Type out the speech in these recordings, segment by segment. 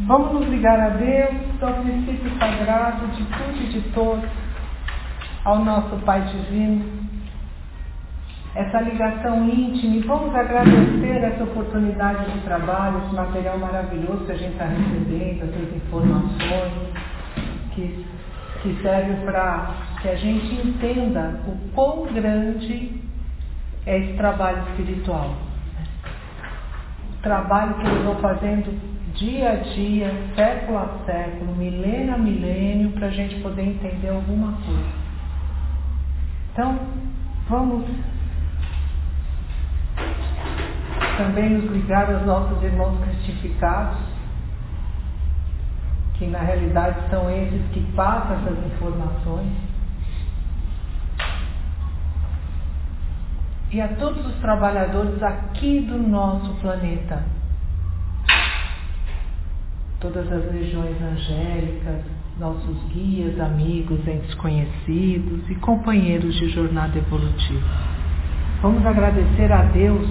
Vamos nos ligar a Deus, ao princípio sagrado de tudo e de todos, ao nosso Pai Divino. Essa ligação íntima, e vamos agradecer essa oportunidade de trabalho, esse material maravilhoso que a gente está recebendo, essas informações que servem para que a gente entenda o quão grande é esse trabalho espiritual. O trabalho que eles vão fazendo dia a dia, século a século, milênio a milênio, para a gente poder entender alguma coisa. Então, vamos também nos ligar aos nossos irmãos cristificados, que na realidade são esses que passam essas informações. E a todos os trabalhadores aqui do nosso planeta. Todas as legiões angélicas, nossos guias, amigos, entes conhecidos e companheiros de jornada evolutiva. Vamos agradecer a Deus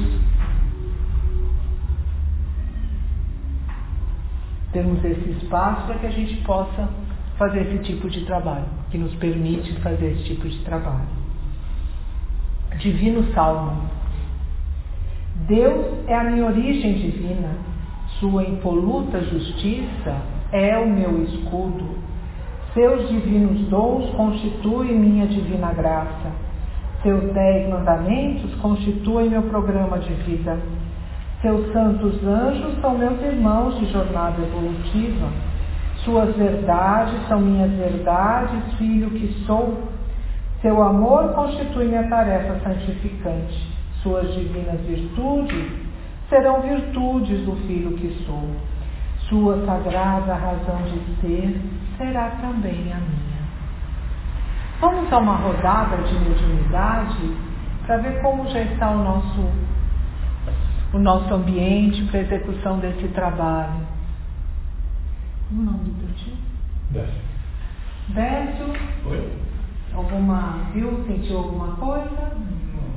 termos esse espaço para que a gente possa fazer esse tipo de trabalho, que nos permite fazer esse tipo de trabalho. Divino Salmo. Deus é a minha origem divina, sua impoluta justiça é o meu escudo, seus divinos dons constituem minha divina graça, seus 10 mandamentos constituem meu programa de vida. Seus santos anjos são meus irmãos de jornada evolutiva. Suas verdades são minhas verdades, filho que sou. Seu amor constitui minha tarefa santificante. Suas divinas virtudes serão virtudes do filho que sou. Sua sagrada razão de ser será também a minha. Vamos a uma rodada de mediunidade para ver como já está o nosso ambiente para a execução desse trabalho. O nome do teu tio? Décio. Décio? Oi? Sentiu alguma coisa? Não.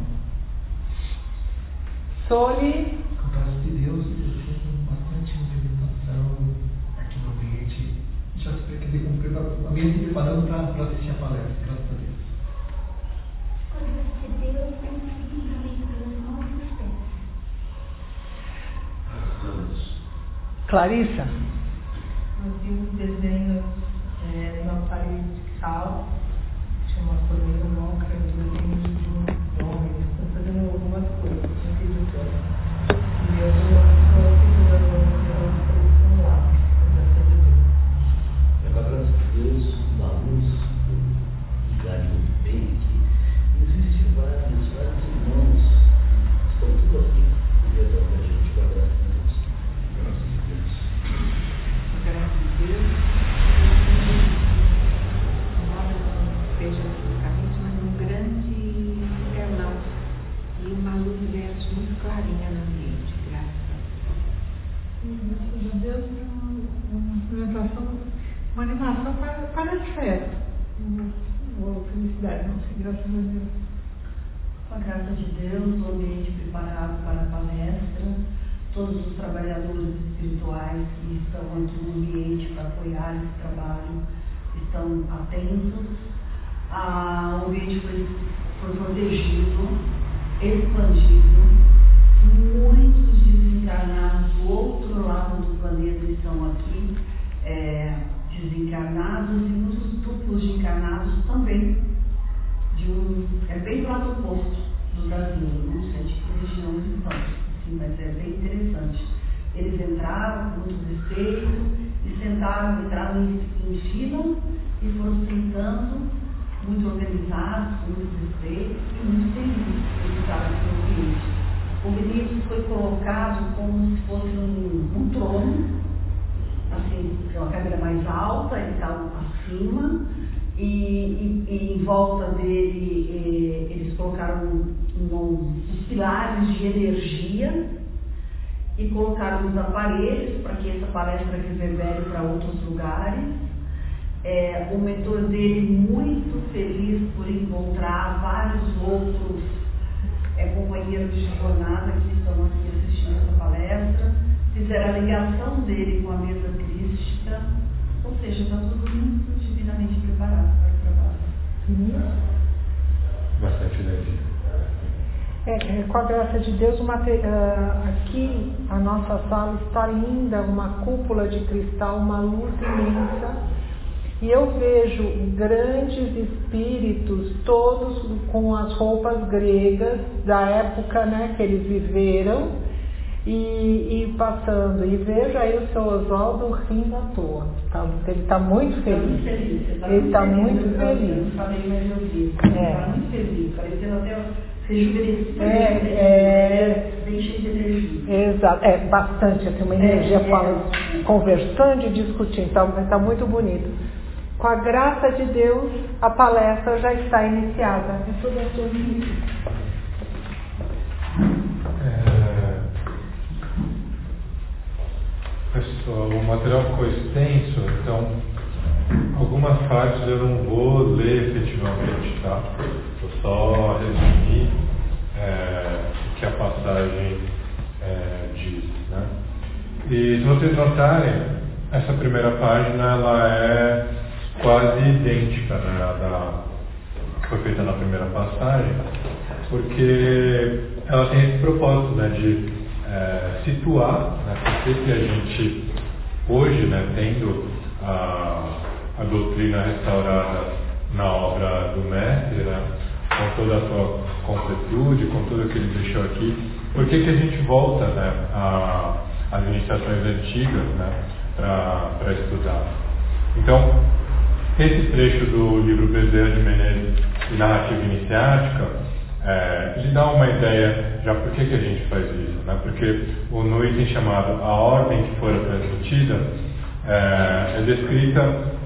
Soli? Com a graça de Deus, eu tenho bastante movimentação aqui no ambiente. Já se a ambiente se preparando para assistir a palestra, graças a Deus. Com a graça de Deus, tem um seguimento das nossas peças. Clarissa? Nós vimos desenhos na parede de cal, tinha uma formiga monca, desenhos de um homem, estão fazendo algumas coisas, tinha sido toda. E eu estou segurando uma solução lá, graças a Deus. É com a graça de Deus, da luz, do galho bem aqui, existem vários irmãos, estão tudo aqui, cuidando da gente com a graça de Deus. Graças a Deus. Graças a Deus. Embora não seja fisicamente, mas um grande telão e uma luz verde muito clarinha no ambiente, graças a Deus. Uma animação para as festas. Ou felicidade, não sei, graças a Deus. Com a graça de Deus, o ambiente preparado para a palestra, todos os trabalhadores espirituais que estão aqui no ambiente para apoiar esse trabalho estão atentos. O ambiente foi protegido, expandido. Muitos desencarnados do outro lado do planeta estão aqui, desencarnados, e muitos duplos de encarnados também. É bem do lado oposto do Brasil, não sei de que região eles estão, assim, mas é bem interessante. Eles entraram com muito respeito e entraram em fila e foram sentando, muito organizados, com muito respeito e muito felizes de estar aqui no ambiente. O Vinícius foi colocado como se fosse um trono, assim, uma cadeira mais alta, ele estava acima, e em volta dele eles colocaram uns pilares de energia e colocaram os aparelhos para que essa palestra reverbere para outros lugares. O mentor dele muito feliz por encontrar vários outros companheiros de jornada que estão aqui assistindo essa palestra. Fizeram a ligação dele com a mesa Cristo Com a graça de Deus, aqui a nossa sala está linda, uma cúpula de cristal, uma luz imensa. E eu vejo grandes espíritos, todos com as roupas gregas da época, né, que eles viveram, e passando. E vejo aí o seu Oswaldo rindo à toa. Ele está muito feliz. Ele está muito feliz. Eu falei, mas eu vi. Está muito feliz. Parecendo até rejuvenescido. Bem cheio de energia. Exato. Bastante, assim, uma energia conversando e discutindo. Está muito bonito. Com a graça de Deus, a palestra já está iniciada. É tudo a sua vida. Pessoal, o material ficou extenso, então algumas partes eu não vou ler efetivamente, tá? Vou só resumir o que a passagem diz, né? E se vocês notarem, essa primeira página ela é quase idêntica, né, à que foi feita na primeira passagem, porque ela tem esse propósito, né, de situar, né, porque que a gente hoje, né, tendo a doutrina restaurada na obra do mestre, né, com toda a sua completude, com tudo que ele deixou aqui, por que a gente volta, né, às iniciações antigas, né, para estudar? Então, esse trecho do livro Bezerra de Menezes e Narrativa Iniciática, ele dá uma ideia já por que a gente faz isso, né? Porque no item chamado A Ordem que Fora Transmitida, é descrita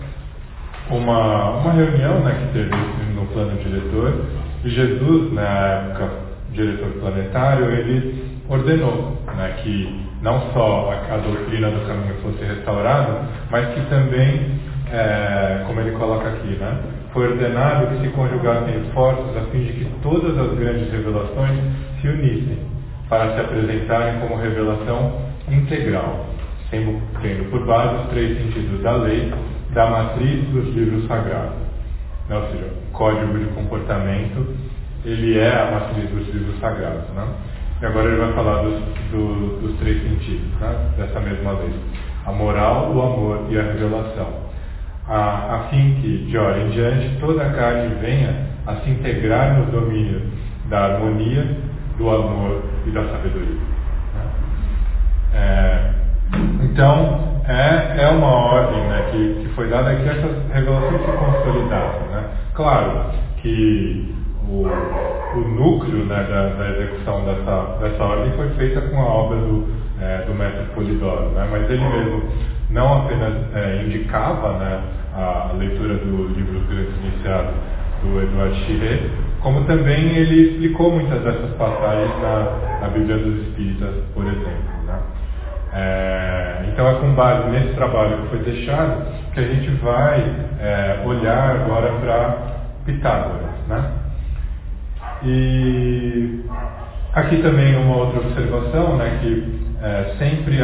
uma reunião, né, que teve no plano diretor, e Jesus, na época diretor planetário, ele ordenou, né, que não só a doutrina do caminho fosse restaurada, mas que também, como ele coloca aqui, né, foi ordenado que se conjugassem esforços a fim de que todas as grandes revelações se unissem para se apresentarem como revelação integral, tendo por base os 3 sentidos da lei, da matriz dos livros sagrados. Ou seja, o código de comportamento, ele é a matriz dos livros sagrados, né? E agora ele vai falar dos 3 sentidos, né, dessa mesma lei: a moral, o amor e a revelação, a fim que, de hora em diante, toda a carne venha a se integrar nos domínios da harmonia, do amor e da sabedoria. Então, é uma ordem, né, que foi dada que essas revelações se consolidassem, né? Claro que o núcleo, né, da execução dessa ordem foi feita com a obra do mestre Polidoro, né? Mas ele mesmo não apenas indicava, né, a leitura do livro Os Grandes Iniciados do Edouard Chiré, como também ele explicou muitas dessas passagens na Bíblia dos Espíritas, por exemplo, né? Então é com base nesse trabalho que foi deixado que a gente vai olhar agora para Pitágoras, né? E aqui também uma outra observação, né, que sempre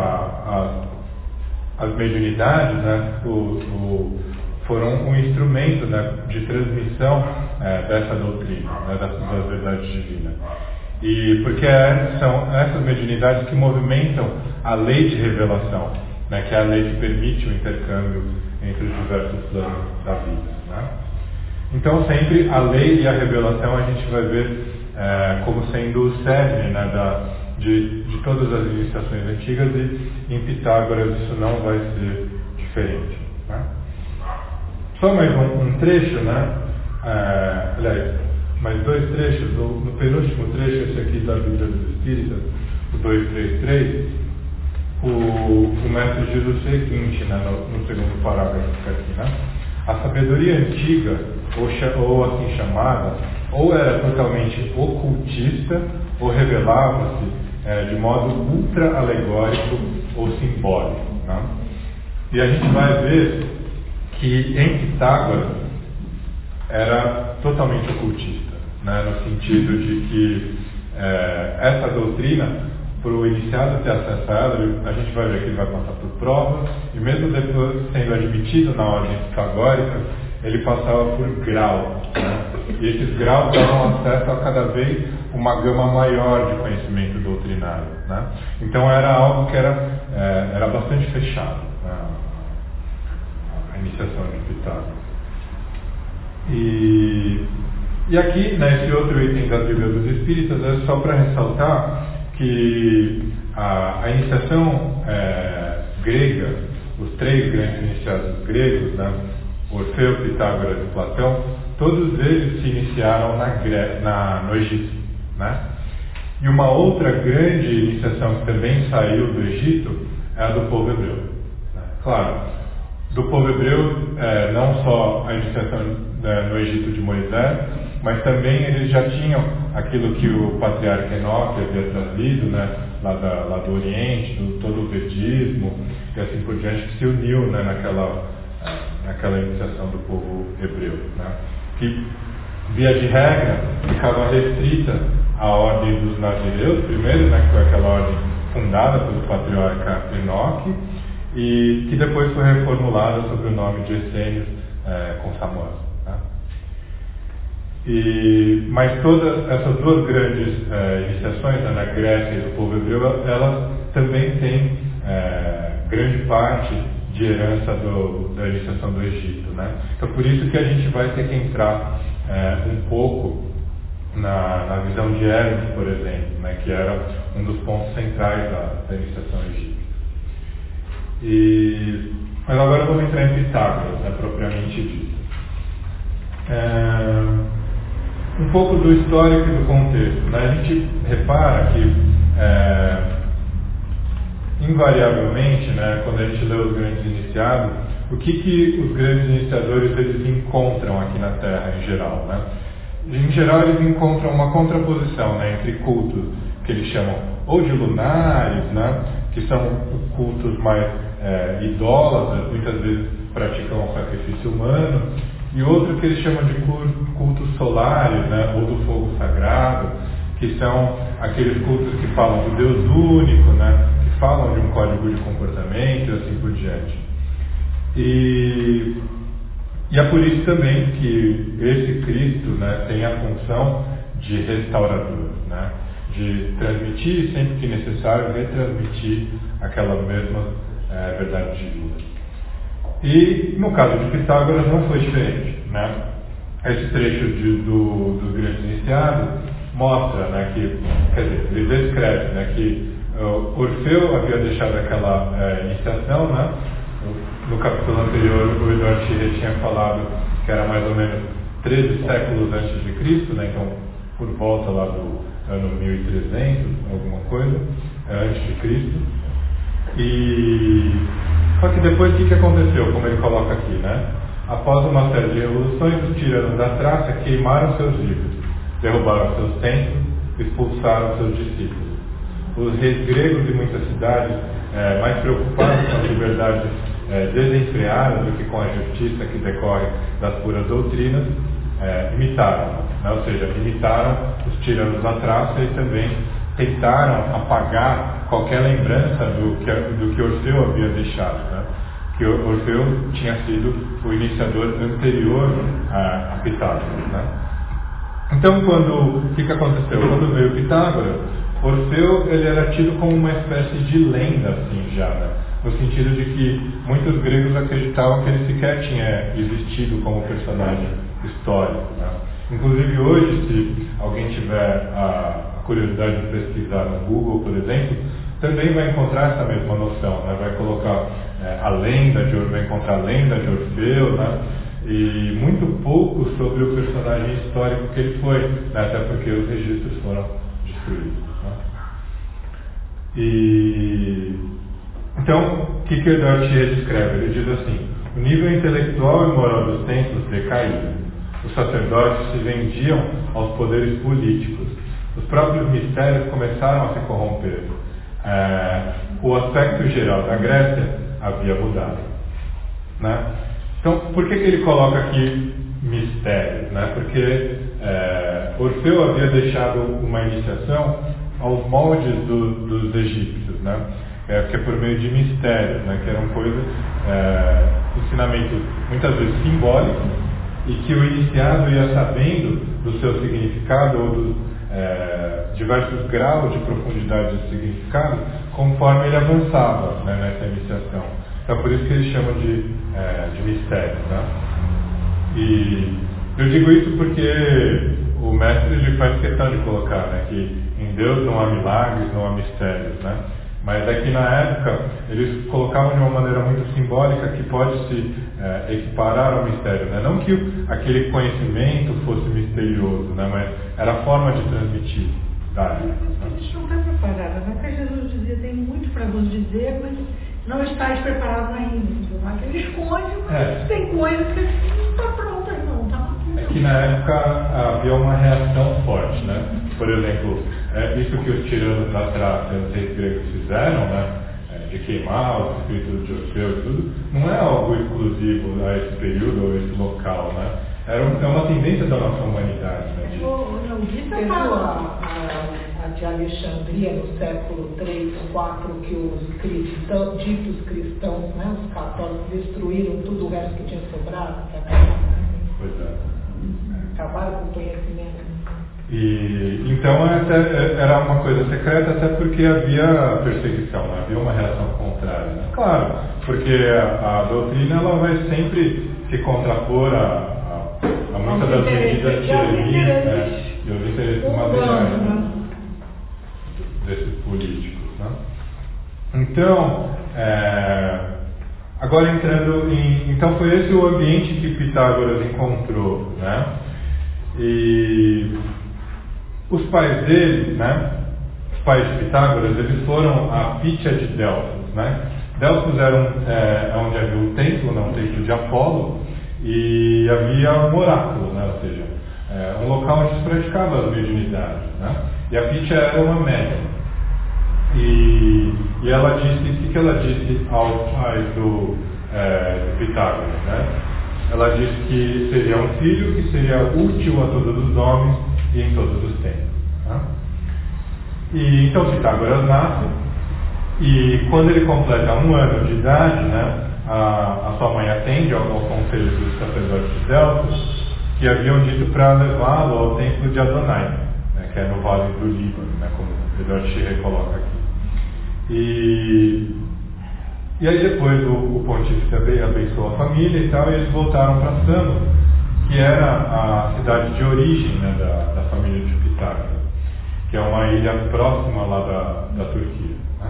as mediunidades, né, foram um instrumento, né, de transmissão dessa doutrina, né, das verdades divinas. E porque são essas mediunidades que movimentam a lei de revelação, né, que é a lei que permite o intercâmbio entre os diversos planos da vida, né? Então sempre a lei e a revelação a gente vai ver como sendo o cerne, né, de todas as iniciações antigas, e em Pitágoras isso não vai ser diferente, né? Só mais um trecho, né? Aliás, mais 2 trechos. No penúltimo trecho, esse aqui da Bíblia dos Espíritas, o 233, o mestre diz o seguinte, né, no segundo parágrafo aqui, né? A sabedoria antiga, ou assim chamada, ou era totalmente ocultista, ou revelava-se de modo ultra-alegórico ou simbólico, né? E a gente vai ver que em Pitágoras era totalmente ocultista, né? No sentido de que essa doutrina, para o iniciado ter acesso a ela, a gente vai ver que ele vai passar por provas, e mesmo depois sendo admitido na ordem pitagórica, ele passava por grau, né? E esses graus davam acesso a cada vez uma gama maior de conhecimento doutrinário, né? Então era algo que era bastante fechado, né? A iniciação de Pitágoras. E aqui, nesse outro item da Bíblia dos Espíritas, é só para ressaltar que a iniciação grega, os três grandes iniciados gregos, né, Orfeu, Pitágoras e Platão, todos eles se iniciaram no Egito, né? E uma outra grande iniciação que também saiu do Egito é a do povo hebreu, né? Claro, do povo hebreu, não só a iniciação no Egito de Moisés, mas também eles já tinham aquilo que o patriarca Enoque havia trazido, né, lá do Oriente, todo o vedismo e assim por diante, que se uniu, né, naquela iniciação do povo hebreu, né, que, via de regra, ficava restrita à ordem dos nazireus, primeiro, né, que foi aquela ordem fundada pelo patriarca Enoque, e que depois foi reformulada sob o nome de Essênios com Samuel. Tá? Mas todas essas duas grandes iniciações, né, na Grécia e do povo hebreu, elas também têm grande parte de herança da iniciação do Egito. Né? Então por isso que a gente vai ter que entrar um pouco na visão de Hermes, por exemplo, né, que era um dos pontos centrais da iniciação egípcia. Mas agora vamos entrar em Pitágoras, né, propriamente dito. Um pouco do histórico e do contexto. Né? A gente repara que, invariavelmente, né, quando a gente lê os grandes iniciados, o que os grandes iniciadores eles encontram aqui na Terra em geral? Né? Em geral, eles encontram uma contraposição, né, entre cultos que eles chamam ou de lunares, né, que são cultos mais idólatras, muitas vezes praticam o sacrifício humano, e outro que eles chamam de cultos solares, né, ou do fogo sagrado, que são aqueles cultos que falam do Deus único, né, que falam de um código de comportamento e assim por diante. E é por isso também que esse Cristo, né, tem a função de restaurador, né, de transmitir e sempre que necessário retransmitir aquela mesma verdade divina. E no caso de Pitágoras não foi diferente, né? Esse trecho dos grandes iniciados mostra, né, que, quer dizer, ele descreve, né, que Orfeu havia deixado aquela iniciação, né? No capítulo anterior o Edward Schiller tinha falado que era mais ou menos 13 séculos antes de Cristo, né? Então por volta lá do ano 1300, alguma coisa, antes de Cristo. Só que depois o que aconteceu, como ele coloca aqui, né? Após uma série de revoluções, os tiranos da Trácia queimaram seus livros, derrubaram seus templos, expulsaram seus discípulos. Os reis gregos de muitas cidades, mais preocupados com a liberdade desenfreada do que com a justiça que decorre das puras doutrinas, imitaram, né? Ou seja, imitaram os tiranos da Trácia e também tentaram apagar qualquer lembrança do que Orfeu havia deixado, né? Que Orfeu tinha sido o iniciador anterior a Pitágoras, né? Então, o que aconteceu? Quando veio Pitágoras, Orfeu ele era tido como uma espécie de lenda, assim, já, né? No sentido de que muitos gregos acreditavam que ele sequer tinha existido como personagem histórico, né? Inclusive hoje, se alguém tiver a curiosidade de pesquisar no Google, por exemplo, também vai encontrar essa mesma noção, né? Vai colocar vai encontrar a lenda de Orfeu, né? E muito pouco sobre o personagem histórico que ele foi, né? Até porque os registros foram destruídos, né? Então, o que Edward Schiller descreve? Ele diz assim: o nível intelectual e moral dos templos decaiu. Os sacerdotes se vendiam aos poderes políticos. Os próprios mistérios começaram a se corromper. O aspecto geral da Grécia havia mudado, né? Então, por que ele coloca aqui mistérios, né? Porque Orfeu havia deixado uma iniciação aos moldes dos egípcios, né? Que é por meio de mistérios, né? Que eram coisas, ensinamentos muitas vezes simbólicos, e que o iniciado ia sabendo do seu significado ou dos diversos graus de profundidade de significado conforme ele avançava, né, nessa iniciação. Então por isso que eles chamam de mistério, né? E eu digo isso porque o mestre ele faz questão de colocar, né, que em Deus não há milagres, não há mistérios, né? Mas é que na época eles colocavam de uma maneira muito simbólica que pode se equiparar ao mistério, né? Não que aquele conhecimento fosse misterioso, né? Mas era a forma de transmitir. A gente não está preparado, né? Porque Jesus dizia, tem muito para vos dizer, mas não estáis preparados ainda. Aquele esconde, mas tem coisas que não está pronta ainda, não está pronta. É que na época havia uma reação forte, né? Por exemplo, isso que os tiranos da Trácia, os reis gregos fizeram, né? De queimar os escritos de Orfeu e tudo, não é algo exclusivo a esse período ou a esse local, né? É uma tendência da nossa humanidade, né? A de Alexandria, no século III, IV, que os ditos cristãos, né, os católicos, destruíram tudo o resto que tinha sobrado, que Pois é. Acabaram com o conhecimento. E então era uma coisa secreta até porque havia perseguição, né? Havia uma reação contrária, né? Claro, porque a doutrina ela vai sempre se contrapor a muitas das medidas tiranias e os interesses materiais, né, desses políticos, né? Então, agora entrando então foi esse o ambiente que Pitágoras encontrou, né? E os pais dele, né? Os pais de Pitágoras, eles foram a Pítia de Delfos, né? Delfos era onde havia um templo, né? Um templo de Apolo, e havia um oráculo, né? Ou seja, um local onde se praticava as mediunidades, né? E a Pítia era uma médium. E ela disse, o que ela disse aos pais do Pitágoras, né? Ela disse que seria um filho que seria útil a todos os homens e em todos os tempos, né? E então Pitágoras nasce, e quando ele completa 1 ano de idade, né? A sua mãe atende ao conselho dos sacerdotes de Delfos, que haviam dito para levá-lo ao templo de Adonai, né, que é no Vale do Líbano, né, como Eduardo Schirrer coloca aqui. E aí depois o pontífice abençoou a família e tal, e eles voltaram para Samos, que era a cidade de origem, né, da família de Pitágoras, que é uma ilha próxima lá da Turquia, né?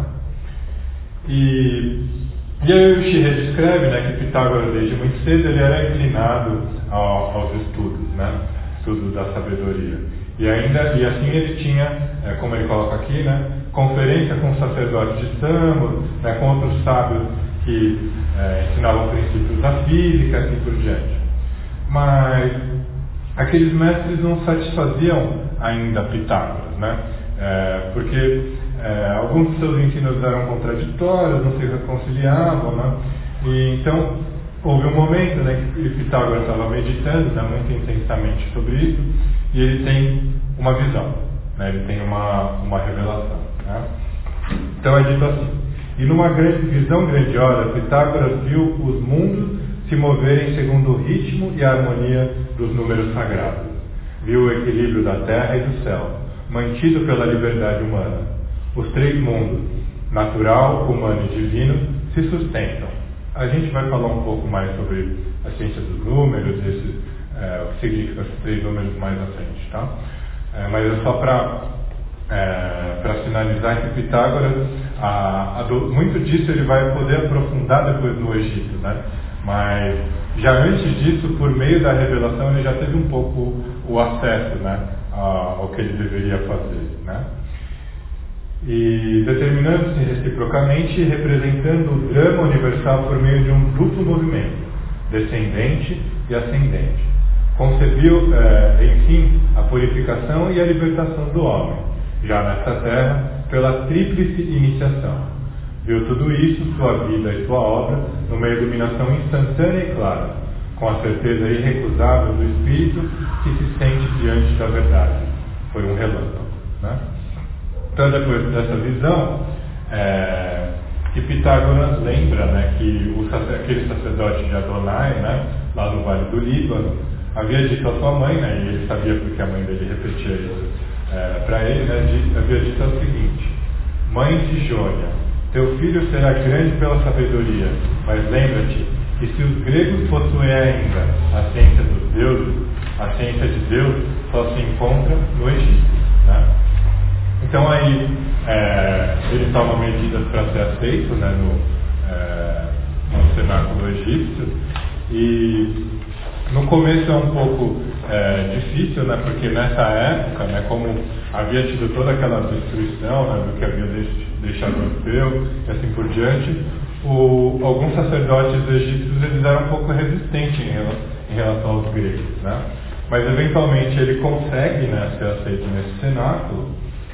E aí o Schirrer descreve, né, que Pitágoras desde muito cedo ele era inclinado aos estudos, né, estudos da sabedoria. E assim ele tinha, como ele coloca aqui, né, conferência com os sacerdotes de Samos, né, com outros sábios que ensinavam princípios da física e assim por diante. Mas aqueles mestres não satisfaziam ainda Pitágoras, né, porque alguns dos seus ensinos eram contraditórios, não se reconciliavam, né? E então houve um momento, né, que Pitágoras estava meditando, né, muito intensamente sobre isso, e ele tem uma visão, né? Ele tem uma revelação, né? Então é dito assim: e numa visão grandiosa, Pitágoras viu os mundos se moverem segundo o ritmo e a harmonia dos números sagrados. Viu o equilíbrio da terra e do céu, mantido pela liberdade humana. Os 3 mundos, natural, humano e divino, se sustentam. A gente vai falar um pouco mais sobre a ciência dos números, o que significa esses 3 números mais à frente, tá? Mas é só para finalizar que Pitágoras, muito disso ele vai poder aprofundar depois no Egito, né? Mas já antes disso, por meio da revelação, ele já teve um pouco o acesso, né, ao que ele deveria fazer, né? E determinando-se reciprocamente e representando o drama universal por meio de um duplo movimento, descendente e ascendente. Concebeu, enfim, a purificação e a libertação do homem, já nesta terra, pela tríplice iniciação. Viu tudo isso, sua vida e sua obra, numa iluminação instantânea e clara, com a certeza irrecusável do Espírito que se sente diante da verdade. Foi um relâmpago, né? Então, depois dessa visão, que Pitágoras lembra, né, que aquele sacerdote de Adonai, né, lá no Vale do Líbano, havia dito à sua mãe, né, e ele sabia porque a mãe dele repetia isso para ele, né, havia dito o seguinte: mãe de Jônia, teu filho será grande pela sabedoria, mas lembra-te que se os gregos possuem ainda a ciência dos deuses, a ciência de Deus só se encontra no Egito, né? Então aí ele toma medidas para ser aceito, né, no cenáculo egípcio, e no começo é um pouco difícil, né, porque nessa época, né, como havia tido toda aquela destruição, né, do que havia deixado o europeu e assim por diante, alguns sacerdotes egípcios eles eram um pouco resistentes em relação aos gregos, né? Mas eventualmente ele consegue, né, ser aceito nesse cenáculo,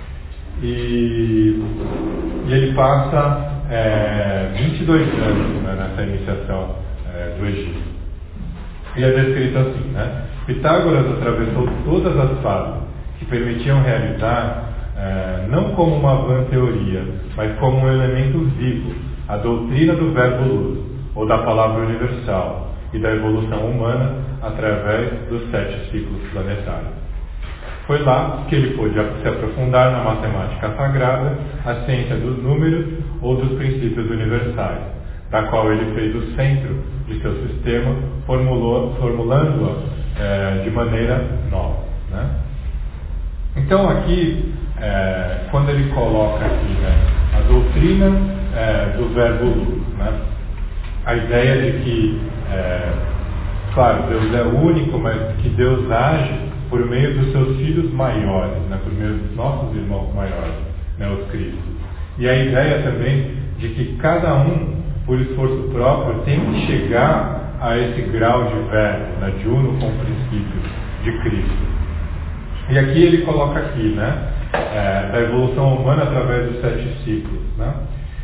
e ele passa 22 anos, né, nessa iniciação do Egito. E é descrito assim, né? Pitágoras atravessou todas as fases que permitiam realizar, não como uma vã teoria, mas como um elemento vivo, a doutrina do verbo luz, ou da palavra universal, e da evolução humana através dos 7 ciclos planetários. Foi lá que ele pôde se aprofundar na matemática sagrada, a ciência dos números ou dos princípios universais, da qual ele fez o centro de seu sistema, formulando-a de maneira nova, né? Então aqui, quando ele coloca aqui, né, a doutrina do verbo luz, né, a ideia de que, claro, Deus é único, mas que Deus age por meio dos seus filhos maiores, né, por meio dos nossos irmãos maiores, né, os Cristos. E a ideia também de que cada um, por esforço próprio, tem que chegar a esse grau de verbo, né, de uno com o princípio de Cristo. E aqui ele coloca aqui, né, da evolução humana através dos 7 ciclos, né?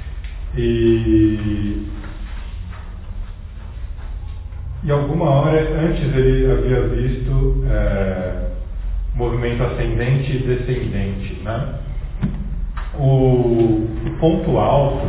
E alguma hora antes ele havia visto movimento ascendente e descendente, né? O ponto alto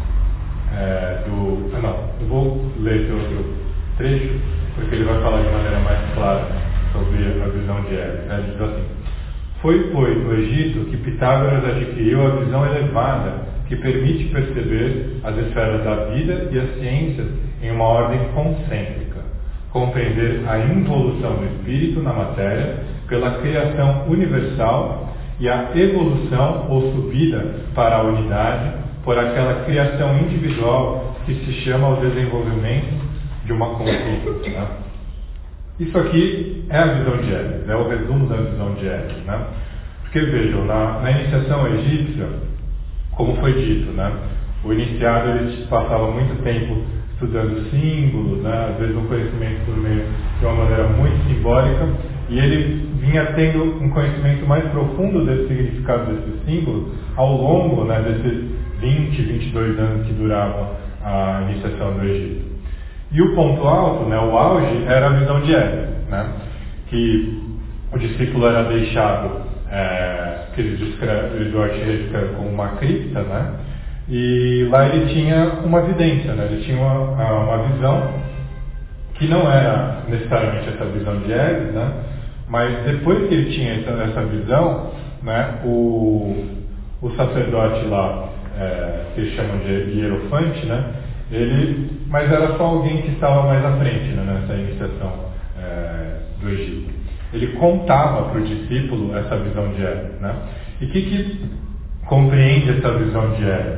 eu vou ler esse outro trecho, porque ele vai falar de maneira mais clara sobre a visão de Hélio. Ele diz assim: foi, pois, no Egito que Pitágoras adquiriu a visão elevada que permite perceber as esferas da vida e as ciências em uma ordem concêntrica, compreender a involução do espírito na matéria pela criação universal e a evolução ou subida para a unidade por aquela criação individual que se chama o desenvolvimento de uma consciência, né? Isso aqui é a visão de Hélio, é o resumo da visão de Hélio, né? Porque vejam, na iniciação egípcia, como foi dito, né, o iniciado ele passava muito tempo estudando símbolos, né, às vezes um conhecimento por meio de uma maneira muito simbólica, e ele vinha tendo um conhecimento mais profundo desse significado desses símbolos ao longo, né, desses 20, 22 anos que duravam a iniciação do Egito. E o ponto alto, né, o auge, era a visão de Hélio, né, que o discípulo era deixado, que eles descrevem como uma cripta, né, e lá ele tinha uma vidência, né, ele tinha uma visão que não era necessariamente essa visão de Hélio, né, mas depois que ele tinha essa visão, né, o sacerdote lá, que eles chamam de hierofante, né, mas era só alguém que estava mais à frente, né, nessa iniciação do Egito. Ele contava para o discípulo essa visão de Hélio, né? E o que compreende essa visão de Hélio?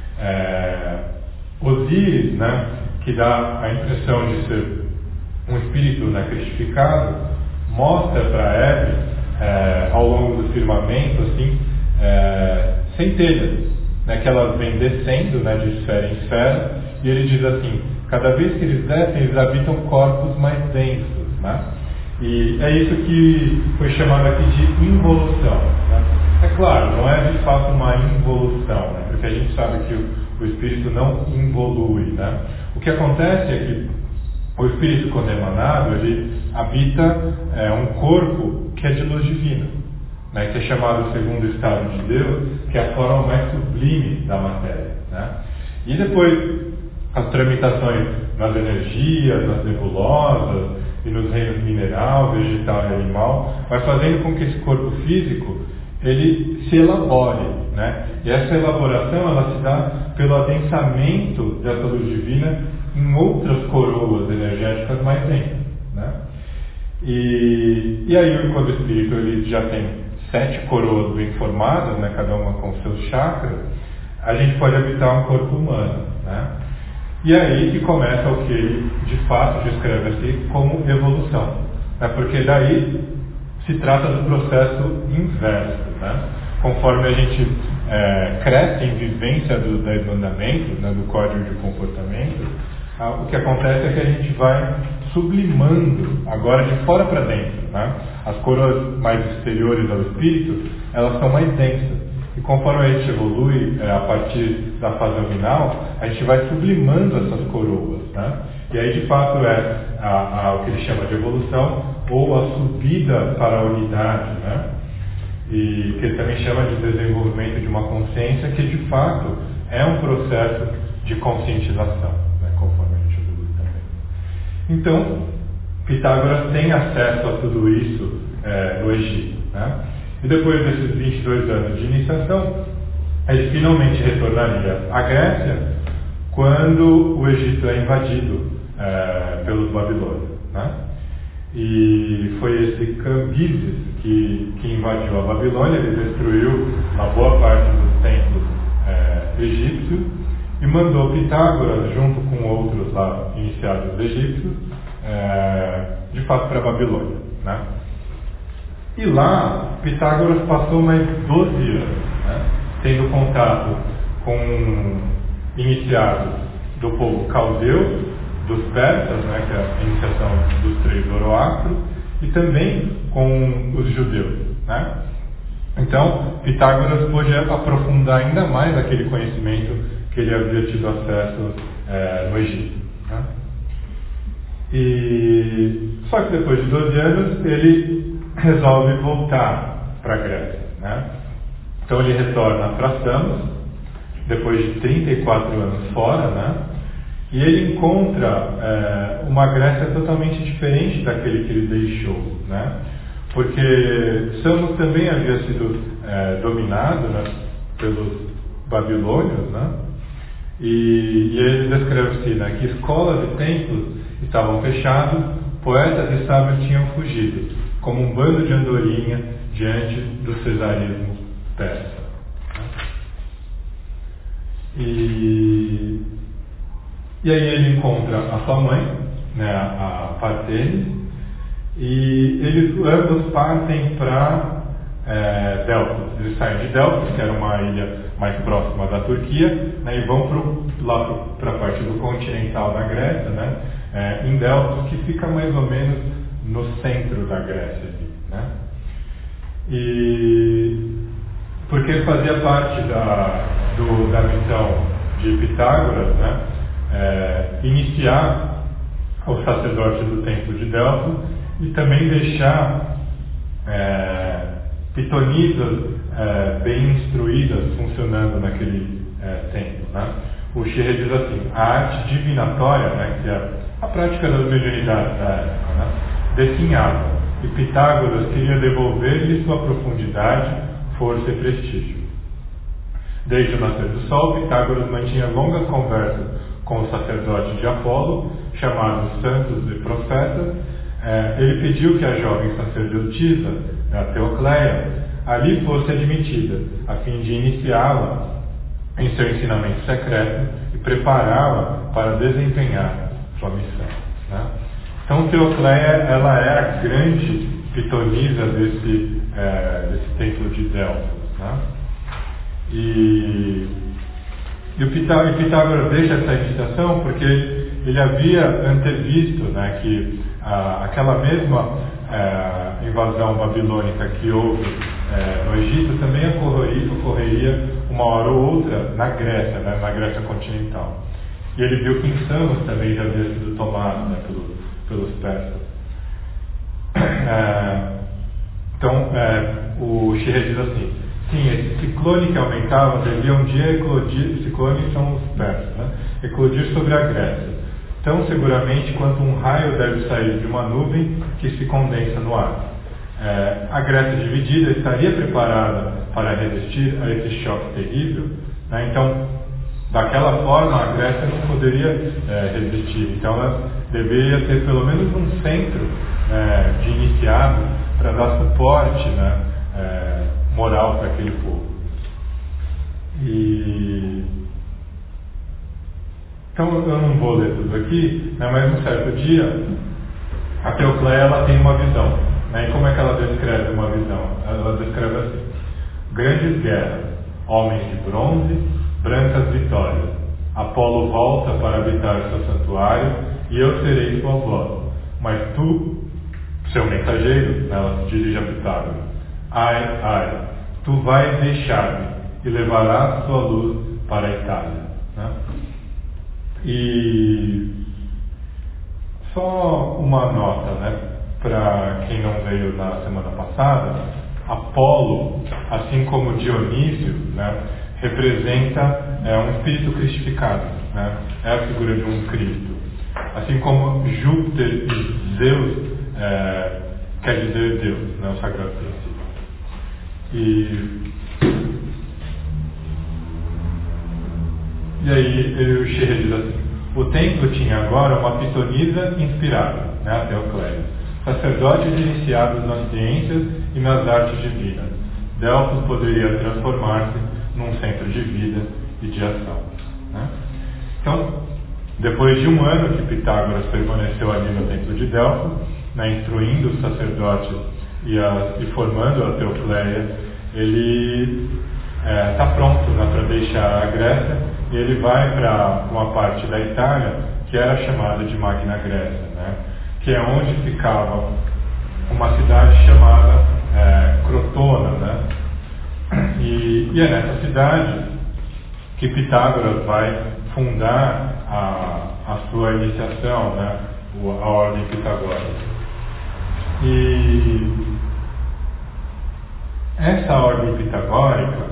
Osíris, né, que dá a impressão de ser um espírito, né, cristificado, mostra para Hélio, ao longo do firmamento, assim, centelhas, né, que elas vêm descendo, né, de esfera em esfera, e ele diz assim: cada vez que eles descem, eles habitam corpos mais densos, né? E é isso que foi chamado aqui de involução, né? É claro, não é de fato uma involução, né? Porque a gente sabe que o espírito não involui, né? O que acontece é que o espírito, quando é emanado, ele habita um corpo que é de luz divina, né? Que é chamado o segundo estado de Deus, que é a forma mais sublime da matéria, né? E depois as tramitações nas energias, nas nebulosas, e nos reinos mineral, vegetal e animal, vai fazendo com que esse corpo físico ele se elabore, né? E essa elaboração ela se dá pelo adensamento dessa luz divina em outras coroas energéticas mais densas, né? E aí quando o espírito ele já tem 7 coroas bem formadas, né? Cada uma com seus chakras, a gente pode habitar um corpo humano, né? E aí que começa o que ele de fato descreve assim como evolução, né? Porque daí se trata do processo inverso, né? Conforme a gente cresce em vivência dos 10 mandamentos, né? Do código de comportamento, o que acontece é que a gente vai sublimando agora de fora para dentro, né? As coroas mais exteriores ao espírito, elas são mais densas. E conforme a gente evolui a partir da fase nominal, a gente vai sublimando essas coroas, né? E aí de fato o que ele chama de evolução ou a subida para a unidade, né? E que ele também chama de desenvolvimento de uma consciência que de fato é um processo de conscientização, né? Conforme a gente evolui também. Então, Pitágoras tem acesso a tudo isso no Egito, né? E depois desses 22 anos de iniciação, ele finalmente retornaria à Grécia quando o Egito é invadido pelos babilônios, né? E foi esse Cambises que invadiu a Babilônia. Ele destruiu uma boa parte dos templos egípcios e mandou Pitágoras, junto com outros lá iniciados egípcios, de fato para a Babilônia, né? E lá, Pitágoras passou mais 12 anos, né? Tendo contato com iniciados do povo caldeu, dos persas, né? Que é a iniciação dos 3 Zoroastros, e também com os judeus, né? Então, Pitágoras pôde aprofundar ainda mais aquele conhecimento que ele havia tido acesso no Egito, né? Só que depois de 12 anos, ele resolve voltar para a Grécia, né? Então ele retorna para Samos, depois de 34 anos fora, né? E ele encontra uma Grécia totalmente diferente daquele que ele deixou, né? Porque Samos também havia sido dominado, né, pelos babilônios, né? E ele descreve assim, né, que escolas e templos estavam fechados, poetas e sábios tinham fugido, como um bando de andorinha diante do cesarismo persa. E aí ele encontra a sua mãe, né, a Partênis, e eles ambos partem para Delfos. Eles saem de Delfos, que era uma ilha mais próxima da Turquia, né, e vão lá para a parte do continental da Grécia, né, em Delfos, que fica mais ou menos no centro da Grécia, né? E porque ele fazia parte da missão de Pitágoras, né, iniciar o sacerdócio do templo de Delfos e também deixar pitonisas bem instruídas funcionando naquele templo, né? O Shire diz assim: a arte divinatória, né, que é a prática das mediunidades da época, né, definhava, e Pitágoras queria devolver-lhe sua profundidade, força e prestígio. Desde o nascer do sol, Pitágoras mantinha longas conversas com os sacerdotes de Apolo, chamados santos e profetas. Ele pediu que a jovem sacerdotisa, a Teocleia, ali fosse admitida, a fim de iniciá-la em seu ensinamento secreto e prepará-la para desempenhar sua missão, né? Então, Teocleia, ela é a grande pitonisa desse templo de Delfos, né? E o Pitágoras deixa essa iniciação porque ele havia antevisto, né, que aquela mesma invasão babilônica que houve no Egito também ocorreria uma hora ou outra na Grécia, né, na Grécia continental. E ele viu que em Samos também já havia sido tomado, né, pelos persas. Então, o Shire diz assim: sim, esse ciclone que aumentava devia um dia eclodir, ciclones são os persas, né, eclodir sobre a Grécia. tão seguramente quanto um raio deve sair de uma nuvem que se condensa no ar. A Grécia dividida estaria preparada para resistir a esse choque terrível, né? Então, daquela forma, a Grécia não poderia resistir. Então, ela deveria ter pelo menos um centro de iniciados para dar suporte, né, moral para aquele povo. Então, eu não vou ler tudo aqui, né, mas um certo dia, a Teocleia ela tem uma visão. Né, e como é que ela descreve uma visão? Ela descreve assim: grandes guerras, homens de bronze, brancas vitórias. Apolo volta para habitar seu santuário e eu serei sua voz. Mas tu, seu mensageiro, né, ela se dirige a Pitágoras, ai, tu vais deixar-me e levarás sua luz para a Itália. Né? E só uma nota, né, para quem não veio na semana passada, Apolo, assim como Dionísio, né, representa um espírito cristificado, né? É a figura de um Cristo. Assim como Júpiter e Zeus quer dizer Deus, né? O sagrado princípio. E aí o Sherry diz assim: o templo tinha agora uma pitonisa inspirada, né? A Teocleia, sacerdotes iniciados nas ciências e nas artes divinas. Delfos poderia transformar-se num centro de vida e de ação. Né? Então, depois de um ano que Pitágoras permaneceu ali no templo de Delfos, né, instruindo os sacerdotes e formando a Teocleia, ele está pronto, né, para deixar a Grécia, e ele vai para uma parte da Itália que era chamada de Magna Grécia, né, que é onde ficava uma cidade chamada Crotona, né? E é nessa cidade que Pitágoras vai fundar a sua iniciação, né? A ordem pitagórica. E essa ordem pitagórica,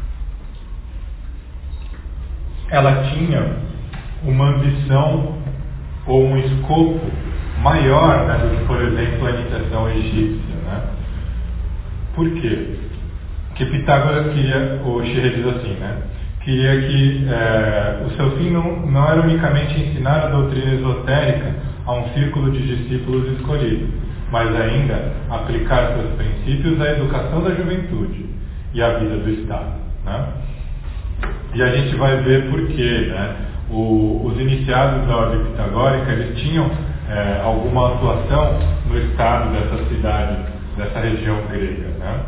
ela tinha uma ambição ou um escopo maior, né, do que, por exemplo, a iniciação egípcia. Né? Por quê? Que Pitágoras queria, o Sherry diz assim, né? Queria que o seu fim não era unicamente ensinar a doutrina esotérica a um círculo de discípulos escolhidos, mas ainda aplicar seus princípios à educação da juventude e à vida do Estado. Né? E a gente vai ver por quê, né? Os iniciados da ordem pitagórica, eles tinham alguma atuação no Estado dessa cidade, dessa região grega. Né?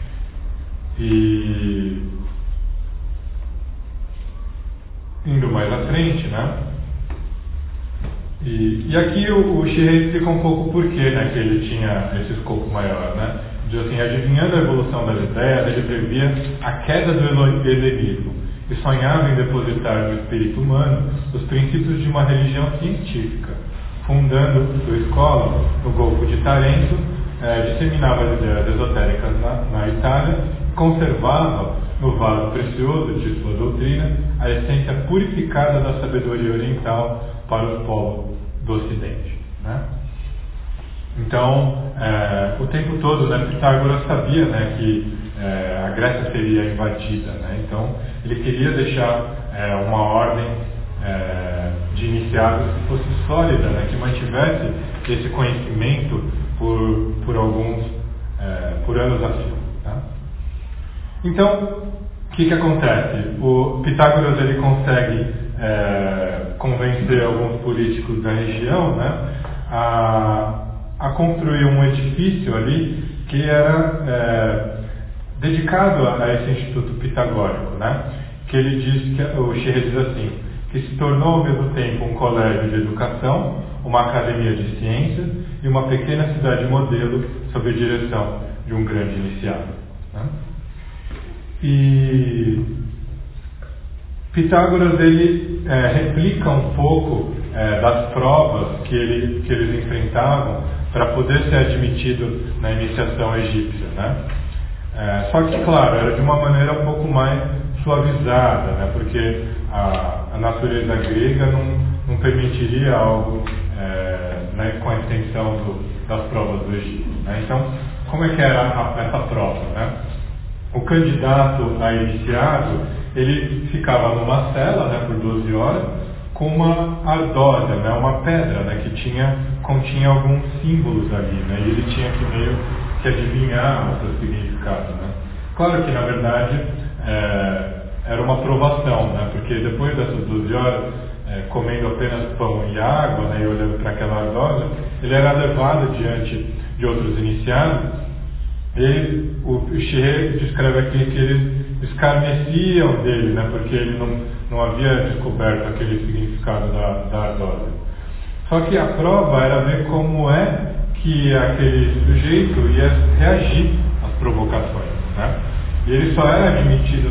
E indo mais à frente, né? E aqui o Sherry explica um pouco por que, né, que ele tinha esse escopo maior, né? Diz assim: adivinhando a evolução das ideias, ele previa a queda do helenismo e sonhava em depositar no espírito humano os princípios de uma religião científica. Fundando sua escola no Golfo de Tarento, disseminava as ideias esotéricas na Itália, conservava no vaso precioso de sua doutrina a essência purificada da sabedoria oriental para os povos do Ocidente. Né? Então, o tempo todo, né, Pitágoras sabia, né, que a Grécia seria invadida. Né? Então, ele queria deixar uma ordem de iniciados que fosse sólida, né, que mantivesse esse conhecimento por anos a fio. Tá? Então, o que acontece? O Pitágoras ele consegue convencer alguns políticos da região, né, a construir um edifício ali que era dedicado a esse Instituto Pitagórico, né, que ele diz, o Sherry diz assim, que se tornou ao mesmo tempo um colégio de educação, uma academia de ciências e uma pequena cidade modelo sob a direção de um grande iniciado. Né? E Pitágoras ele replica um pouco das provas que eles enfrentavam para poder ser admitido na iniciação egípcia. Né? Só que, claro, era de uma maneira um pouco mais suavizada, né? Porque a natureza grega não permitiria algo né, com a extensão das provas do Egito. Né? Então, como é que era essa prova? Né? O candidato a iniciado, ele ficava numa cela, né, por 12 horas, com uma ardósia, né, uma pedra, né, que continha alguns símbolos ali, né, e ele tinha que meio que adivinhar o seu significado. Né? Claro que, na verdade, era uma provação, né, porque depois dessas 12 horas, comendo apenas pão e água, né, e olhando para aquela ardósia, ele era levado diante de outros iniciados. O Shirê descreve aqui que eles escarneciam dele, né, porque ele não havia descoberto aquele significado da ardósia. Só que a prova era ver como é que aquele sujeito ia reagir às provocações. Né? E ele só era admitido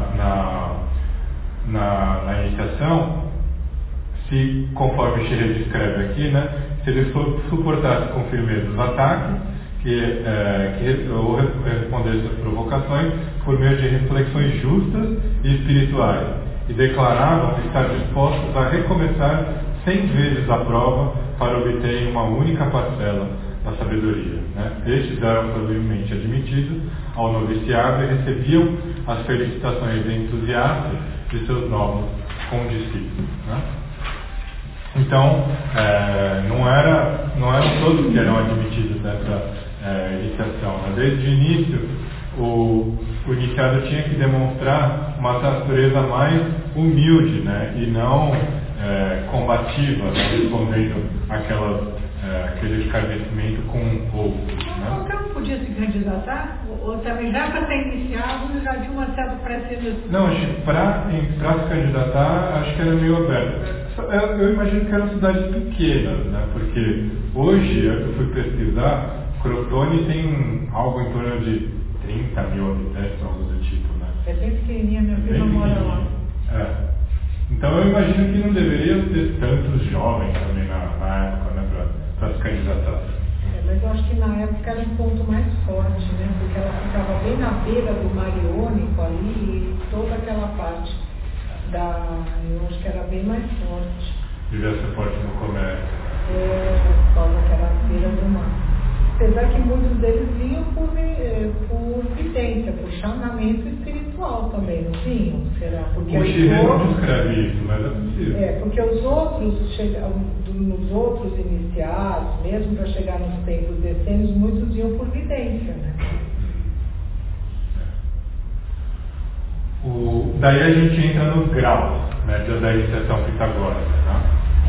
na iniciação se, conforme o Shirê descreve aqui, né, se ele suportasse com firmeza os ataques, que respondesse às provocações por meio de reflexões justas e espirituais, e declaravam estar dispostos a recomeçar 100 vezes a prova para obter uma única parcela da sabedoria. Né? Estes eram solenemente admitidos ao noviciado e recebiam as felicitações entusiastas de seus novos condiscípulos. Né? Então, não eram todos que eram admitidos nessa iniciação. Né? Desde o início, o iniciado tinha que demonstrar uma natureza mais humilde, né? E não combativa, né? Respondendo aquele escarnecimento com outros. Né? Qualquer um podia se candidatar? Ou também já para ser iniciado, já de uma certa precedência? Não, acho que para se candidatar, acho que era meio aberto. Eu imagino que eram cidades pequenas, né? Porque hoje, eu fui pesquisar, Crotone tem algo em torno de 30 mil habitantes, algo do tipo, né? É bem pequenininha, minha filha mora lá. Então eu imagino que não deveria ter tantos jovens também na época, né, para se candidatar. Mas eu acho que na época era um ponto mais forte, né? Porque ela ficava bem na beira do Mar Iônico ali, e toda aquela parte eu acho que era bem mais forte. Devia ser forte no comércio. Por causa que era a beira do mar. Apesar que muitos deles vinham por vidência, por chamamento espiritual também, não vinham? Será? Porque o Shirê não descreve isso, mas é possível. Porque os outros iniciados, mesmo para chegar nos tempos decênios, muitos vinham por vidência, né? Daí a gente entra nos graus, né, da iniciação pitagórica. Né?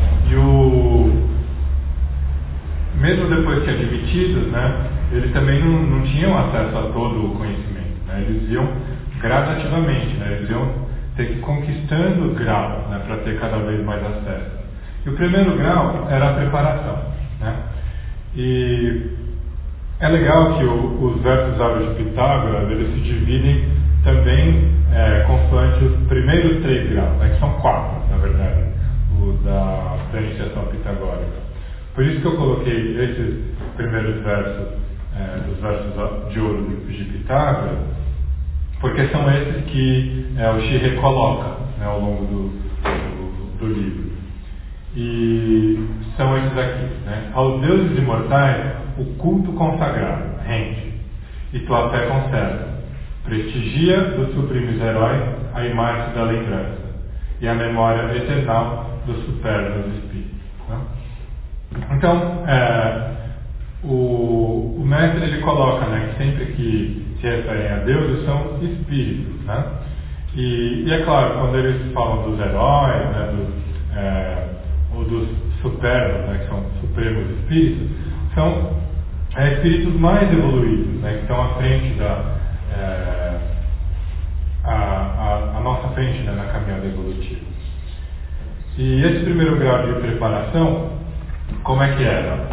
Mesmo depois que admitidos, né, eles também não tinham acesso a todo o conhecimento. Né? Eles iam gradativamente, né? Eles iam ter que ir conquistando graus, né, para ter cada vez mais acesso. E o primeiro grau era a preparação. Né? E é legal que os versos áureos de Pitágoras eles se dividem também consoante os primeiros 3 graus, né, que são 4, na verdade, da iniciação pitagórica. Por isso que eu coloquei esses primeiros versos, dos versos de ouro de Pitágoras, porque são esses que o Shirê coloca, né, ao longo do livro. E são esses aqui. Né? Aos deuses imortais, o culto consagrado, rende, e tua fé conserva. Prestigia dos sublimes heróis a imagem da lembrança e a memória eternal dos supernos espíritos. Né? Então, o mestre ele coloca, né, que sempre que se referem a deuses são espíritos. Né? E é claro, quando eles falam dos heróis, né, ou dos supernos, né, que são supremos espíritos, são espíritos mais evoluídos, né, que estão à frente a nossa frente, né, na caminhada evolutiva. E esse primeiro grau de preparação, como é que era?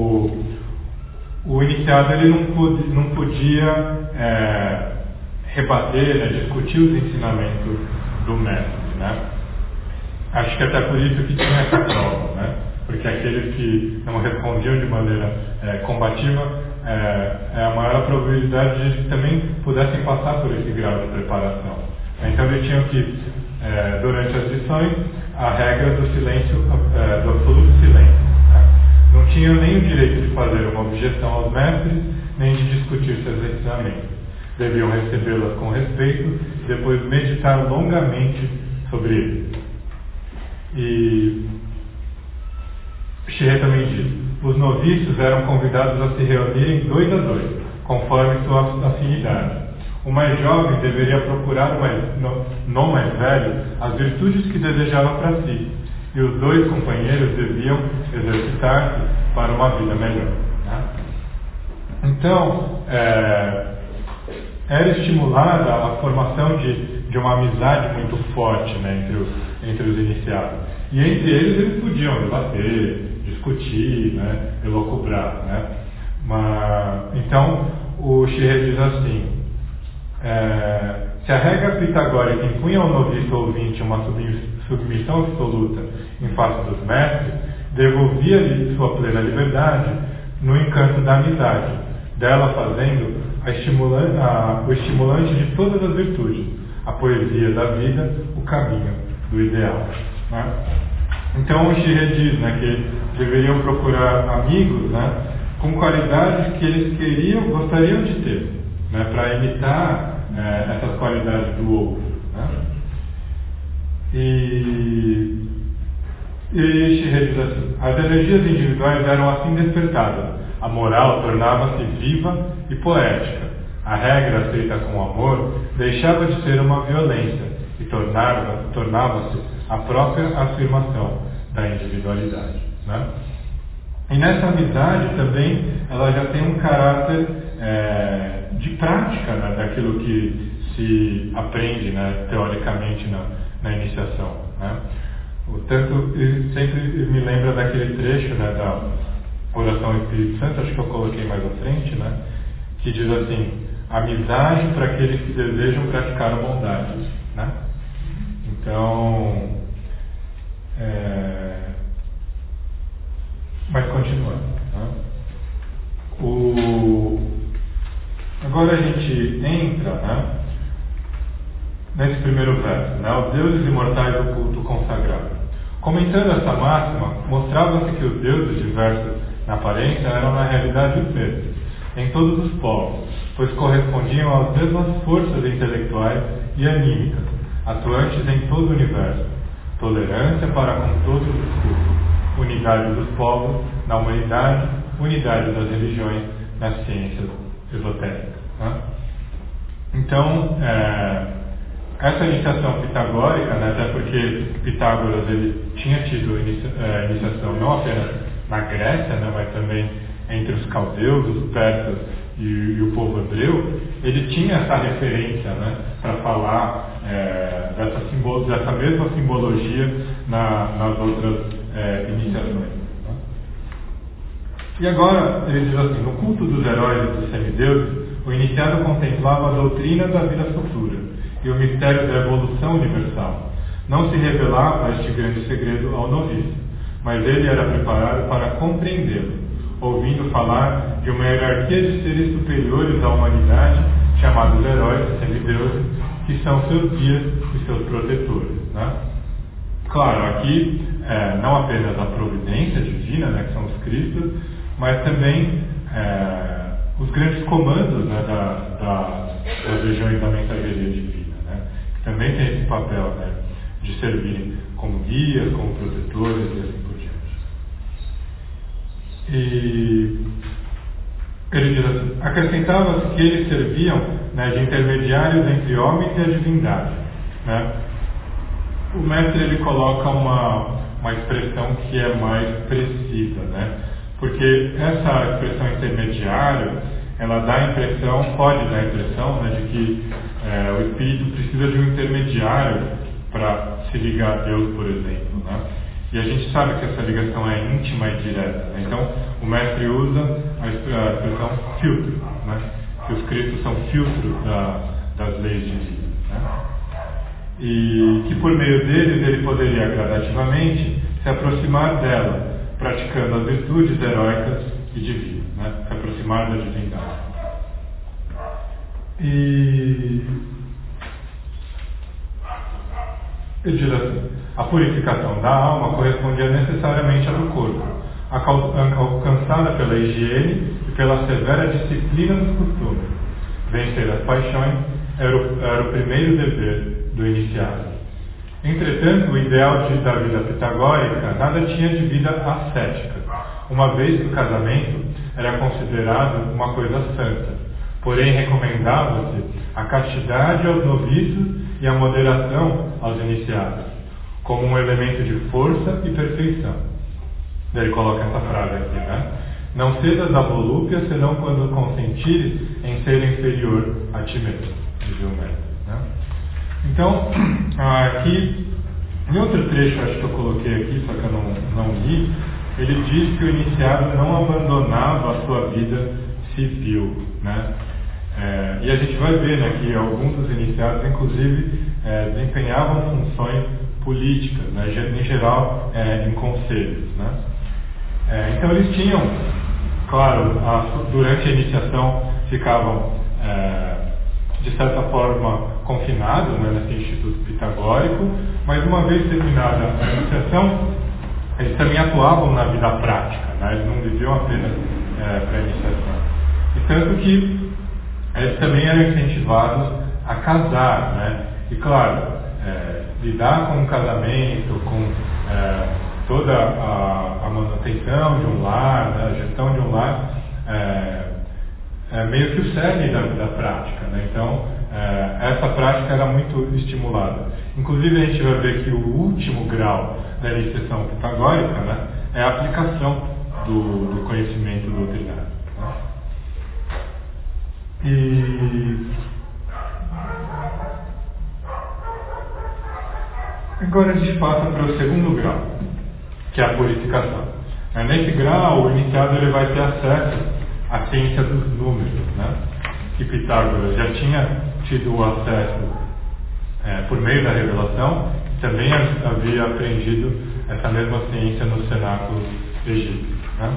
O iniciado ele não podia rebater, né, discutir os ensinamentos do mestre. Né? Acho que até por isso que tinha essa prova, né? Porque aqueles que não respondiam de maneira combativa, a maior probabilidade de eles também pudessem passar por esse grau de preparação. Então eles tinham que, durante as lições, a regra do silêncio, do absoluto silêncio. Né? Não tinham nem o direito de fazer uma objeção aos mestres, nem de discutir seus ensinamentos. Deviam recebê-las com respeito e depois meditar longamente sobre eles. E Shiré também diz: os noviços eram convidados a se reunirem 2 a 2, conforme sua afinidade. O mais jovem deveria procurar no mais velho as virtudes que desejava para si, e os 2 companheiros deviam exercitar-se para uma vida melhor. Né? Então, era estimulada a formação de uma amizade muito forte, né, entre os iniciados. E entre eles podiam debater, discutir, né, elocubrar. Né? Então, o Shiré diz assim: se a regra pitagórica impunha ao noviço ouvinte uma submissão absoluta em face dos mestres, devolvia-lhe sua plena liberdade no encanto da amizade, dela fazendo o estimulante de todas as virtudes, a poesia da vida, o caminho do ideal. Né? Então o Shiré diz, né, que deveriam procurar amigos, né, com qualidades que eles gostariam de ter, né, para imitar essas qualidades do outro. Né? E Shiré diz assim: as energias individuais eram assim despertadas, a moral tornava-se viva e poética, a regra aceita com amor deixava de ser uma violência e tornava-se a própria afirmação da individualidade. Né? E nessa amizade também ela já tem um caráter de prática, né, daquilo que se aprende, né, teoricamente na iniciação. Né? Tanto sempre me lembra daquele trecho, né, da oração Espírito Santo, acho que eu coloquei mais à frente, né, que diz assim: amizade para aqueles que desejam praticar a bondade. Né? Então, mas continuando. Né? Agora a gente entra, né, nesse primeiro verso, né, os deuses imortais do culto consagrado. Comentando essa máxima, mostrava-se que os deuses diversos na aparência eram na realidade os mesmos, em todos os povos, pois correspondiam às mesmas forças intelectuais e anímicas, atuantes em todo o universo, tolerância para com todos os cultos, unidade dos povos na humanidade, unidade das religiões nas ciências esotéricas. Né? Então, essa iniciação pitagórica, né, até porque Pitágoras ele tinha tido iniciação não apenas na Grécia, né, mas também entre os caldeus, os persas e o povo hebreu, ele tinha essa referência, né, para falar dessa mesma simbologia nas outras iniciações. Né? E agora, ele diz assim: no culto dos heróis e dos semideuses, o iniciado contemplava a doutrina da vida futura e o mistério da evolução universal. Não se revelava este grande segredo ao noviço, mas ele era preparado para compreendê-lo, ouvindo falar de uma hierarquia de seres superiores à humanidade, chamados heróis e semideuses, que são seus guias e seus protetores. Né? Claro, aqui não apenas a providência divina, né, que são os Cristos, mas também os grandes comandos, né, das regiões da mensageria divina, né, que também tem esse papel, né, de servir como guias, como protetores e assim por diante. E ele diz assim: acrescentava-se que eles serviam, né, de intermediários entre homens e a divindade. Né? O mestre ele coloca uma expressão que é mais precisa, né? Porque essa expressão intermediário, ela dá a impressão, pode dar a impressão, né, de que o espírito precisa de um intermediário para se ligar a Deus, por exemplo. Né? E a gente sabe que essa ligação é íntima e direta. Né? Então, o mestre usa a expressão filtro, né? Que os Cristos são filtros das leis divinas. Né? E que por meio deles ele poderia gradativamente se aproximar dela, praticando as virtudes heróicas e divinas, né? Se aproximar da divindade. E ele diz assim: a purificação da alma correspondia necessariamente à do corpo, alcançada pela higiene e pela severa disciplina dos costumes. Vencer as paixões era o primeiro dever do iniciado. Entretanto, o ideal da vida pitagórica nada tinha de vida ascética, uma vez que o casamento era considerado uma coisa santa, porém recomendava-se a castidade aos noviços e a moderação aos iniciados, como um elemento de força e perfeição. Daí ele coloca essa frase aqui, né? Não cedas à volúpia, senão quando consentires em ser inferior a ti mesmo, dizia o mestre, né? Então, aqui, em outro trecho, acho que eu coloquei aqui, só que eu não li, ele diz que o iniciado não abandonava a sua vida civil, né? E a gente vai ver, né, que alguns dos iniciados, inclusive, desempenhavam funções políticas, né, em geral, em conselhos, né? Então eles tinham, claro, durante a iniciação ficavam, de certa forma, confinados, né, nesse instituto pitagórico, mas uma vez terminada a iniciação, eles também atuavam na vida prática, né? Eles não viviam apenas para a iniciação. E tanto que eles também eram incentivados a casar, né? E claro, lidar com o casamento, com toda a manutenção de um lar, né? A gestão de um lar, meio que o cerne da vida prática, né? Então, essa prática era muito estimulada. Inclusive, a gente vai ver que o último grau da iniciação pitagórica, né, é a aplicação do conhecimento doutrinário, né? E agora a gente passa para o segundo grau, que é a purificação. Nesse grau, o iniciado ele vai ter acesso à ciência dos números, né? Que Pitágoras já tinha tido o acesso por meio da revelação, e também havia aprendido essa mesma ciência no cenáculo egípcio, né?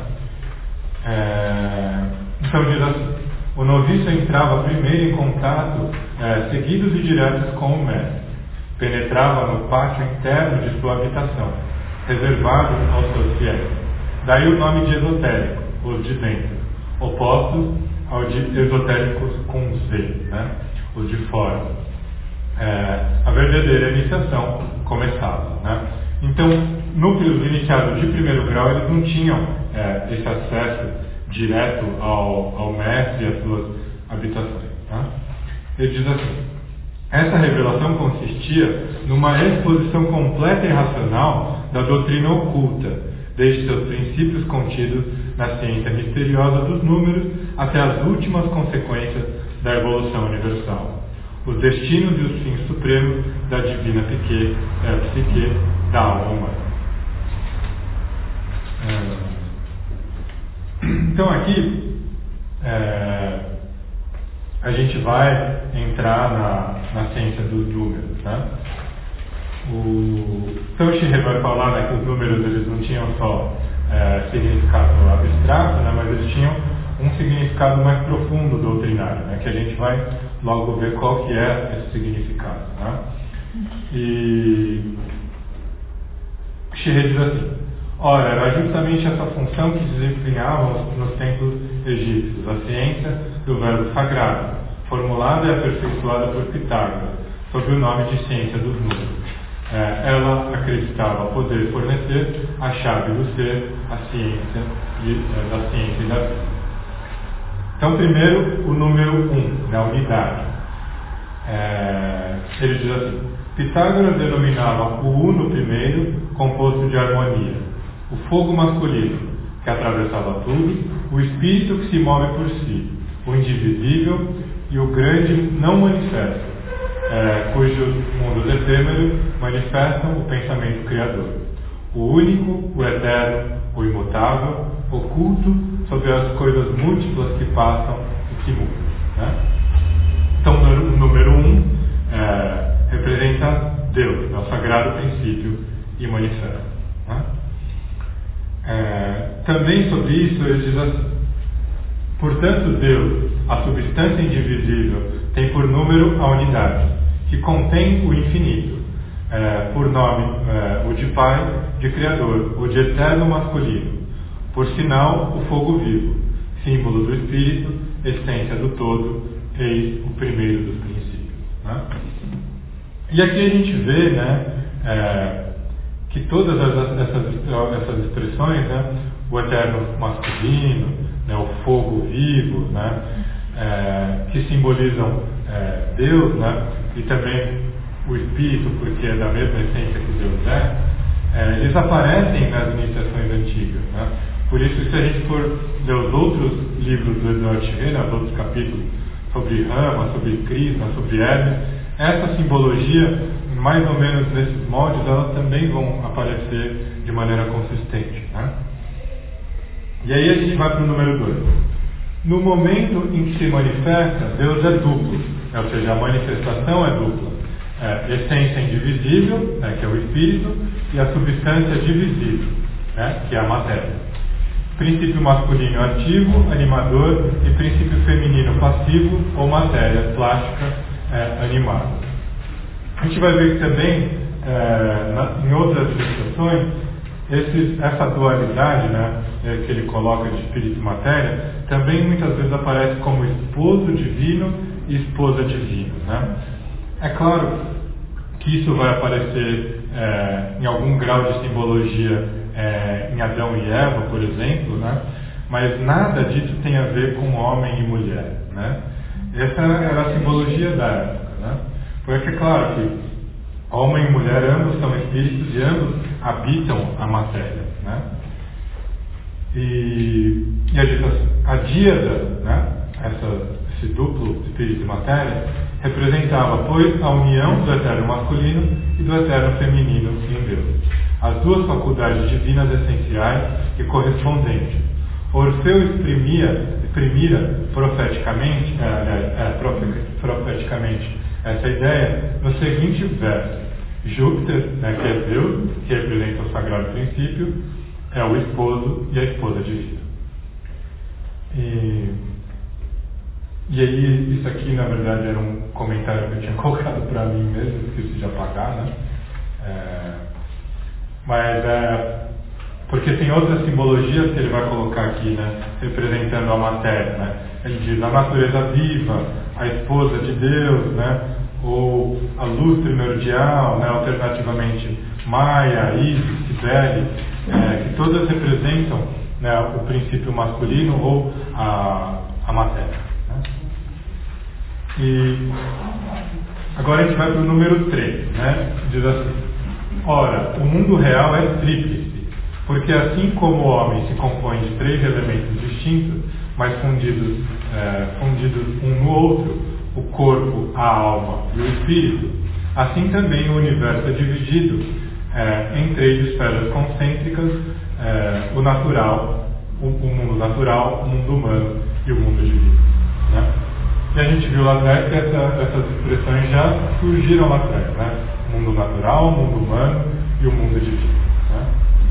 Então diz assim: o noviço entrava primeiro em contato seguidos e diretos com o mestre, penetrava no pátio interno de sua habitação, reservado aos seus fiéis. Daí o nome de esotérico, os de dentro, opostos ao de esotéricos com Z, né? Os de fora. A verdadeira iniciação começava, né? Então, núcleos iniciados de primeiro grau, eles não tinham esse acesso direto ao mestre e às suas habitações, tá? Ele diz assim: essa revelação consistia numa exposição completa e racional da doutrina oculta, desde seus princípios contidos na ciência misteriosa dos números até as últimas consequências da evolução universal, os destinos e os fins supremos da divina psique da alma humana. Então aqui a gente vai entrar na ciência dos números, né? O Toshihiro vai falar, né, que os números eles não tinham só significado abstrato, né, mas eles tinham um significado mais profundo doutrinário, né, que a gente vai logo ver qual que é esse significado, né? E Shihei diz assim: ora, era justamente essa função que desempenhavam nos templos egípcios, a ciência do verbo sagrado, formulada e aperfeiçoada por Pitágoras, sob o nome de ciência dos números. Ela acreditava poder fornecer a chave do ser, a ciência da ciência e da vida. Então, primeiro, o número 1, né, a unidade. Ele diz assim: Pitágoras denominava o uno primeiro, composto de harmonia, o fogo masculino, que atravessava tudo, o espírito que se move por si, o indivisível e o grande não manifesto, cujos mundos efêmeros manifestam o pensamento criador, o único, o eterno, o imutável, oculto sobre as coisas múltiplas que passam e que mudam, né? Então, o número 1 representa Deus, é o sagrado princípio e manifesto, né? Também sobre isso ele diz assim: portanto, Deus, a substância indivisível, tem por número a unidade, que contém o infinito, por nome o de Pai, de Criador, o de eterno masculino, por sinal o fogo vivo, símbolo do Espírito, essência do todo, eis o primeiro dos princípios. Né? E aqui a gente vê, né, que todas essas expressões, né, o eterno masculino, né, o fogo vivo, né, que simbolizam Deus, né, e também o Espírito, porque é da mesma essência que Deus eles aparecem nas iniciações antigas. Né? Por isso, se a gente for ler os outros livros do Edward Scherer, os outros capítulos sobre Rama, sobre Krishna, sobre Hermes, essa simbologia, mais ou menos nesses moldes, elas também vão aparecer de maneira consistente. Né? E aí a gente vai para o número 2. No momento em que se manifesta, Deus é duplo, ou seja, a manifestação é dupla. Essência indivisível, né, que é o Espírito, e a substância divisível, né, que é a matéria. Princípio masculino ativo, animador, e princípio feminino passivo, ou matéria plástica animada. A gente vai ver que também, em outras ilustrações, essa dualidade, né, que ele coloca de espírito e matéria, também muitas vezes aparece como esposo divino e esposa divina. Né? É claro que isso vai aparecer em algum grau de simbologia em Adão e Eva, por exemplo, né? Mas nada disso tem a ver com homem e mulher. Né? Essa era a simbologia da época. Né? Porque é claro que homem e mulher ambos são espíritos e ambos habitam a matéria. Né? E a díada, né? Esse duplo espírito e matéria, representava, pois, a união do eterno masculino e do eterno feminino em Deus. As duas faculdades divinas essenciais e correspondentes. Orfeu exprimira profeticamente essa ideia no seguinte verso. Júpiter, né, que é Deus, que representa o sagrado princípio, é o esposo e a esposa divina. E aí, isso aqui, na verdade, era um comentário que eu tinha colocado para mim mesmo, esqueci de apagar, né? Porque tem outras simbologias que ele vai colocar aqui, né? Representando a matéria, né? Ele diz a natureza viva, a esposa de Deus, né? Ou a luz primordial, né? Alternativamente Maia, Isis, Cibele, que todas representam, né, o princípio masculino ou a matéria. E agora a gente vai para o número 3, né? Diz assim: ora, o mundo real é tríplice, porque assim como o homem se compõe de 3 elementos distintos, mas fundidos um no outro, o corpo, a alma e o espírito, assim também o universo é dividido em 3 esferas concêntricas, o natural, o mundo natural, o mundo humano e o mundo divino. Né? E a gente viu lá atrás que essas expressões já surgiram lá atrás, né? O mundo natural, o mundo humano e o mundo divino. Né?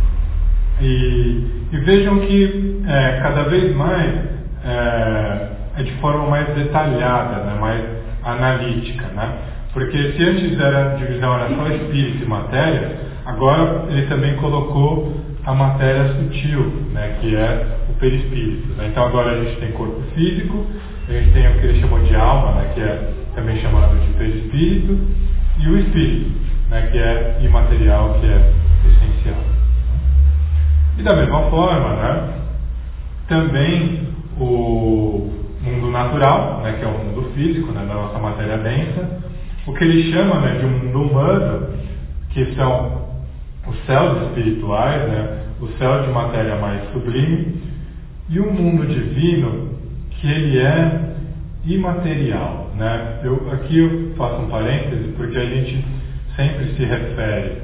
E vejam que cada vez mais é de forma mais detalhada, né? Mais analítica. Né? Porque se antes a divisão era só espírito e matéria, agora ele também colocou a matéria sutil, né? Que é o perispírito. Né? Então agora a gente tem corpo físico, a gente tem o que ele chamou de alma, né, que é também chamado de perispírito, e o espírito, né, que é imaterial, que é essencial. E da mesma forma, né, também o mundo natural, né, que é o mundo físico, né, da nossa matéria densa, o que ele chama, né, de um mundo humano, que são os céus espirituais, né, o céu de matéria mais sublime, e o mundo divino, que ele é imaterial. Né? Aqui eu faço um parêntese, porque a gente sempre se refere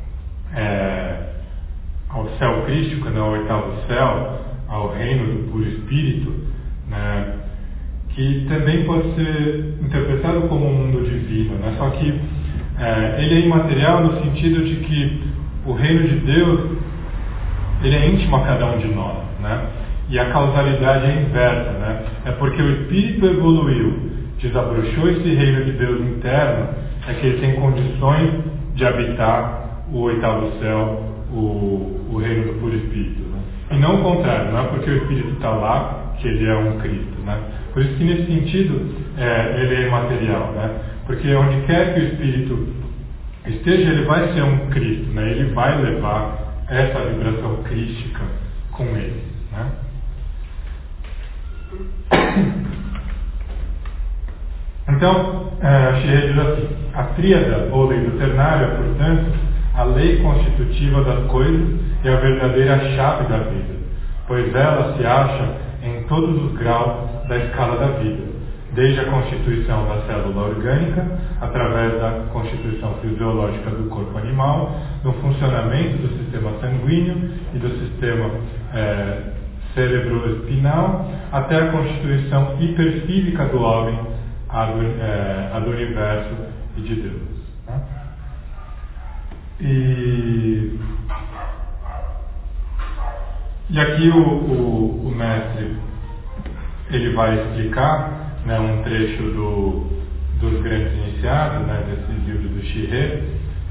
ao céu crístico, né, ao 8º céu, ao reino do puro espírito, né, que também pode ser interpretado como um mundo divino. Né? Só que ele é imaterial no sentido de que o reino de Deus ele é íntimo a cada um de nós. Né? E a causalidade é inversa, né? É porque o espírito evoluiu, desabrochou esse reino de Deus interno, é que ele tem condições de habitar o oitavo céu, o reino do puro Espírito. Né? E não o contrário, não é porque o Espírito está lá que ele é um Cristo. Né? Por isso que nesse sentido ele é imaterial. Né? Porque onde quer que o Espírito esteja, ele vai ser um Cristo. Né? Ele vai levar essa vibração crística com ele. Né? Então, Shirei diz assim: a tríada ou lei do ternário é, portanto, a lei constitutiva das coisas e a verdadeira chave da vida, pois ela se acha em todos os graus da escala da vida, desde a constituição da célula orgânica, através da constituição fisiológica do corpo animal, no funcionamento do sistema sanguíneo e do sistema cerebroespinal, até a constituição hiperfísica do homem, a do universo e de Deus. Né? E aqui o mestre ele vai explicar, né, um trecho dos grandes iniciados, né, desse livro do Shirei,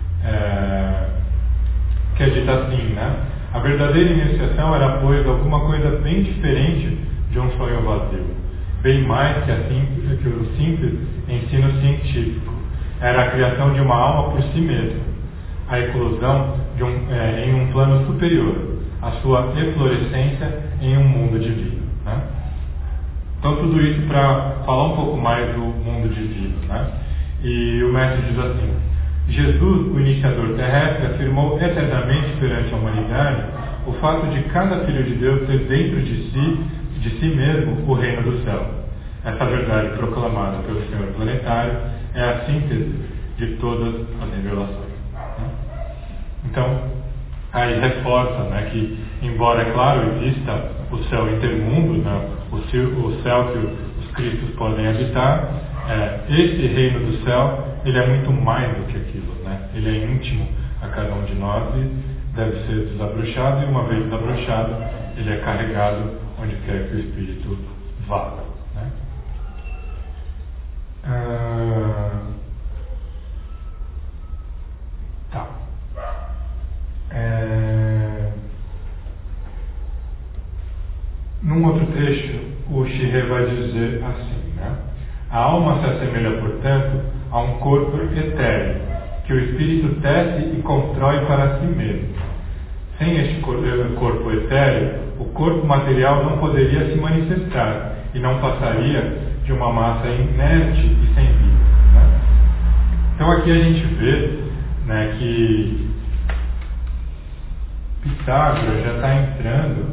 que é dito assim, né? A verdadeira iniciação era, pois, alguma coisa bem diferente de um sonho vazio, bem mais que o simples ensino científico. Era a criação de uma alma por si mesma, a eclosão em um plano superior, a sua eflorescência em um mundo divino. Né? Então, tudo isso para falar um pouco mais do mundo divino. Né? E o mestre diz assim: Jesus, o iniciador terrestre, afirmou eternamente perante a humanidade o fato de cada filho de Deus ter dentro de si mesmo o reino do céu. Essa verdade proclamada pelo Senhor planetário é a síntese de todas as revelações. Né? Então, aí reforça, né, que, embora, é claro, exista o céu intermundo, né, o céu que os Cristos podem habitar, esse reino do céu, ele é muito mais do que aquilo. Né? Ele é íntimo a cada um de nós e deve ser desabrochado, e uma vez desabrochado, ele é carregado onde quer que o Espírito vá. Né? Tá. Num outro trecho, o Shirei vai dizer assim, né? A alma se assemelha, portanto, a um corpo etéreo, que o espírito tece e constrói para si mesmo. Sem este corpo etéreo, o corpo material não poderia se manifestar e não passaria de uma massa inerte e sem vida. Né? Então aqui a gente vê, né, que Pitágoras já está entrando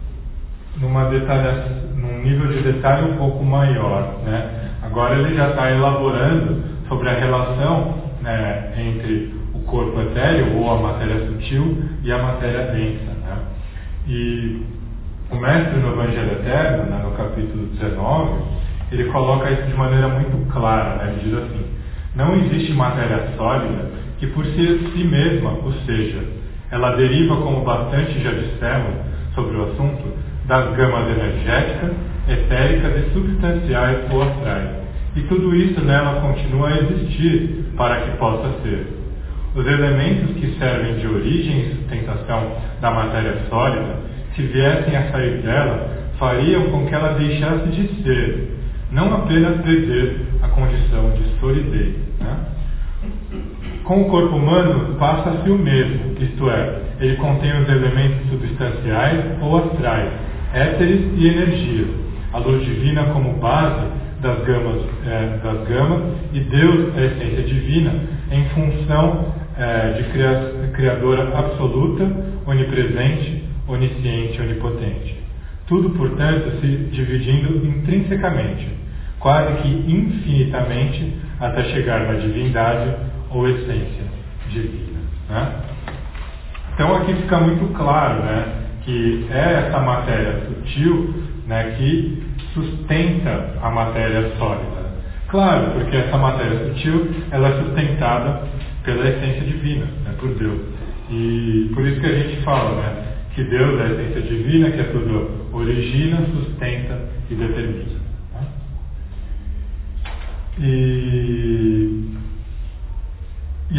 num nível de detalhe um pouco maior. Né? Agora ele já está elaborando sobre a relação, né, entre o corpo etéreo, ou a matéria sutil, e a matéria densa. Né? E o mestre no Evangelho Eterno, né, no capítulo 19, ele coloca isso de maneira muito clara. Né? Ele diz assim: não existe matéria sólida que por si mesma o seja. Ela deriva, como bastante já dissemos sobre o assunto, das gamas energéticas, etéricas e substanciais ou astrais. E tudo isso nela continua a existir para que possa ser. Os elementos que servem de origem e sustentação da matéria sólida, se viessem a sair dela, fariam com que ela deixasse de ser, não apenas perder a condição de solidez. Né? Com o corpo humano passa-se o mesmo, isto é, ele contém os elementos substanciais ou astrais, éteres e energias, a luz divina como base das gamas e Deus, a essência divina, em função de criadora absoluta, onipresente, onisciente, onipotente. Tudo, portanto, se dividindo intrinsecamente, quase que infinitamente, até chegar na divindade ou essência divina. Né? Então aqui fica muito claro, né, que é essa matéria sutil, né, que sustenta a matéria sólida. Claro, porque essa matéria sutil ela é sustentada pela essência divina, né, por Deus. E por isso que a gente fala, né, que Deus é a essência divina, que é tudo origina, sustenta e determina. Né? E é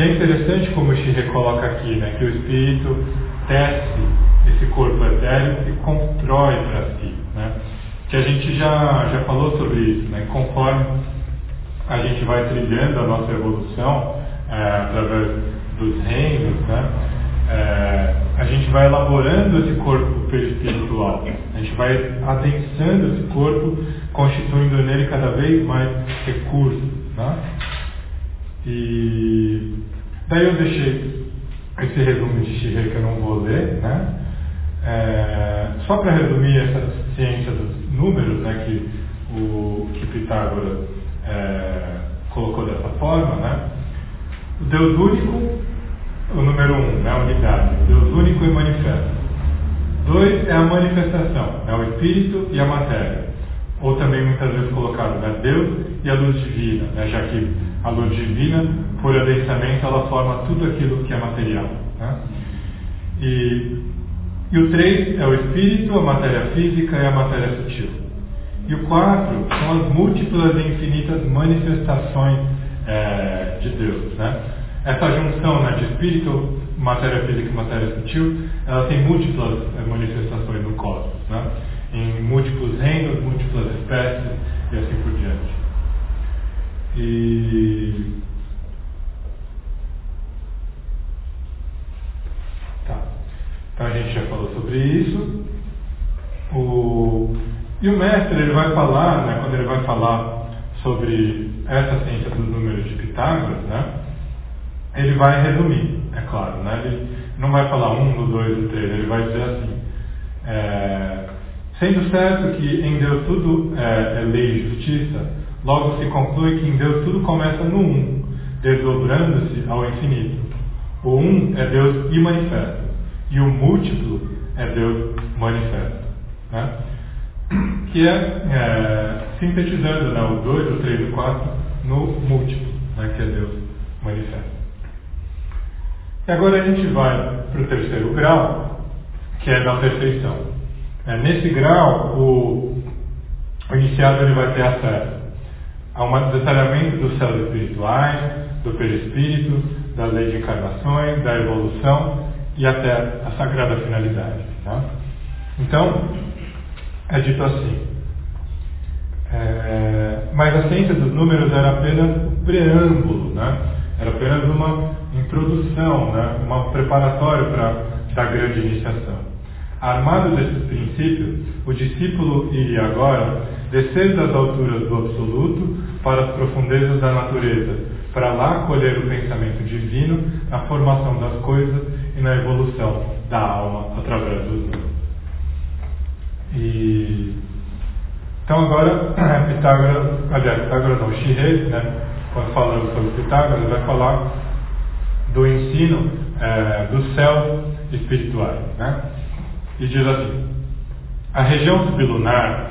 é interessante como o Shihê coloca aqui, né, que o espírito tece esse corpo etéreo e constrói para si, né? Que a gente já falou sobre isso, né? Conforme a gente vai trilhando a nossa evolução através dos reinos, né? A gente vai elaborando esse corpo perispiritual, a gente vai adensando esse corpo, constituindo nele cada vez mais recursos, né? E daí eu deixei esse resumo de Shihê que eu não vou ler, né? Só para resumir essa ciência dos números, né, que Pitágoras colocou dessa forma, né? O Deus único, o número 1, né, a unidade, Deus único e manifesto. 2 é a manifestação, né, o espírito e a matéria, ou também muitas vezes colocado, né, Deus e a luz divina, né, já que a luz divina, por adensamento, ela forma tudo aquilo que é material, né? E o 3 é o espírito, a matéria física e a matéria sutil. E o 4 são as múltiplas e infinitas manifestações de Deus, né? Essa junção, né, de espírito, matéria física e matéria sutil, ela tem múltiplas manifestações no cosmos, né? Em múltiplos reinos, múltiplas espécies e assim por diante. Então a gente já falou sobre isso. E o mestre, ele vai falar, né, quando ele vai falar sobre essa ciência dos números de Pitágoras, né, ele vai resumir, é claro, né, ele não vai falar 1, no 2, no 3, ele vai dizer assim, sendo certo que em Deus tudo é lei e justiça, logo se conclui que em Deus tudo começa no 1, desdobrando-se ao infinito. O 1 é Deus imanifesto, e o múltiplo é Deus manifesto, né? Que sintetizando, né, o 2, o 3 e o 4 no múltiplo, né, que é Deus manifesto. E agora a gente vai para o terceiro grau, que é da perfeição. Nesse grau, o iniciado ele vai ter acesso a um detalhamento dos céus espirituais, do perispírito, da lei de encarnações, da evolução e até a sagrada finalidade, tá? Então, é dito assim, mas a ciência dos números era apenas o preâmbulo, né? Era apenas uma introdução, né? Uma preparatório da grande iniciação. Armado desses princípios, o discípulo iria agora descer das alturas do absoluto para as profundezas da natureza, para lá colher o pensamento divino na formação das coisas e na evolução da alma através dos números. Então agora, Pitágoras não, Shihê, né, quando falando sobre Pitágoras, vai falar do ensino dos céus espirituais, né? E diz assim, a região sublunar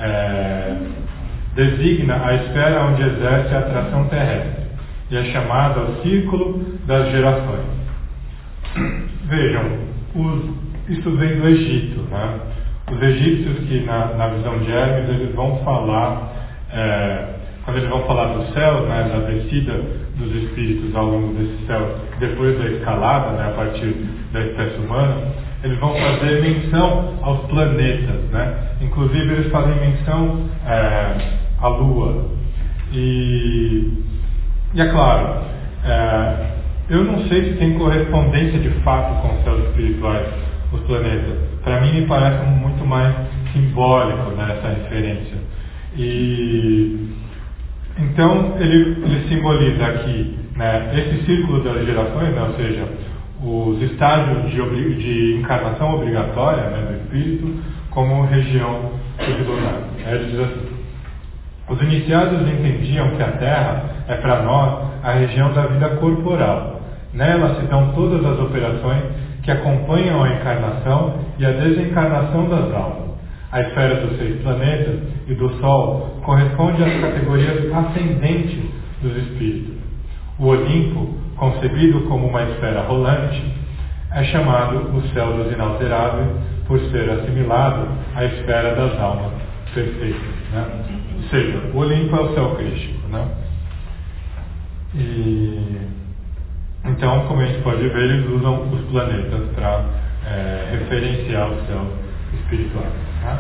designa a esfera onde exerce a atração terrestre e é chamada o círculo das gerações. Vejam, isso vem do Egito, né? Os egípcios que na visão de Hermes eles vão falar, quando eles vão falar dos céus, né, da descida dos espíritos ao longo desses céus, depois da escalada, né, a partir da espécie humana, eles vão fazer menção aos planetas, né? Inclusive eles fazem menção à Lua. E é claro, eu não sei se tem correspondência de fato com os céus espirituais, os planetas. Para mim me parece muito mais simbólico, né, essa referência. E então ele simboliza aqui, né, esse círculo das gerações, né, ou seja, os estágios de encarnação obrigatória, né, do espírito, como região sublunar. Ele diz assim, os iniciados entendiam que a Terra é para nós a região da vida corporal. Nela se dão todas as operações que acompanham a encarnação e a desencarnação das almas. A esfera dos 6 planetas e do Sol corresponde às categorias ascendentes dos espíritos. O Olimpo, concebido como uma esfera rolante, é chamado o céu dos inalteráveis por ser assimilado à esfera das almas perfeitas, né? Ou seja, o Olimpo é o céu crístico, né? Então, como a gente pode ver, eles usam os planetas para referenciar os céus espirituais. Tá?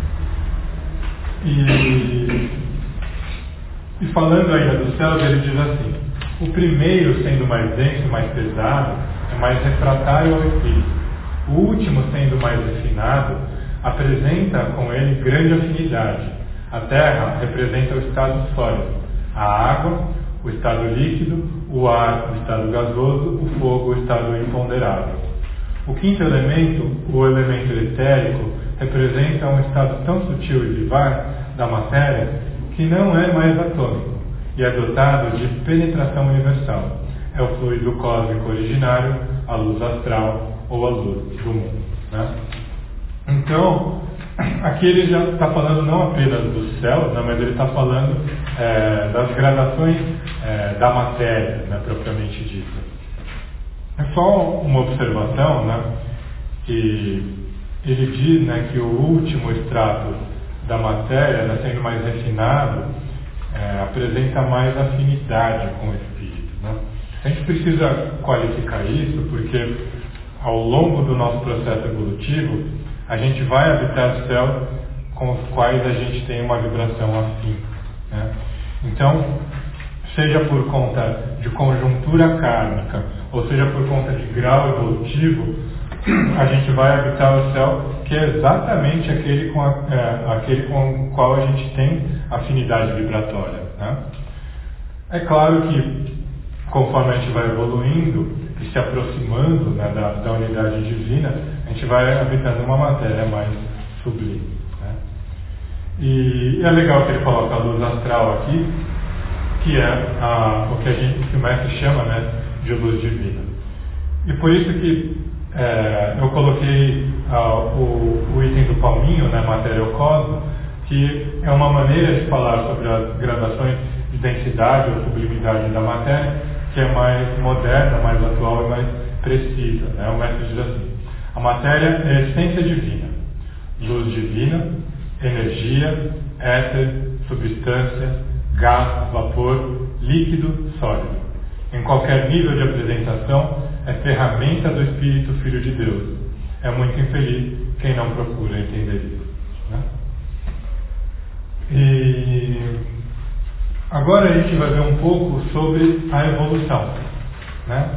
E falando ainda dos céus, ele diz assim: o primeiro, sendo mais denso, mais pesado, é mais refratário ao espírito. O último, sendo mais refinado, apresenta com ele grande afinidade. A terra representa o estado sólido, a água, o estado líquido, o ar, o estado gasoso, o fogo, o estado imponderável. O quinto elemento, o elemento etérico, representa um estado tão sutil e vivar da matéria que não é mais atômico e é dotado de penetração universal. É o fluido cósmico originário, a luz astral ou a luz do mundo. Né? Então, aqui ele já está falando não apenas do céu, né, mas ele está falando das gradações da matéria, né, propriamente dita. É só uma observação, né, que ele diz, né, que o último extrato da matéria, né, sendo mais refinado, apresenta mais afinidade com o espírito. Né? A gente precisa qualificar isso porque ao longo do nosso processo evolutivo a gente vai habitar céus com os quais a gente tem uma vibração afim. Né? Então, seja por conta de conjuntura kármica ou seja por conta de grau evolutivo, a gente vai habitar o céu que é exatamente aquele com o qual a gente tem afinidade vibratória. Né? É claro que conforme a gente vai evoluindo e se aproximando, né, da unidade divina, a gente vai habitando uma matéria mais sublime. Né? E é legal que ele coloca a luz astral aqui, que é o que o mestre chama, né, de luz divina. E por isso que eu coloquei o item do palminho, né, matéria ou cosmos, que é uma maneira de falar sobre as gradações de densidade ou sublimidade da matéria, que é mais moderna, mais atual e mais precisa. Né? O mestre diz assim: a matéria é a essência divina, luz divina, energia, éter, substância, gás, vapor, líquido, sólido. Em qualquer nível de apresentação, é ferramenta do Espírito Filho de Deus. É muito infeliz quem não procura entender isso. Né? E agora a gente vai ver um pouco sobre a evolução. Né?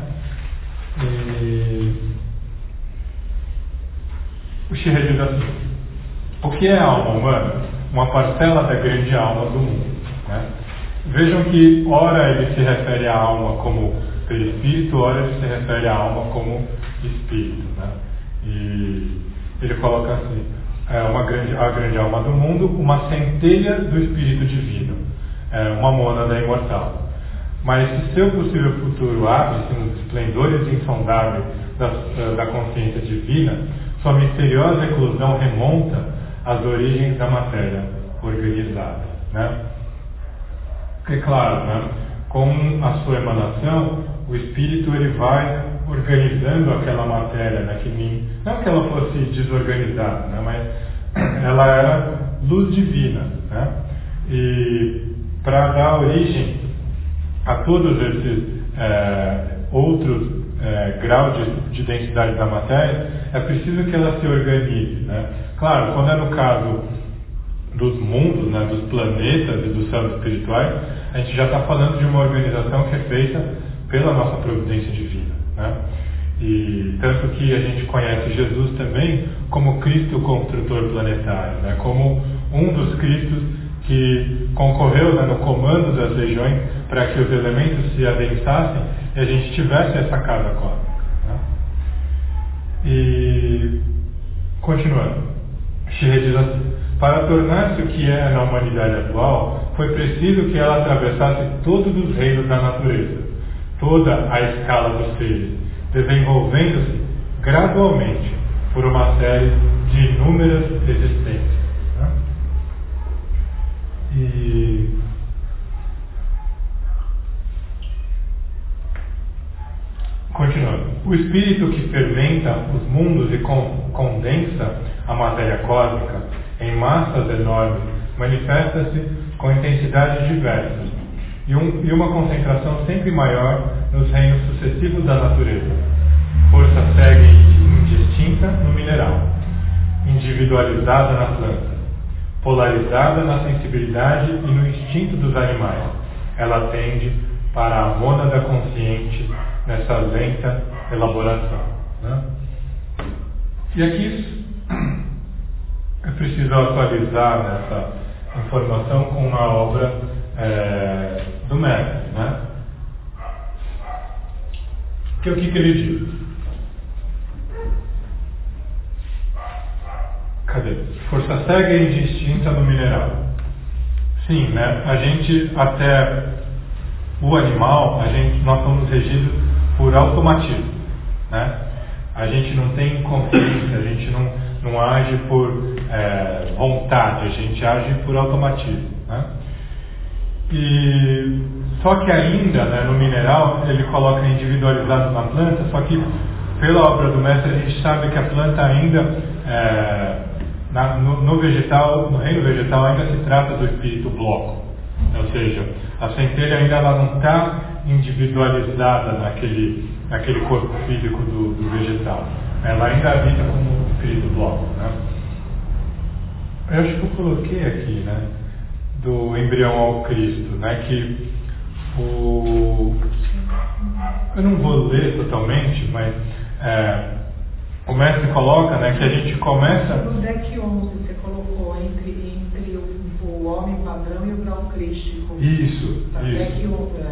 O Shiré diz assim: o que é a alma humana? Uma parcela da grande alma do mundo. Né? Vejam que ora ele se refere à alma como perispírito, ora ele se refere à alma como espírito. Né? E ele coloca assim: a grande alma do mundo, uma centelha do espírito divino, uma mônada imortal. Mas se seu possível futuro abre-se nos esplendores insondáveis da consciência divina, sua misteriosa eclosão remonta às origens da matéria organizada. Né? Porque, claro, né, com a sua emanação, o espírito ele vai organizando aquela matéria, né, não que ela fosse desorganizada, né, mas ela era luz divina. Né? E para dar origem a todos esses outros graus de densidade da matéria, é preciso que ela se organize. Né? Claro, quando é no caso dos mundos, né, dos planetas e dos céus espirituais, a gente já está falando de uma organização que é feita pela nossa providência divina. Né? E tanto que a gente conhece Jesus também como Cristo construtor planetário, né? Como um dos Cristos que concorreu, né, no comando das legiões para que os elementos se adensassem e a gente tivesse essa casa cósmica. Né? E continuando, Shiré diz assim: para tornar-se o que é na humanidade atual, foi preciso que ela atravessasse todos os reinos da natureza, toda a escala dos seres, desenvolvendo-se gradualmente por uma série de inúmeras existências. Né? E continuando, o espírito que fermenta os mundos e condensa a matéria cósmica em massas enormes manifesta-se com intensidades diversas e uma concentração sempre maior nos reinos sucessivos da natureza. Força segue indistinta no mineral, individualizada na planta, polarizada na sensibilidade e no instinto dos animais. Ela tende para a mônada consciente nessa lenta elaboração. Né? E aqui é preciso atualizar essa informação com uma obra do mestre. Né? O que ele diz? Cadê? Força cega e indistinta no mineral. Sim, né? A gente, até o animal, nós somos regidos por automatismo, né? A gente não tem consciência, a gente não age por vontade, a gente age por automatismo, né? E só que ainda, né, no mineral ele coloca individualizado na planta, só que pela obra do mestre a gente sabe que a planta ainda no vegetal, no reino vegetal ainda se trata do espírito bloco, ou seja, a centelha ainda ela não está individualizada naquele corpo físico do vegetal, ela ainda habita como espírito bloco, né? Eu acho que eu coloquei aqui, né, do embrião ao Cristo, né, que eu não vou ler totalmente, mas o mestre coloca, né, que a gente começa... No deck 11 você colocou entre o homem padrão e o grau crístico. Isso. Deck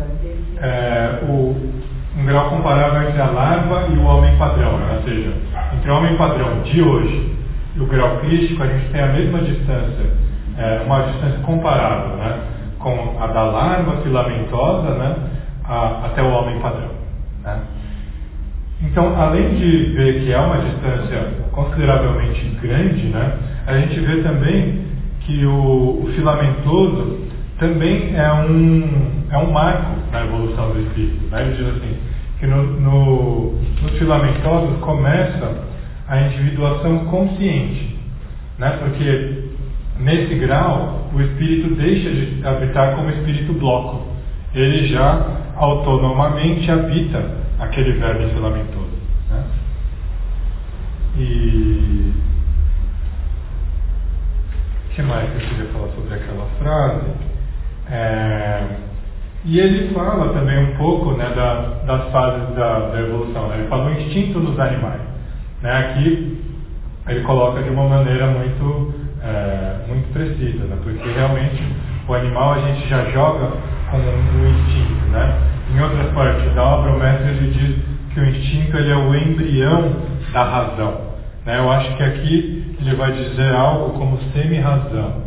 11, um grau comparável entre a larva e o homem padrão, né? Ou seja, entre o homem padrão de hoje e o grau crístico a gente tem a mesma distância, uma distância comparável, né, com a da larva filamentosa, né, até o homem padrão, né? Então, além de ver que é uma distância consideravelmente grande, né, a gente vê também que o filamentoso também é um marco na evolução do espírito, né? Ele diz assim, que nos filamentosos começa a individuação consciente, né? Porque nesse grau o espírito deixa de habitar como espírito bloco, ele já autonomamente habita aquele verbo filamentoso, né? E o que mais que eu queria falar sobre aquela frase? E ele fala também um pouco, né, das fases da evolução, né? Ele fala o instinto nos animais, né? Aqui ele coloca de uma maneira muito precisa, né? Porque realmente o animal a gente já joga com o instinto, né? Em outras partes da obra, o mestre ele diz que o instinto ele é o embrião da razão, né? Eu acho que aqui ele vai dizer algo como semi-razão.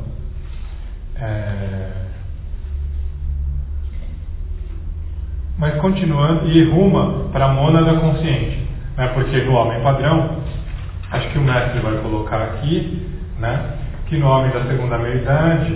Mas continuando, e ruma para a mônada consciente, né? Porque no homem padrão, acho que o mestre vai colocar aqui, né, que no homem da segunda meia-idade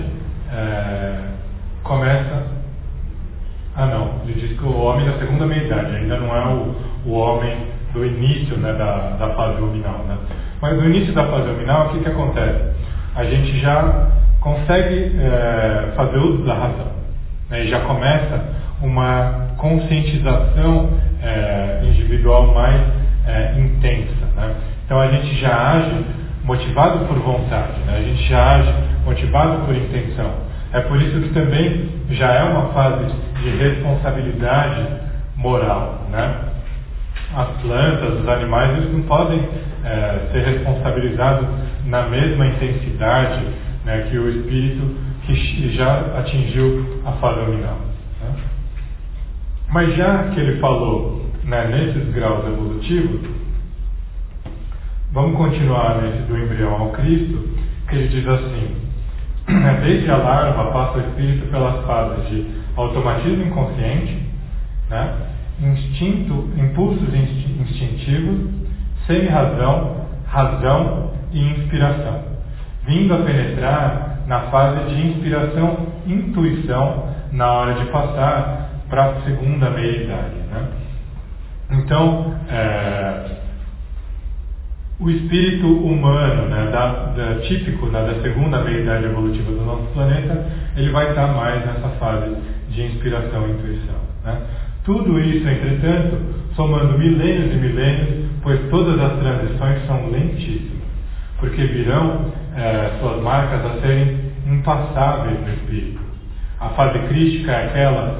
começa... ele diz que o homem da segunda meia-idade ainda não é o homem do início, né, da fase luminal, né? Mas no início da fase luminal, o que acontece? A gente já consegue fazer uso da razão, né? E já começa uma conscientização individual mais intensa, né? Então a gente já age motivado por vontade, né? A gente já age motivado por intenção. É por isso que também já é uma fase de responsabilidade moral, né? As plantas, os animais, eles não podem ser responsabilizados na mesma intensidade, né, que o espírito que já atingiu a fase luminal, né? Mas já que ele falou, né, nesses graus evolutivos, vamos continuar nesse do embrião ao Cristo, que ele diz assim: desde a larva passa o espírito pelas fases de automatismo inconsciente, né, impulsos instintivos, semi-razão, razão e inspiração, vindo a penetrar na fase de inspiração-intuição na hora de passar para a segunda meia-idade, né? Então, o espírito humano, né, típico, né, da segunda meia-idade evolutiva do nosso planeta, ele vai estar mais nessa fase de inspiração e intuição. Né? Tudo isso, entretanto, somando milênios e milênios, pois todas as transições são lentíssimas, porque virão suas marcas a serem impassáveis no espírito. A fase crística é aquela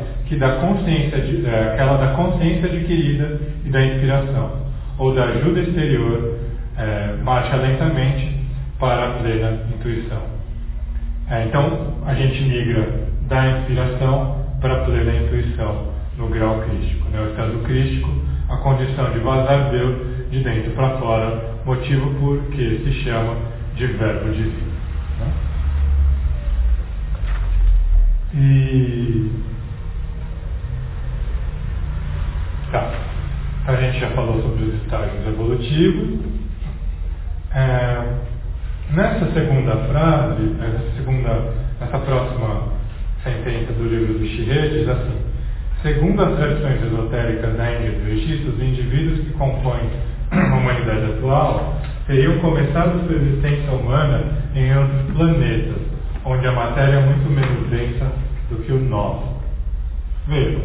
da consciência adquirida e da inspiração, ou da ajuda exterior, marcha lentamente para a plena intuição. Então, a gente migra da inspiração para a plena intuição no grau crístico. Né? O estado crístico, a condição de vazar Deus de dentro para fora, motivo por que se chama de verbo divino. Né? A gente já falou sobre os estágios evolutivos. Nessa segunda frase, essa próxima sentença do livro do Shirê, diz assim: segundo as tradições esotéricas da Índia e do Egito, os indivíduos que compõem a humanidade atual teriam começado sua existência humana em outros planetas, onde a matéria é muito menos densa do que o nosso. Vejam,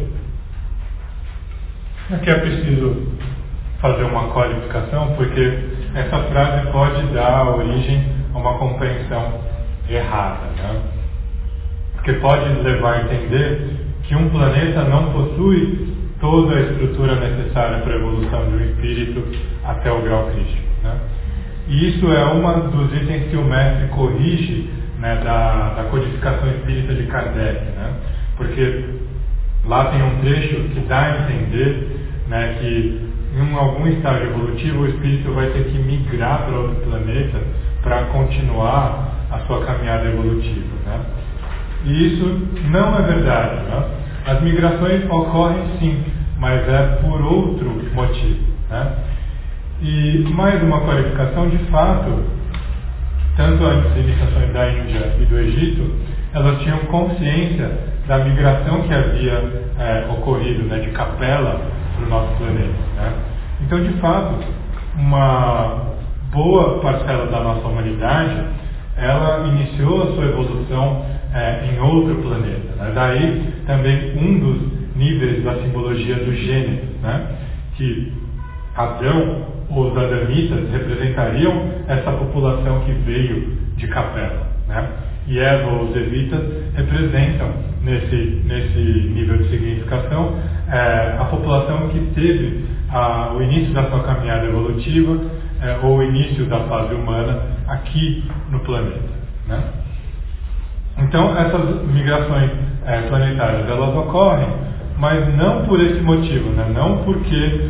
aqui é preciso fazer uma qualificação, porque essa frase pode dar origem a uma compreensão errada, né? Porque pode levar a entender que um planeta não possui toda a estrutura necessária para a evolução de um espírito até o grau crístico, né? E isso é um dos itens que o mestre corrige, né, da codificação espírita de Kardec, né? Porque lá tem um trecho que dá a entender, né, que em algum estágio evolutivo o espírito vai ter que migrar para outro planeta para continuar a sua caminhada evolutiva, né? E isso não é verdade, né? As migrações ocorrem sim, mas é por outro motivo, né? E mais uma qualificação, de fato, tanto as iniciações da Índia e do Egito, elas tinham consciência da migração que havia ocorrido, né, de Capela para o nosso planeta, né? Então, de fato, uma boa parcela da nossa humanidade, ela iniciou a sua evolução em outro planeta, né? Daí também um dos níveis da simbologia do gênero, né? Que Adão ou os adamitas representariam essa população que veio de Capela, né? E Eva ou os evitas representam, nesse nível de significação, a população que teve o início da sua caminhada evolutiva, ou o início da fase humana aqui no planeta, né? Então, essas migrações planetárias, elas ocorrem, mas não por esse motivo, né? Não porque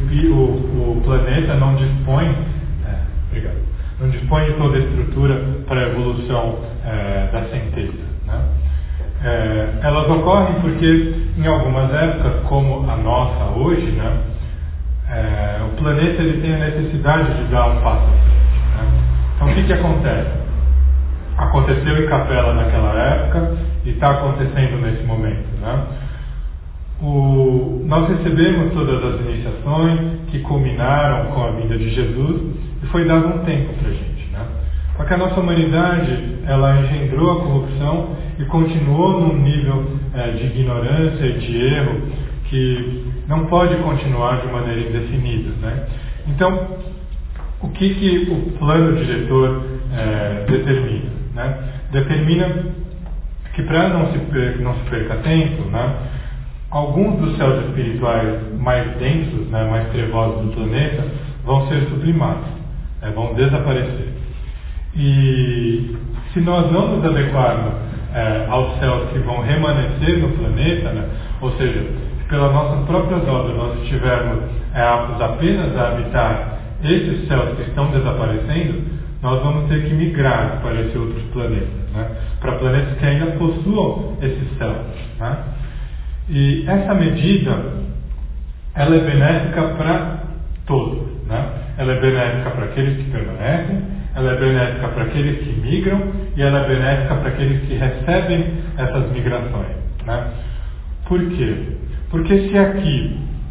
o planeta não dispõe de toda a estrutura para a evolução da centelha, né? Elas ocorrem porque em algumas épocas, como a nossa hoje, né, o planeta ele tem a necessidade de dar um passo à frente, né? Então o que acontece? Aconteceu em Capela naquela época e está acontecendo nesse momento, né? Nós recebemos todas as iniciações que culminaram com a vinda de Jesus e foi dado um tempo para a gente, né? Só que a nossa humanidade, ela engendrou a corrupção e continuou num nível de ignorância e de erro que não pode continuar de maneira indefinida, né? Então, o que o plano diretor determina, né? Determina que para não se perca tempo, né, alguns dos céus espirituais mais densos, né, mais trevosos do planeta, vão ser sublimados, vão desaparecer. E se nós não nos adequarmos aos céus que vão remanescer no planeta, né, ou seja, se pelas nossas próprias obras nós estivermos aptos apenas a habitar esses céus que estão desaparecendo, nós vamos ter que migrar para esses outros planetas, né, para planetas que ainda possuam esses céus, né? E essa medida, ela é benéfica para todos, né? Ela é benéfica para aqueles que permanecem, ela é benéfica para aqueles que migram e ela é benéfica para aqueles que recebem essas migrações, né? Por quê? Porque se aqui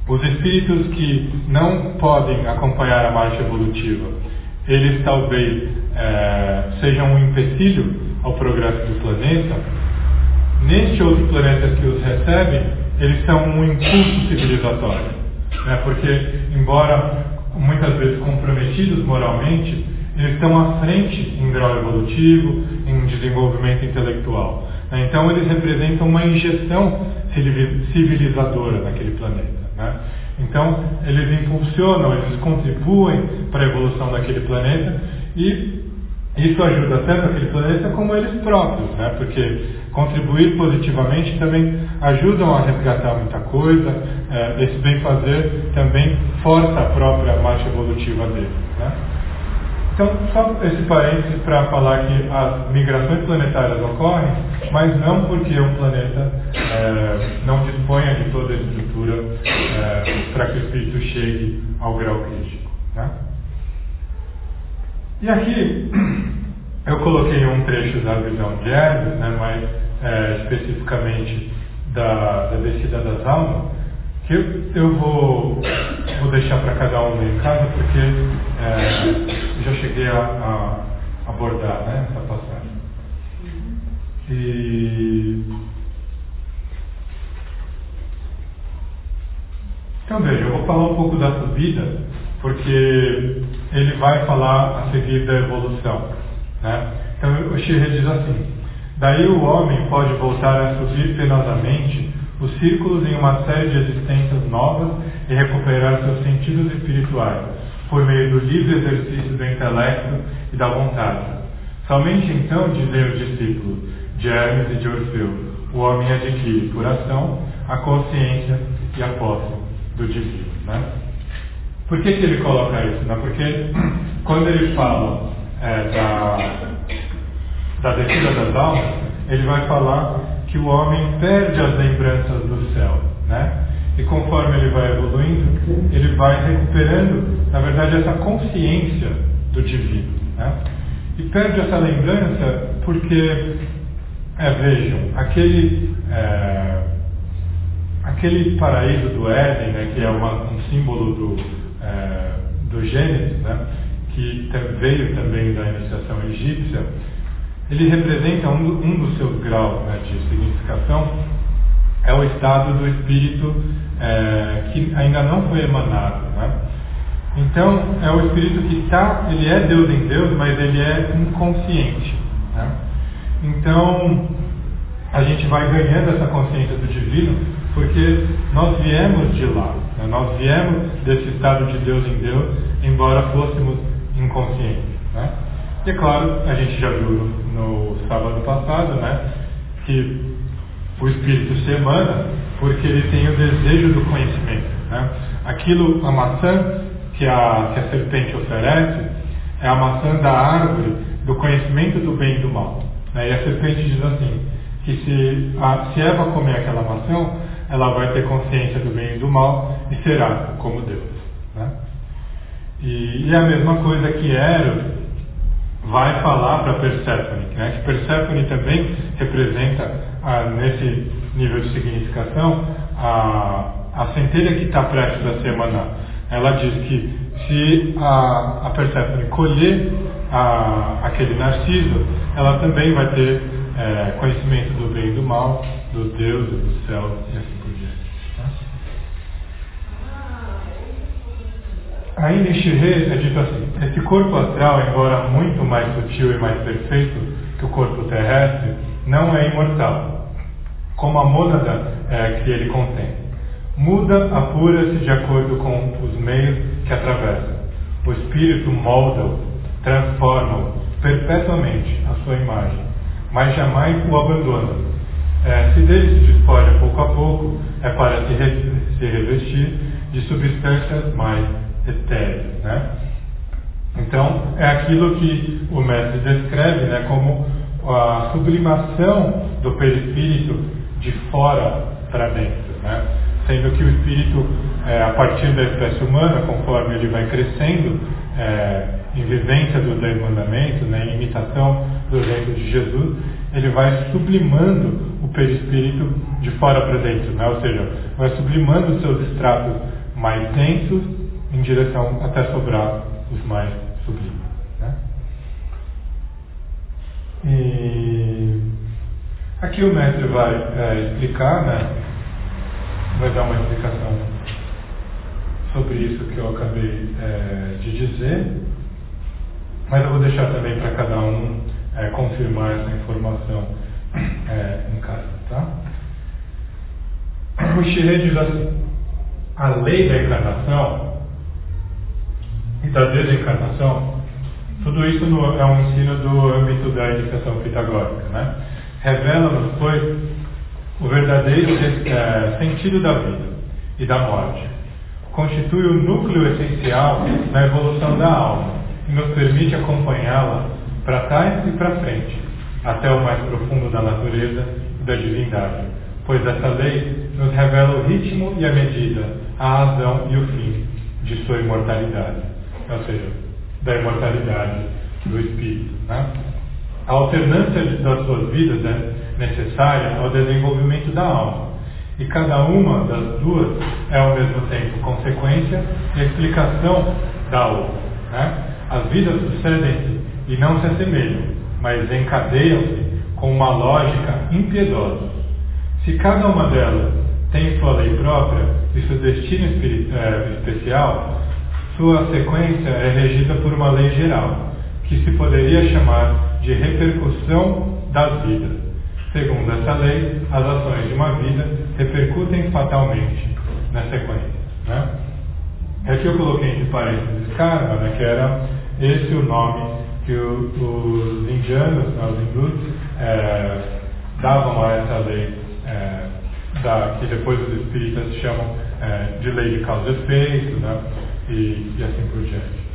Os espíritos que não podem acompanhar a marcha evolutiva, eles talvez sejam um empecilho ao progresso do planeta. Neste outro planeta que os recebe, eles são um impulso civilizatório, né? Porque, embora muitas vezes comprometidos moralmente, eles estão à frente em grau evolutivo, em desenvolvimento intelectual. Então eles representam uma injeção civilizadora naquele planeta, né? Então eles impulsionam, eles contribuem para a evolução daquele planeta, e isso ajuda tanto aquele planeta como eles próprios, né? Porque contribuir positivamente também ajudam a resgatar muita coisa. Esse bem-fazer também força a própria marcha evolutiva deles, né? Então, só esse parênteses para falar que as migrações planetárias ocorrem, mas não porque o planeta não disponha de toda a estrutura para que o espírito chegue ao grau crítico, né? E aqui eu coloquei um trecho da visão de Hermes, né, mas especificamente da descida das almas, que eu vou deixar para cada um em casa, porque já cheguei a abordar, né, essa passagem. Então veja, eu vou falar um pouco da subida, porque ele vai falar a seguir da evolução, né? Então o Shirê diz assim: daí o homem pode voltar a subir penosamente os círculos em uma série de existências novas e recuperar seus sentidos espirituais, por meio do livre exercício do intelecto e da vontade. Somente então, dizem os discípulos de Hermes e de Orfeu, o homem adquire, por ação, a consciência e a posse do divino, né? Por que ele coloca isso, né? Porque quando ele fala da descida das almas, ele vai falar que o homem perde as lembranças do céu, né? E conforme ele vai evoluindo, ele vai recuperando, na verdade, essa consciência do divino, né? E perde essa lembrança porque, vejam, aquele paraíso do Éden, né, que é um símbolo do Gênesis, né, que veio também da iniciação egípcia, ele representa um dos seus graus, né, de significação, é o estado do espírito que ainda não foi emanado, né? Então, é o espírito que ele é Deus em Deus, mas ele é inconsciente, né? Então, a gente vai ganhando essa consciência do divino, porque nós viemos de lá, né? Nós viemos desse estado de Deus em Deus, embora fôssemos inconscientes, né? E é claro, a gente já viu no sábado passado, né, que o espírito se emana porque ele tem o desejo do conhecimento, né? A maçã que a serpente oferece é a maçã da árvore do conhecimento do bem e do mal, né? E a serpente diz assim, que se Eva comer aquela maçã, ela vai ter consciência do bem e do mal e será como Deus, né? E a mesma coisa que Eros vai falar para Perséfone, né? Que Perséfone também representa, nesse nível de significação, a centelha que está prestes a se emanar. Ela diz que se a Perséfone colher aquele narciso, ela também vai ter conhecimento do bem e do mal, dos deuses, do céu e assim por diante. Ainda em Shirê é dito assim: esse corpo astral, embora muito mais sutil e mais perfeito que o corpo terrestre, não é imortal, como a mônada que ele contém. Muda, apura-se de acordo com os meios que atravessa. O espírito molda-o, transforma-o perpetuamente à sua imagem, mas jamais o abandona. Se dele se despoja pouco a pouco, é para se revestir de substâncias mais etéreas, né? Então, é aquilo que o mestre descreve, né, como a sublimação do perispírito de fora para dentro, né? Sendo que o espírito, a partir da espécie humana, conforme ele vai crescendo, em vivência dos 10 mandamentos, né, em imitação do exemplo de Jesus, ele vai sublimando o perispírito de fora para dentro, né? Ou seja, vai sublimando os seus estratos mais densos em direção até sobrar os mais sublimes. Né? E aqui o mestre vai explicar, né? Vai dar uma explicação sobre isso que eu acabei de dizer, mas eu vou deixar também para cada um confirmar essa informação em casa. Tá? O Shirei diz assim: a lei da encarnação e da desencarnação, tudo isso é um ensino do âmbito da educação pitagórica, né? Revela-nos, pois, o verdadeiro sentido da vida e da morte. Constitui o núcleo essencial na evolução da alma e nos permite acompanhá-la para trás e para frente, até o mais profundo da natureza e da divindade, pois essa lei nos revela o ritmo e a medida, a razão e o fim de sua imortalidade, ou seja, da imortalidade do espírito. Né? A alternância das suas vidas é necessária ao desenvolvimento da alma, e cada uma das duas é ao mesmo tempo consequência e explicação da outra. Né? As vidas sucedem-se e não se assemelham, mas encadeiam-se com uma lógica impiedosa. Se cada uma delas tem sua lei própria e seu destino especial, sua sequência é regida por uma lei geral, que se poderia chamar de repercussão das vidas. Segundo essa lei, as ações de uma vida repercutem fatalmente na sequência. Né? Aqui eu coloquei entre parênteses karma, né, que era esse o nome que os indianos, os hindus, davam a essa lei, que depois os espíritas chamam de lei de causa e efeito, né, e assim por diante.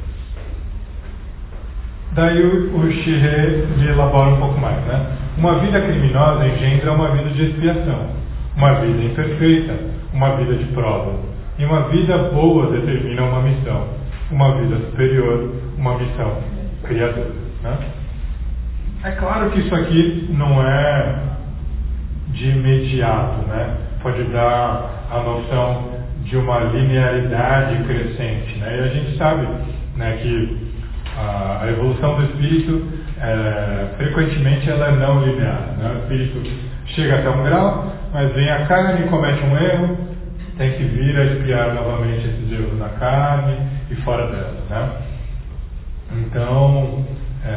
Daí o Shirei elabora um pouco mais. Né? Uma vida criminosa engendra uma vida de expiação, uma vida imperfeita, uma vida de prova, e uma vida boa determina uma missão, uma vida superior, uma missão criadora. Né? É claro que isso aqui não é de imediato, né? Pode dar a noção de uma linearidade crescente. Né? E a gente sabe, né, que a evolução do espírito, frequentemente, ela é não linear. Né? O espírito chega até um grau, mas vem a carne e comete um erro, tem que vir a expiar novamente esses erros na carne e fora dela. Né? Então,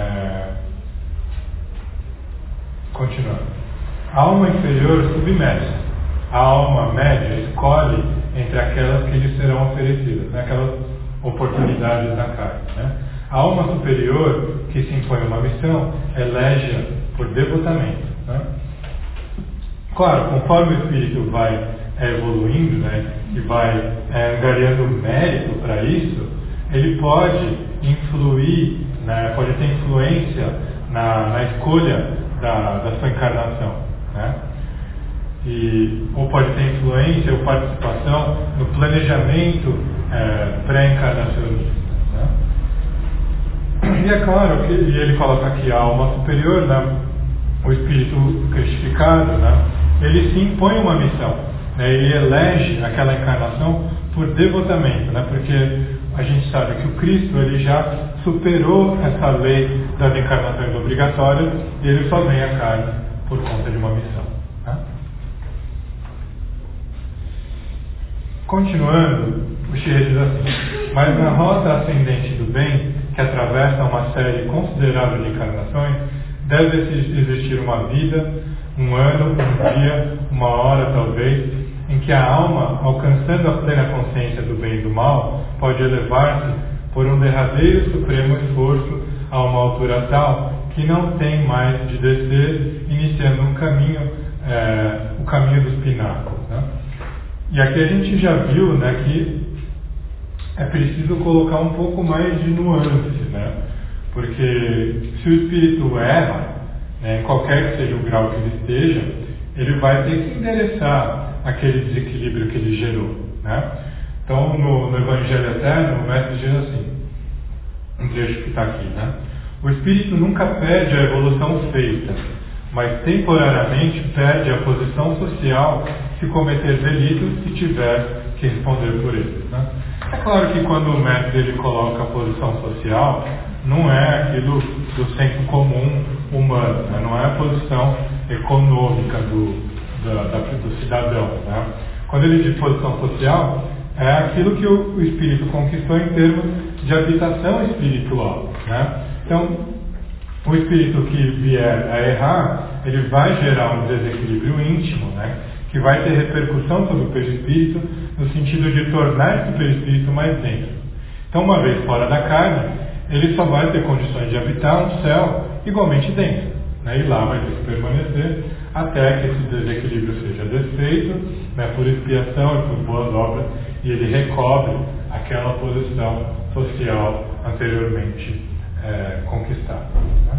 continuando. A alma inferior submete. A alma média escolhe entre aquelas que lhe serão oferecidas, né? Aquelas oportunidades da carne. Né? A alma superior, que se impõe uma missão, elege por devotamento. Né? Claro, conforme o espírito vai evoluindo, né, e vai angariando mérito para isso, ele pode influir, né, pode ter influência na escolha da sua encarnação. Né? Ou pode ter influência ou participação no planejamento pré-encarnacionista. Né? E é claro que ele coloca aqui a alma superior, né? O espírito cristificado, né? Ele se impõe uma missão, né? Ele elege aquela encarnação por devotamento, né? Porque a gente sabe que o Cristo ele já superou essa lei das encarnações obrigatórias e ele só vem à carne por conta de uma missão. Né? Continuando, o Shirei diz assim: mas na rota ascendente do bem, que atravessa uma série considerável de encarnações, deve existir uma vida, um ano, um dia, uma hora talvez, em que a alma, alcançando a plena consciência do bem e do mal, pode elevar-se por um derradeiro supremo esforço a uma altura tal que não tem mais de descer, iniciando um caminho, o caminho dos pináculos. Né? E aqui a gente já viu, né, que é preciso colocar um pouco mais de nuance, né? Porque se o espírito erra, né, em qualquer que seja o grau que ele esteja, ele vai ter que endereçar aquele desequilíbrio que ele gerou. Né? Então, no Evangelho Eterno, o mestre diz assim, um trecho que está aqui, né? O espírito nunca perde a evolução feita, mas temporariamente perde a posição social se cometer delitos e tiver que responder por eles. Né? É claro que quando o mestre ele coloca a posição social, não é aquilo do senso comum humano, né? Não é a posição econômica do cidadão. Né? Quando ele diz posição social, é aquilo que o espírito conquistou em termos de habitação espiritual. Né? Então, o espírito que vier a errar, ele vai gerar um desequilíbrio íntimo, né? Que vai ter repercussão sobre o perispírito, no sentido de tornar esse perispírito mais denso. Então, uma vez fora da carne, ele só vai ter condições de habitar um céu igualmente denso, né? E lá vai ter que permanecer até que esse desequilíbrio seja desfeito, né? Por expiação e por boas obras, e ele recobre aquela posição social anteriormente conquistada. Né?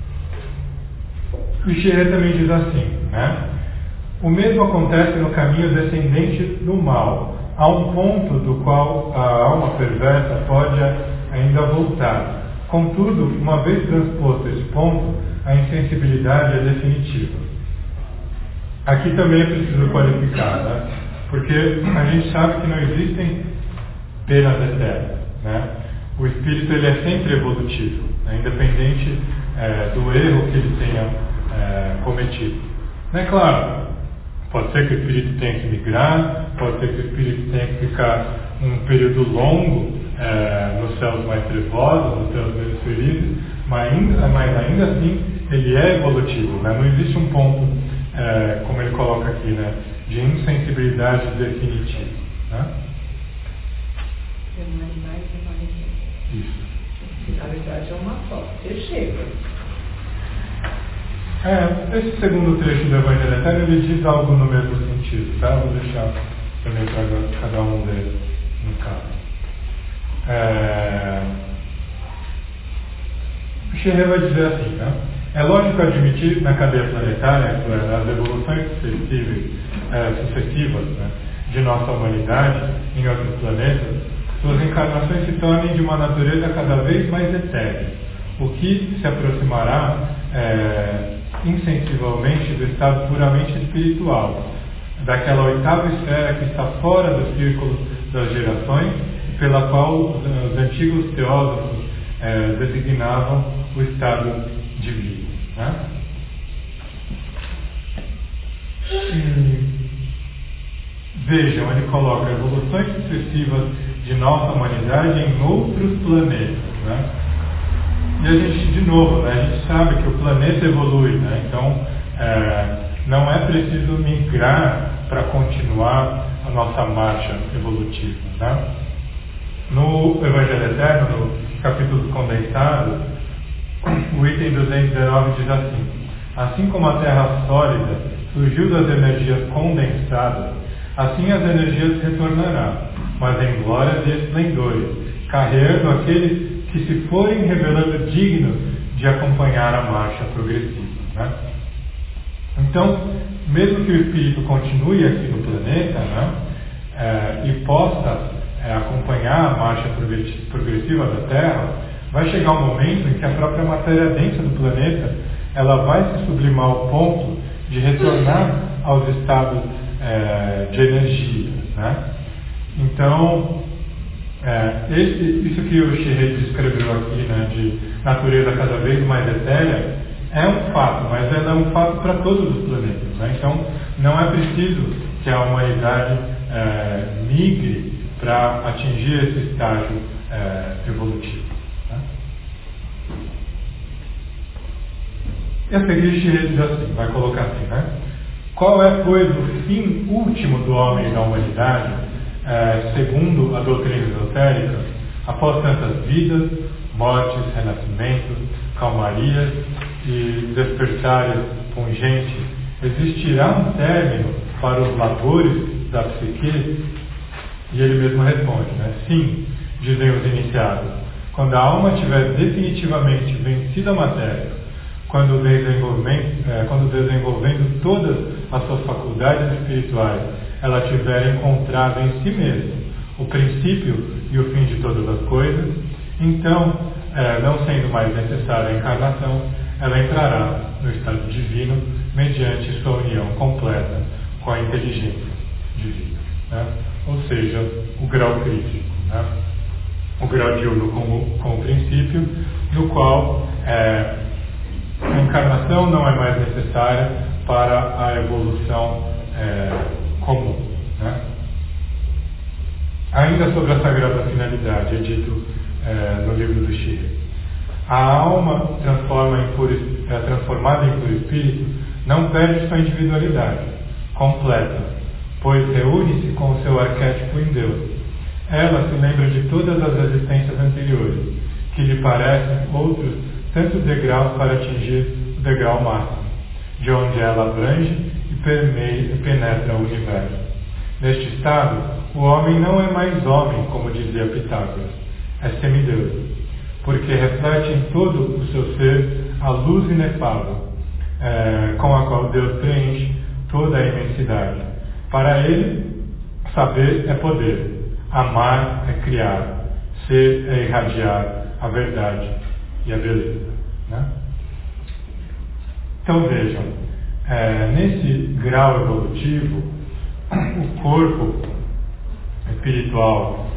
O Xerê também diz assim, né? O mesmo acontece no caminho descendente do mal, a um ponto do qual a alma perversa pode ainda voltar. Contudo, uma vez transposto esse ponto, a insensibilidade é definitiva. Aqui também é preciso qualificar, né? Porque a gente sabe que não existem penas eternas, né? O espírito ele é sempre evolutivo, né? Independente do erro que ele tenha cometido. É claro, pode ser que o espírito tenha que migrar, pode ser que o espírito tenha que ficar um período longo nos céus mais trevosos, nos céus menos felizes, mas ainda assim ele é evolutivo, né? Não existe um ponto, como ele coloca aqui, né, de insensibilidade definitiva. Né? Isso. Na verdade é uma só, você chega. Esse segundo trecho do Evangelho Eterno, ele diz algo no mesmo sentido, tá? Vou deixar também para cada um deles no caso. O Xerê vai dizer assim, né? É lógico admitir na cadeia planetária, nas evoluções sucessivas, né, de nossa humanidade em outros planetas, suas encarnações se tornem de uma natureza cada vez mais etérea, o que se aproximará insensivelmente do estado puramente espiritual, daquela oitava esfera que está fora do círculo das gerações, pela qual os antigos teósofos designavam o estado divino. Né? Vejam, ele coloca evoluções sucessivas de nossa humanidade em outros planetas. Né? E a gente, de novo, né, a gente sabe que o planeta evolui, né? Então não é preciso migrar para continuar a nossa marcha evolutiva. Né? No Evangelho Eterno, no capítulo condensado, o item 219 diz assim: assim como a Terra sólida surgiu das energias condensadas, assim as energias retornarão, mas em glórias e esplendores, carregando aqueles que se forem revelando dignos de acompanhar a marcha progressiva. Né? Então, mesmo que o espírito continue aqui no planeta, né, e possa acompanhar a marcha progressiva da Terra, vai chegar um momento em que a própria matéria densa do planeta ela vai se sublimar ao ponto de retornar aos estados de energia. Né? Então, isso que o Xerê descreveu aqui, né, de natureza cada vez mais etérea, é um fato, mas ela é um fato para todos os planetas. Né? Então, não é preciso que a humanidade migre para atingir esse estágio evolutivo. Né? E a seguir, Xerê diz assim, vai colocar assim, né? Qual é, pois, o fim último do homem e da humanidade, segundo a doutrina esotérica, após tantas vidas, mortes, renascimentos, calmarias e despertares pungentes, existirá um término para os labores da psique? E ele mesmo responde, né? Sim, dizem os iniciados, quando a alma tiver definitivamente vencido a matéria, quando desenvolvendo todas as suas faculdades espirituais, ela tiver encontrado em si mesma o princípio e o fim de todas as coisas, então, não sendo mais necessária a encarnação, ela entrará no estado divino mediante sua união completa com a inteligência divina, né? Ou seja, o grau crítico, né? O grau diurno como princípio, no qual a encarnação não é mais necessária para a evolução comum, né? Ainda sobre a sagrada finalidade, é dito no livro do Shire. A alma transformada em puro espírito não perde sua individualidade completa, pois reúne-se com o seu arquétipo em Deus. Ela se lembra de todas as existências anteriores, que lhe parecem outros tantos degraus para atingir o degrau máximo, de onde ela abrange e penetra o universo. Neste estado, o homem não é mais homem, como dizia Pitágoras, é semideus, porque reflete em todo o seu ser a luz inefável, com a qual Deus preenche toda a imensidade. Para ele, saber é poder, amar é criar, ser é irradiar a verdade e a beleza, né? Então vejam, nesse grau evolutivo, o corpo espiritual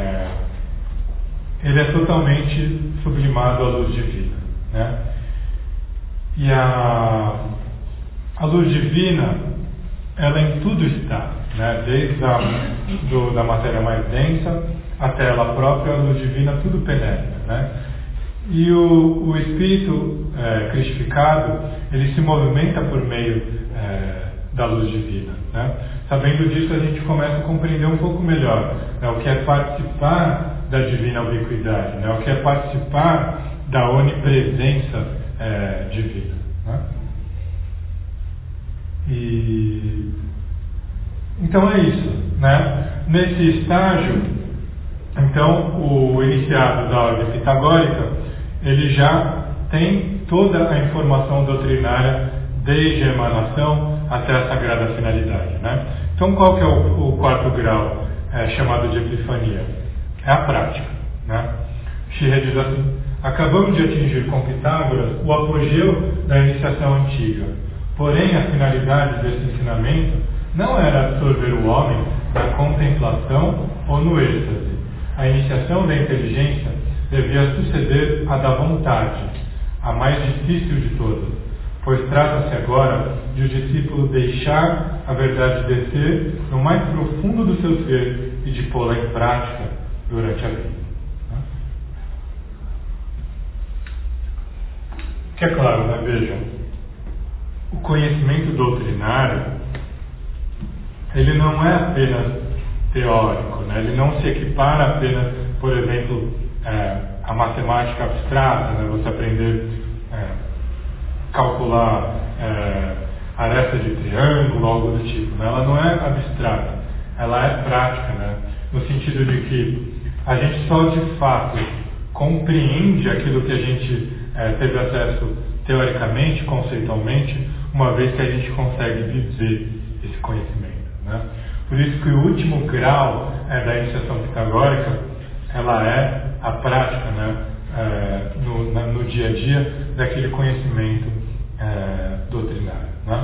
ele é totalmente sublimado à luz divina, né? E a luz divina, ela em tudo está, né? Desde da matéria mais densa até ela própria, a luz divina tudo penetra, né? E o espírito cristificado, ele se movimenta por meio da luz divina, né? Sabendo disso, a gente começa a compreender um pouco melhor, né, o que é participar da divina ubiquidade, né, o que é participar da onipresença divina, né? E então é isso, né? Nesse estágio, então, o iniciado da ordem pitagórica, ele já tem toda a informação doutrinária desde a emanação até a sagrada finalidade, né? Então, qual que é o quarto grau chamado de epifania? É a prática, né? Shire diz assim: acabamos de atingir com Pitágoras o apogeu da iniciação antiga. Porém, a finalidade desse ensinamento não era absorver o homem na contemplação ou no êxtase. A iniciação da inteligência devia suceder à da vontade, a mais difícil de todas, pois trata-se agora de o discípulo deixar a verdade descer no mais profundo do seu ser e de pô-la em prática durante a vida. Que é claro, né? Vejam, o conhecimento doutrinário, ele não é apenas teórico, né? Ele não se equipara apenas, por exemplo, a matemática abstrata, né? Você aprender calcular aresta de triângulo, algo do tipo, né? Ela não é abstrata, ela é prática, né? No sentido de que a gente só de fato compreende aquilo que a gente teve acesso teoricamente, conceitualmente, uma vez que a gente consegue viver esse conhecimento, né? Por isso que o último grau da iniciação pitagórica, ela é a prática, né? No dia a dia daquele conhecimento doutrinário, né?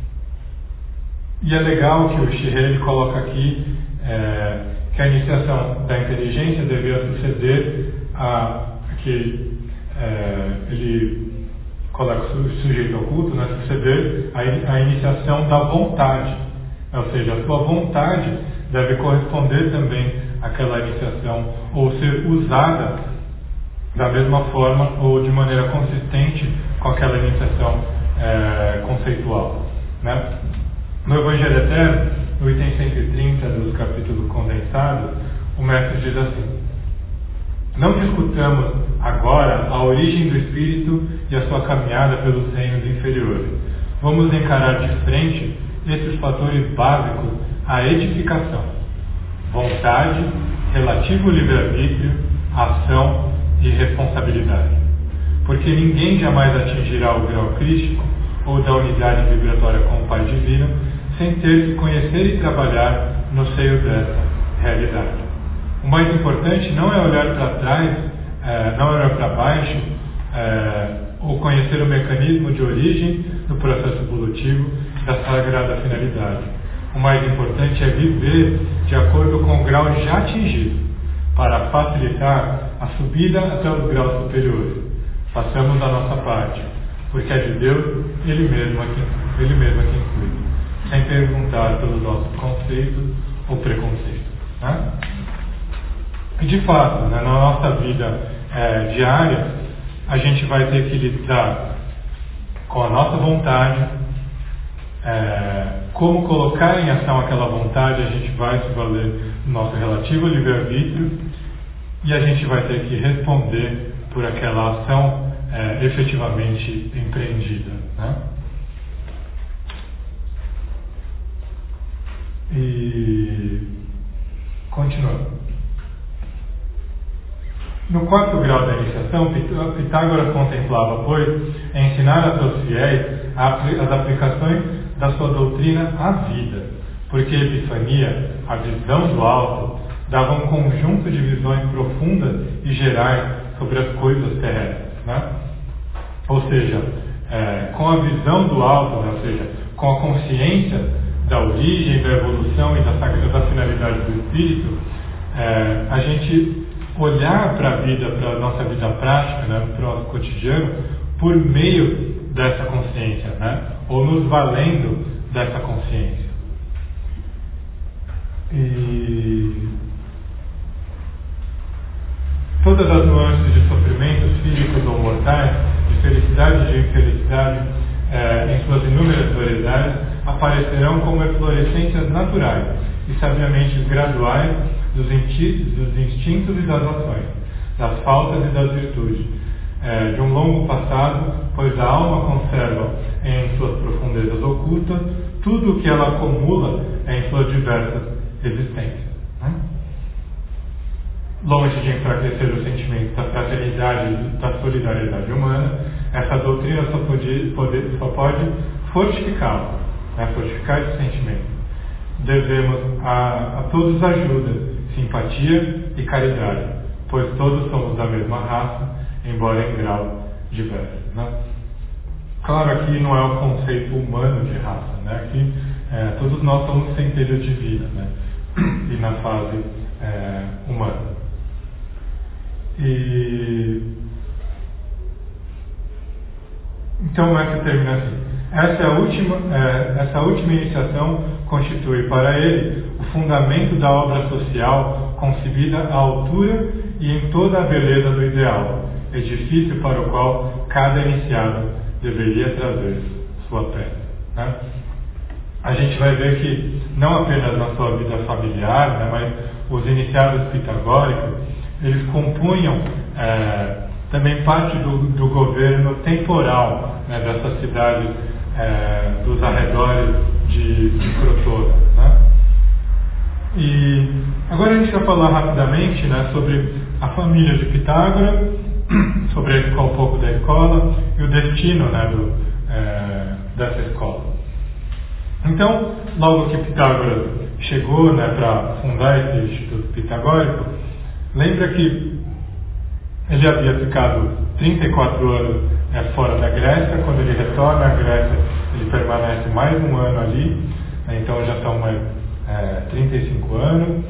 E é legal que o Shire coloca aqui que a iniciação da inteligência deveria suceder a que ele coloca o sujeito oculto, né? Suceder a iniciação da vontade, ou seja, a sua vontade deve corresponder também àquela iniciação ou ser usada da mesma forma ou de maneira consistente com aquela iniciação conceitual, né? No Evangelho Eterno, no item 130 dos capítulos condensados, o mestre diz assim: não discutamos agora a origem do espírito e a sua caminhada pelos reinos inferiores. Vamos encarar de frente esses fatores básicos à edificação: vontade, relativo livre-arbítrio, ação e responsabilidade. Porque ninguém jamais atingirá o grau crístico ou da unidade vibratória com o Pai Divino sem ter que conhecer e trabalhar no seio dessa realidade. O mais importante não é olhar para trás, não é olhar para baixo ou conhecer o mecanismo de origem do processo evolutivo da sagrada finalidade. O mais importante é viver de acordo com o grau já atingido, para facilitar a subida até os graus superiores. Façamos a nossa parte, porque é de Deus, Ele mesmo é quem cuida, sem perguntar pelos nossos conceitos ou preconceitos. Né? E de fato, né, na nossa vida diária, a gente vai ter que lidar com a nossa vontade, como colocar em ação aquela vontade, a gente vai se valer do nosso relativo livre-arbítrio e a gente vai ter que responder por aquela ação efetivamente empreendida. Né? E continuando. No quarto grau da iniciação, Pitágoras contemplava, pois, ensinar a seus fiéis as aplicações da sua doutrina à vida, porque a epifania, a visão do alto, dava um conjunto de visões profundas e gerais sobre as coisas terrestres. Né? Ou seja, com a visão do alto, né? Ou seja, com a consciência da origem, da evolução e da finalidade do espírito, a gente olhar para a vida, para a nossa vida prática, né, para o nosso cotidiano, por meio dessa consciência, né, ou nos valendo dessa consciência. E todas as nuances de sofrimentos físicos ou mortais, de felicidade e de infelicidade, em suas inúmeras variedades, aparecerão como eflorescências naturais e sabiamente graduais dos instintos e das ações, das faltas e das virtudes, de um longo passado, pois a alma conserva em suas profundezas ocultas tudo o que ela acumula em suas diversas existências. Né? Longe de enfraquecer o sentimento da fraternidade e da solidariedade humana, essa doutrina só pode fortificá-lo, né? Fortificar esse sentimento. Devemos a todos ajuda, simpatia e caridade, pois todos somos da mesma raça, embora em grau diversos. Né? Claro, aqui não é o conceito humano de raça, né? Aqui todos nós somos centelha divina, né? E na fase humana. Então o mestre termina assim: essa última iniciação constitui para ele o fundamento da obra social concebida à altura e em toda a beleza do ideal, edifício para o qual cada iniciado deveria trazer sua pedra. Né? A gente vai ver que não apenas na sua vida familiar, né, mas os iniciados pitagóricos, eles compunham também parte do governo temporal, né, dessas cidades dos arredores de Crotona. Né? E agora a gente vai falar rapidamente, né, sobre a família de Pitágoras, sobre um pouco da escola e o destino, né, dessa escola. Então, logo que Pitágoras chegou, né, para fundar esse Instituto Pitagórico, lembra que ele havia ficado 34 anos fora da Grécia. Quando ele retorna à Grécia, ele permanece mais um ano ali, né, então já são 35 anos.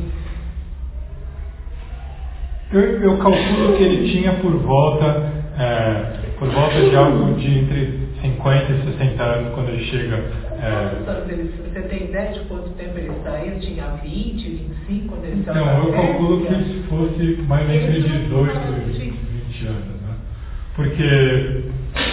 Eu calculo que ele tinha por volta de algo de entre 50 e 60 anos quando ele chega. Você tem ideia de quanto tempo ele saiu? Tinha 20, 25 quando ele saiu? Então, eu calculo que fosse mais entre 18 e 20 anos. Né? Porque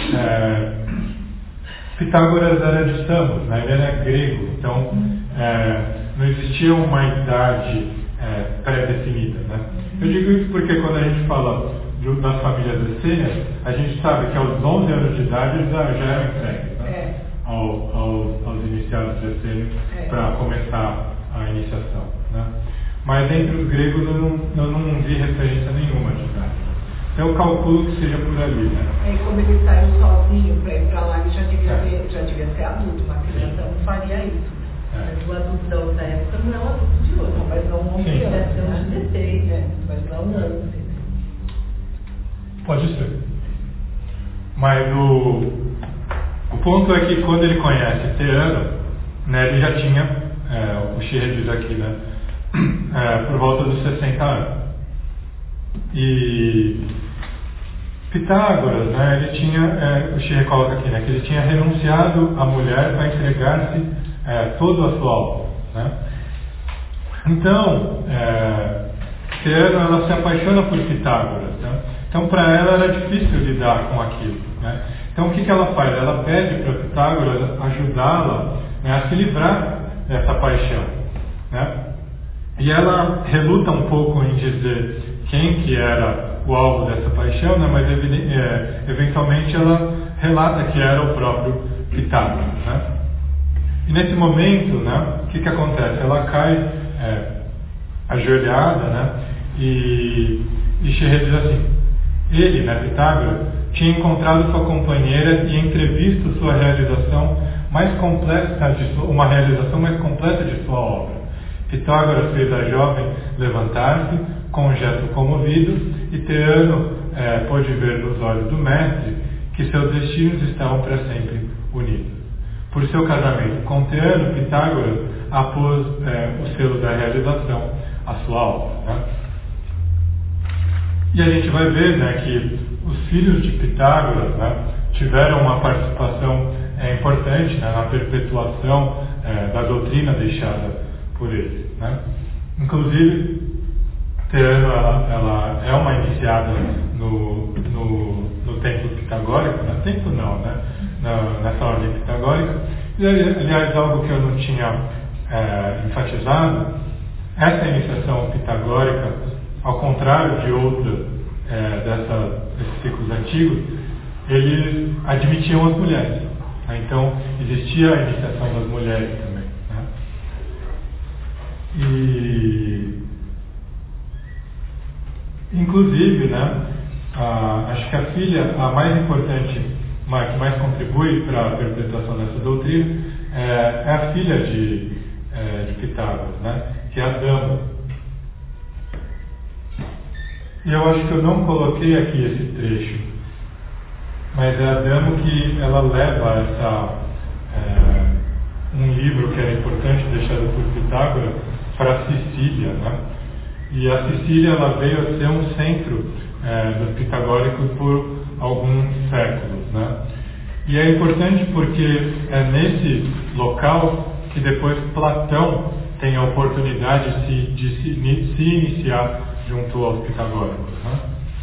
Pitágoras era de Samos, né? Ele era grego, então não existia uma idade pré-definida. Né? Eu digo isso porque quando a gente fala das famílias essênias, a gente sabe que aos 11 anos de idade eles já eram entregues, né? aos iniciados essênios para começar a iniciação. Né? Mas entre os gregos eu não vi referência nenhuma de idade. Então eu calculo que seja por ali. Né? E quando ele saiu sozinho para ir para lá, ele já devia ser adulto, uma criança não faria isso. Mas o adulto da época não é o adulto de hoje, mas não um criança, é um 16, né? Mas não um ano. Pode ser. Mas o ponto é que quando ele conhece Teano, né, ele já tinha, o Shirê diz aqui, né, por volta dos 60 anos. E Pitágoras, né, ele tinha, o Shirê coloca aqui, né, que ele tinha renunciado à mulher para entregar-se todo a sua alma, né? Então, Teano, ela se apaixona por Pitágoras, né? Então, para ela era difícil lidar com aquilo, né? Então, o que ela faz? Ela pede para Pitágoras ajudá-la, né, a se livrar dessa paixão, né? E ela reluta um pouco em dizer quem que era o alvo dessa paixão, né? Mas eventualmente ela relata que era o próprio Pitágoras, né? E nesse momento, né, o que acontece? Ela cai ajoelhada, né? E Shirê diz assim: ele, né, Pitágoras, tinha encontrado sua companheira e entrevisto sua realização mais completa uma realização mais completa de sua obra. Pitágoras fez a jovem levantar-se com um gesto comovido, e Teano pôde ver nos olhos do mestre que seus destinos estavam para sempre unidos. Por seu casamento com Teano, Pitágoras apôs o selo da realização à sua obra, né? E a gente vai ver, né, que os filhos de Pitágoras, né, tiveram uma participação importante, né, na perpetuação da doutrina deixada por ele, né? Inclusive, Teano, ela é uma iniciada no templo pitagórico, no templo não, né? Nessa ordem pitagórica. E, aliás, algo que eu não tinha enfatizado, essa iniciação pitagórica, ao contrário de outras desses ciclos antigos, eles admitiam as mulheres, né? Então, existia a iniciação das mulheres também, né? E, inclusive, né, acho que a filha, a mais importante, que mais contribui para a perpetuação dessa doutrina, é a filha de Pitágoras, né, que é a Dama. E eu acho que eu não coloquei aqui esse trecho, mas é a Dama que ela leva um livro que era importante, deixado por Pitágoras, para Sicília, né? E a Sicília, ela veio a ser um centro dos pitagóricos por alguns séculos, né? E é importante porque é nesse local que depois Platão tem a oportunidade de se iniciar junto aos pitagóricos, né?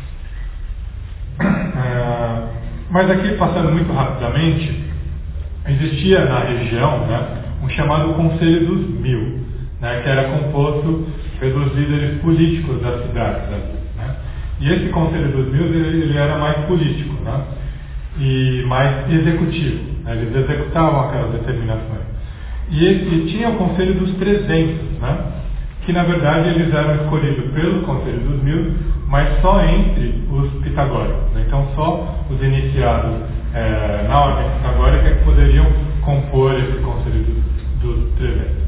Mas aqui, passando muito rapidamente, existia na região, né, um chamado Conselho dos Mil, né, que era composto pelos líderes políticos das cidades, né? E esse Conselho dos Mil, ele era mais político, né, e mais executivo, né? Eles executavam aquelas determinações. E tinha o Conselho dos 300, né, que na verdade eles eram escolhidos pelo Conselho dos Mil, mas só entre os pitagóricos, né? Então só os iniciados na ordem pitagórica que poderiam compor esse Conselho dos 300.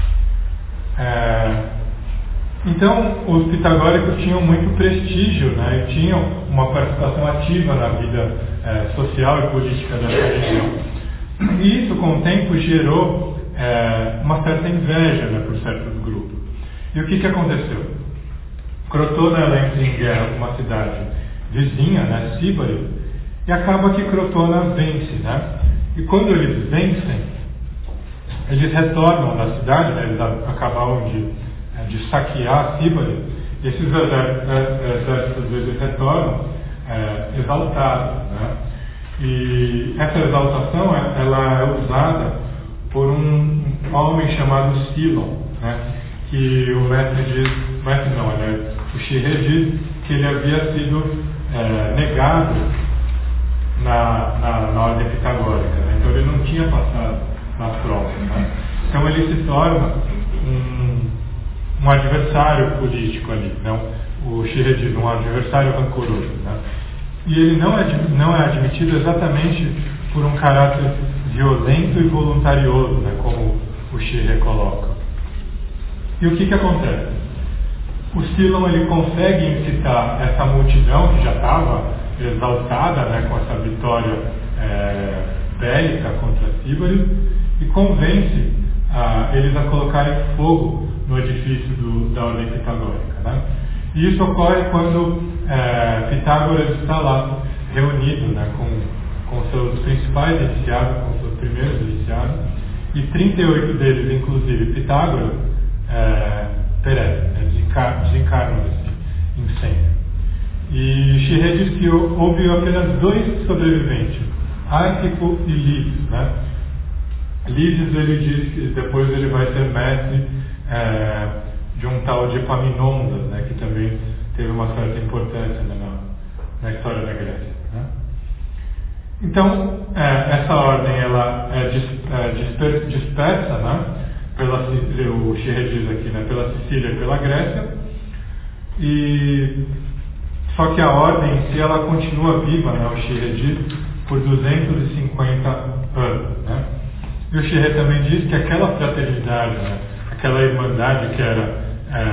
Então, os pitagóricos tinham muito prestígio, né, e tinham uma participação ativa na vida social e política da região. E isso, com o tempo, gerou uma certa inveja, né, por certos grupos. E o que aconteceu? Crotona, ela entra em guerra com uma cidade vizinha, né, Síbari, e acaba que Crotona vence, né? E quando eles vencem, eles retornam da cidade, né, eles acabavam de saquear Síbari, e esses exércitos eles retornam exaltados, né? E essa exaltação ela é usada por um homem chamado Silon, né? Que o mestre diz, o Shirê diz que ele havia sido negado na ordem pitagórica, né? Então ele não tinha passado nas provas, né? Então ele se torna um adversário político ali, não? O Shirê diz, um adversário rancoroso, né? E ele não é admitido exatamente por um caráter violento e voluntarioso, né? Como o Shirê coloca. E o que acontece? O Silon, ele consegue incitar essa multidão que já estava exaltada, né, com essa vitória bélica contra Síbaris, e convence eles a colocarem fogo no edifício da ordem pitagórica. Né? E isso ocorre quando Pitágoras está lá reunido, né, com seus principais iniciados, com seus primeiros iniciados, e 38 deles, inclusive Pitágoras, perecem, desencarnam nesse incêndio. E Chirré diz que houve apenas 2 sobreviventes, Árquipo e Lises. Né? Lises, ele diz que depois ele vai ser mestre de um tal de Epaminondas, né, que também teve uma certa importância na história da Grécia. Né? Então, essa ordem ela é dispersa, né, o Chirré diz aqui, né, pela Sicília e pela Grécia, só que a ordem em si ela continua viva, né, o Chirré diz, por 250 anos. Né? E o Chirré também diz que aquela fraternidade, né, aquela irmandade que era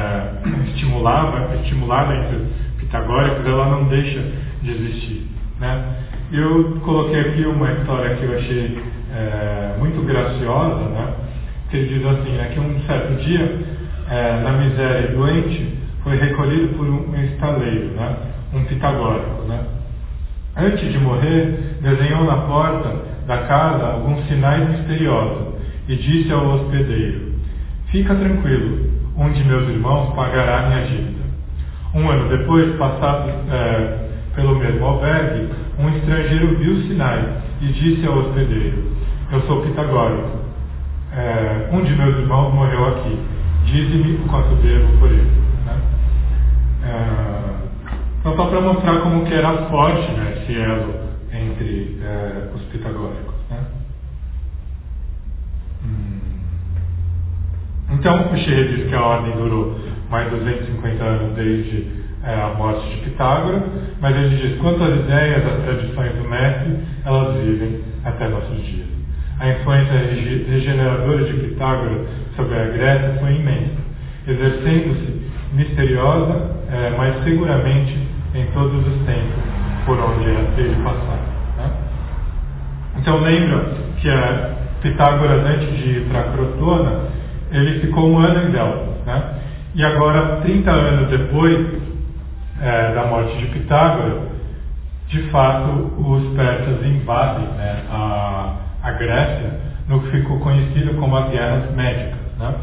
estimulada entre os pitagóricos, ela não deixa de existir. Né? Eu coloquei aqui uma história que eu achei muito graciosa, né? Que ele diz assim, né, que um certo dia, na miséria doente, foi recolhido por um estaleiro, né, um pitagórico. Né? Antes de morrer, desenhou na porta da casa alguns sinais misteriosos e disse ao hospedeiro: "Fica tranquilo, um de meus irmãos pagará minha dívida." 1 ano depois, passado pelo mesmo albergue, um estrangeiro viu os sinais e disse ao hospedeiro: "Eu sou pitagórico. Um de meus irmãos morreu aqui. Dize-me o quanto devo por ele." Né? Então, só para mostrar como que era forte, né, esse elo entre os pitagóricos. Né? Então, o Chirré diz que a ordem durou mais 250 anos desde a morte de Pitágoras, mas ele diz: quanto às ideias, às tradições do mestre, elas vivem até nossos dias. A influência regeneradora de Pitágoras sobre a Grécia foi imensa, exercendo-se misteriosa, mas seguramente em todos os tempos por onde ele passava. Né? Então lembra que Pitágoras, antes de ir para Crotona, ele ficou 1 ano em Delfos. Né? E agora, 30 anos depois da morte de Pitágoras, de fato os persas invadem, né, a Grécia, no que ficou conhecido como as Guerras Médicas. Né?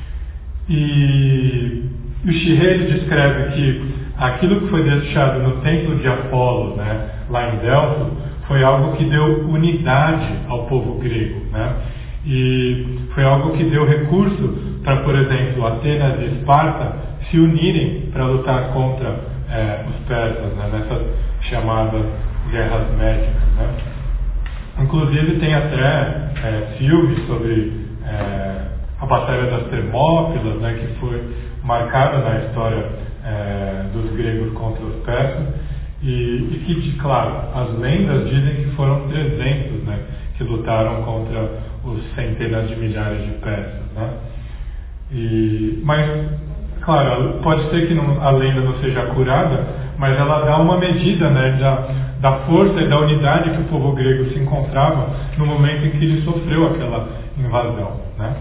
E o Chirré descreve que aquilo que foi deixado no templo de Apolo, né, lá em Delfos, foi algo que deu unidade ao povo grego. Né? E foi algo que deu recurso para, por exemplo, Atenas e Esparta se unirem para lutar contra os persas, né, nessas chamadas guerras médicas. Né? Inclusive tem até filmes sobre a Batalha das Termópilas, né, que foi marcada na história dos gregos contra os persas, e que, claro, as lendas dizem que foram 300, né, que lutaram contra os centenas de milhares de persas. Né? Mas, claro, pode ser que a lenda não seja curada, mas ela dá uma medida, né, da força e da unidade que o povo grego se encontrava no momento em que ele sofreu aquela invasão. Né?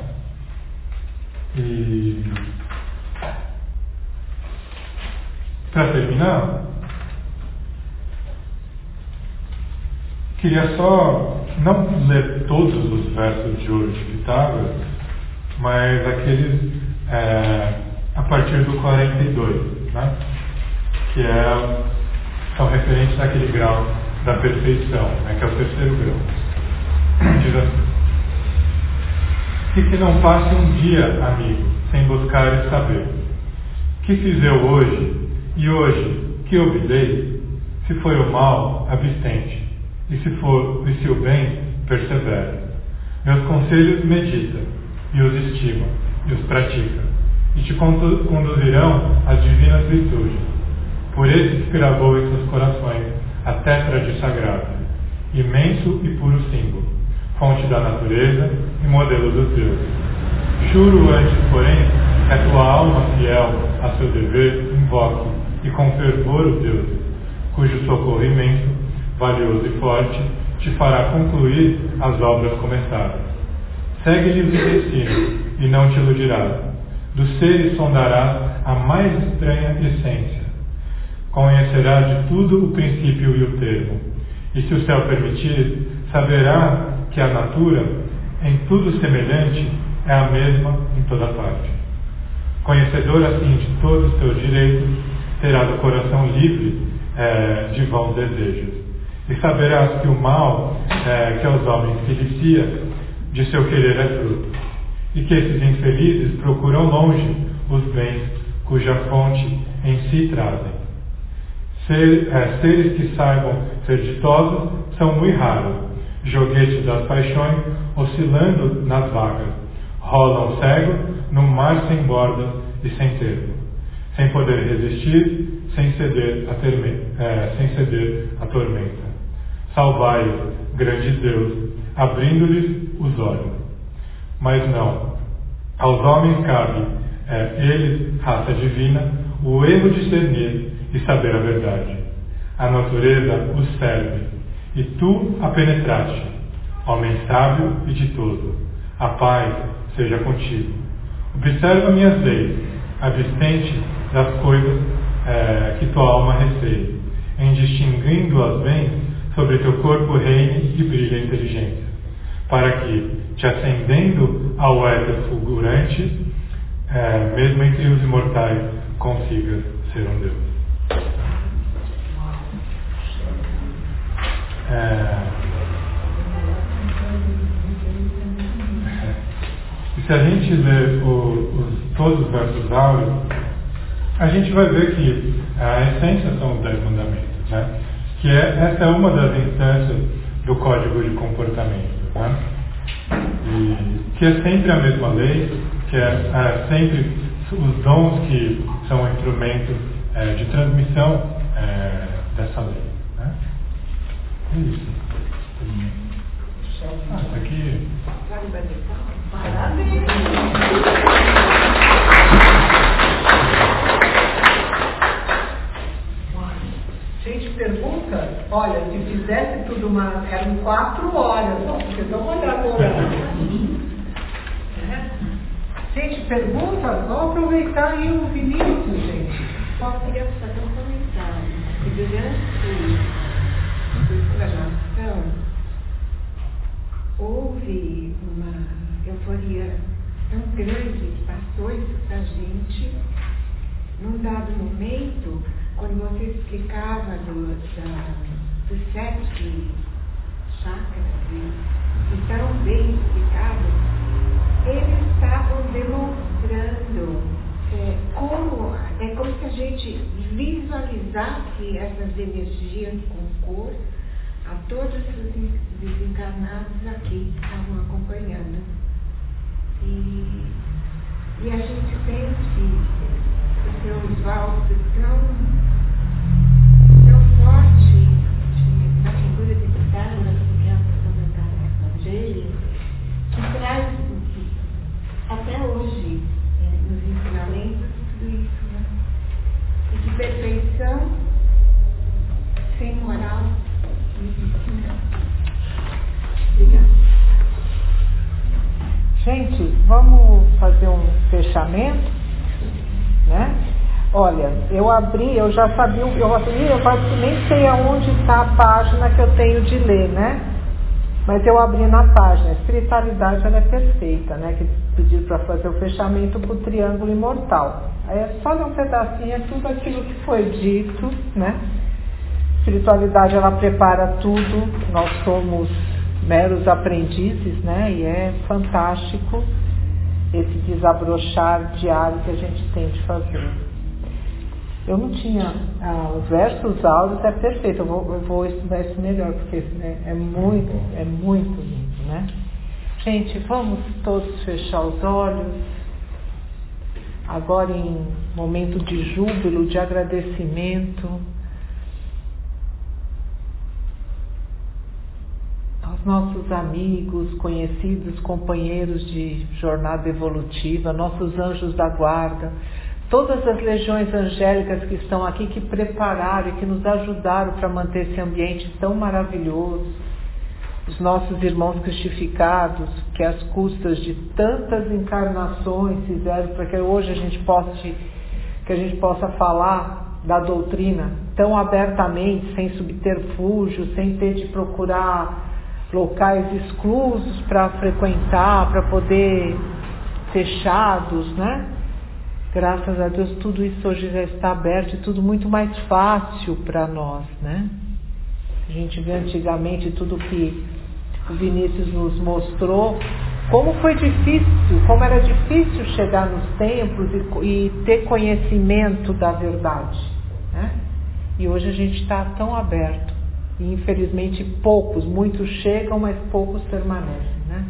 E para terminar, queria só não ler todos os versos de ouro de Pitágoras, mas aqueles a partir do 42, né? Que são referentes àquele grau da perfeição, né? Que é o 3º grau. Diz assim: que não passe um dia, amigo, sem buscar e saber. Que fiz eu hoje, e hoje, que obedei? Se foi o mal, abstente. E se o bem, persevere. Meus conselhos medita, e os estima, e os pratica, e te conduzirão às divinas virtudes. Por esse que gravou em seus corações a tétrade sagrada, imenso e puro símbolo, fonte da natureza e modelo dos deuses. Juro antes, porém, que a tua alma fiel a seu dever invoque, e com fervor os deuses, cujo socorrimento, valioso e forte, te fará concluir as obras começadas. Segue-lhes os ensinos, e não te iludirás. Dos seres sondarás a mais estranha essência. Conhecerás de tudo o princípio e o termo. E se o céu permitir, saberás que a natura, em tudo semelhante, é a mesma em toda parte. Conhecedor assim de todos os teus direitos, terás o coração livre de vãos desejos. E saberás que o mal que aos homens se inicia, de seu querer é fruto. E que esses infelizes procuram longe os bens cuja fonte em si trazem. Seres que saibam ser ditosos são muito raros, joguetes das paixões oscilando nas vagas, rolam cegos num mar sem bordas e sem termo, sem poder resistir, sem ceder à tormenta. Salvai-os, grande Deus, abrindo-lhes os olhos. Mas não, aos homens cabe, eles, raça divina, o erro de discernir e saber a verdade. A natureza os serve, e tu a penetraste, homem sábio e ditoso. A paz seja contigo. Observa minhas leis, abstente das coisas que tua alma receia, em distinguindo-as bem, sobre teu corpo reine e brilhe a inteligência, para que, te ascendendo ao éter fulgurante, mesmo entre os imortais, consigas ser um Deus. E se a gente ler todos os versos áureos, a gente vai ver que a essência são os 10 mandamentos, né? Que essa é uma das instâncias do código de comportamento, né? E que é sempre a mesma lei, que é sempre os dons que são instrumentos de transmissão dessa lei, né? É isso. Isso aqui. Parabéns! Gente, pergunta, olha, se fizesse tudo eram 4 horas, não, porque dá uma olhada no horário. Gente, pergunta, vamos aproveitar aí o Vinícius, gente. Só queria fazer um comentário, que durante a explanação houve uma euforia tão grande que passou isso para a gente num dado momento, quando você explicava dos 7 chakras, e tão bem explicado, eles estavam demonstrando como se a gente visualizasse essas energias com cor a todos os desencarnados aqui que estavam acompanhando. E a gente sente o seu Osvaldo tão forte na figura de Pitágoras, que é a comentária dele, que traz até hoje nos ensinamentos tudo isso, né? E que perfeição sem moral não existe, né? Obrigada. Gente, vamos fazer um fechamento, né? Olha, eu já sabia, eu quase nem sei aonde está a página que eu tenho de ler, né? Mas eu abri na página. A espiritualidade, ela é perfeita, né? Que pediram para fazer o fechamento para o triângulo imortal. Aí é só ler um pedacinho, é tudo aquilo que foi dito, né? A espiritualidade, ela prepara tudo, nós somos meros aprendizes, né? E é fantástico esse desabrochar diário que a gente tem de fazer. Eu não tinha... os versos áureos é perfeito, eu vou estudar isso melhor, porque é muito lindo, né? Gente, vamos todos fechar os olhos, agora em momento de júbilo, de agradecimento aos nossos amigos, conhecidos, companheiros de jornada evolutiva, nossos anjos da guarda, todas as legiões angélicas que estão aqui, que prepararam e que nos ajudaram para manter esse ambiente tão maravilhoso, os nossos irmãos cristificados, que às custas de tantas encarnações fizeram para que hoje a gente possa falar da doutrina tão abertamente, sem subterfúgio, sem ter de procurar locais exclusos para frequentar, para poder fechados, né? Graças a Deus tudo isso hoje já está aberto e tudo muito mais fácil para nós, né? A gente vê antigamente tudo que o Vinícius nos mostrou, como foi difícil, como era difícil chegar nos templos e ter conhecimento da verdade, né? E hoje a gente está tão aberto. E infelizmente muitos chegam, mas poucos permanecem, né?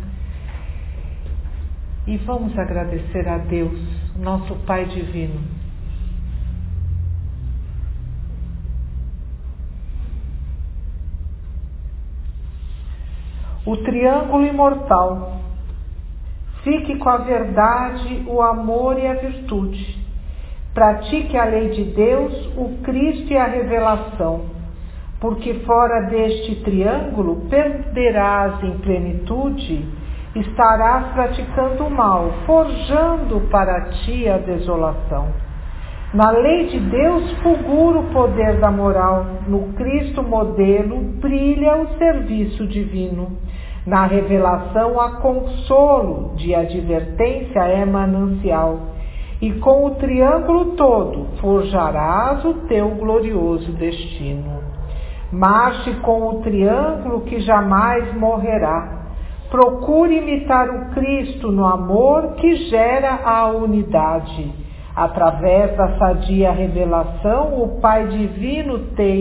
E vamos agradecer a Deus, nosso Pai Divino. O triângulo imortal. Fique com a verdade, o amor e a virtude. Pratique a lei de Deus, o Cristo e a revelação. Porque fora deste triângulo perderás em plenitude, estarás praticando o mal, forjando para ti a desolação. Na lei de Deus fulgura o poder da moral, no Cristo modelo brilha o serviço divino. Na revelação há consolo, de advertência é manancial. E com o triângulo todo forjarás o teu glorioso destino. Marche com o triângulo que jamais morrerá. Procure imitar o Cristo no amor que gera a unidade. Através da sadia revelação, o Pai Divino te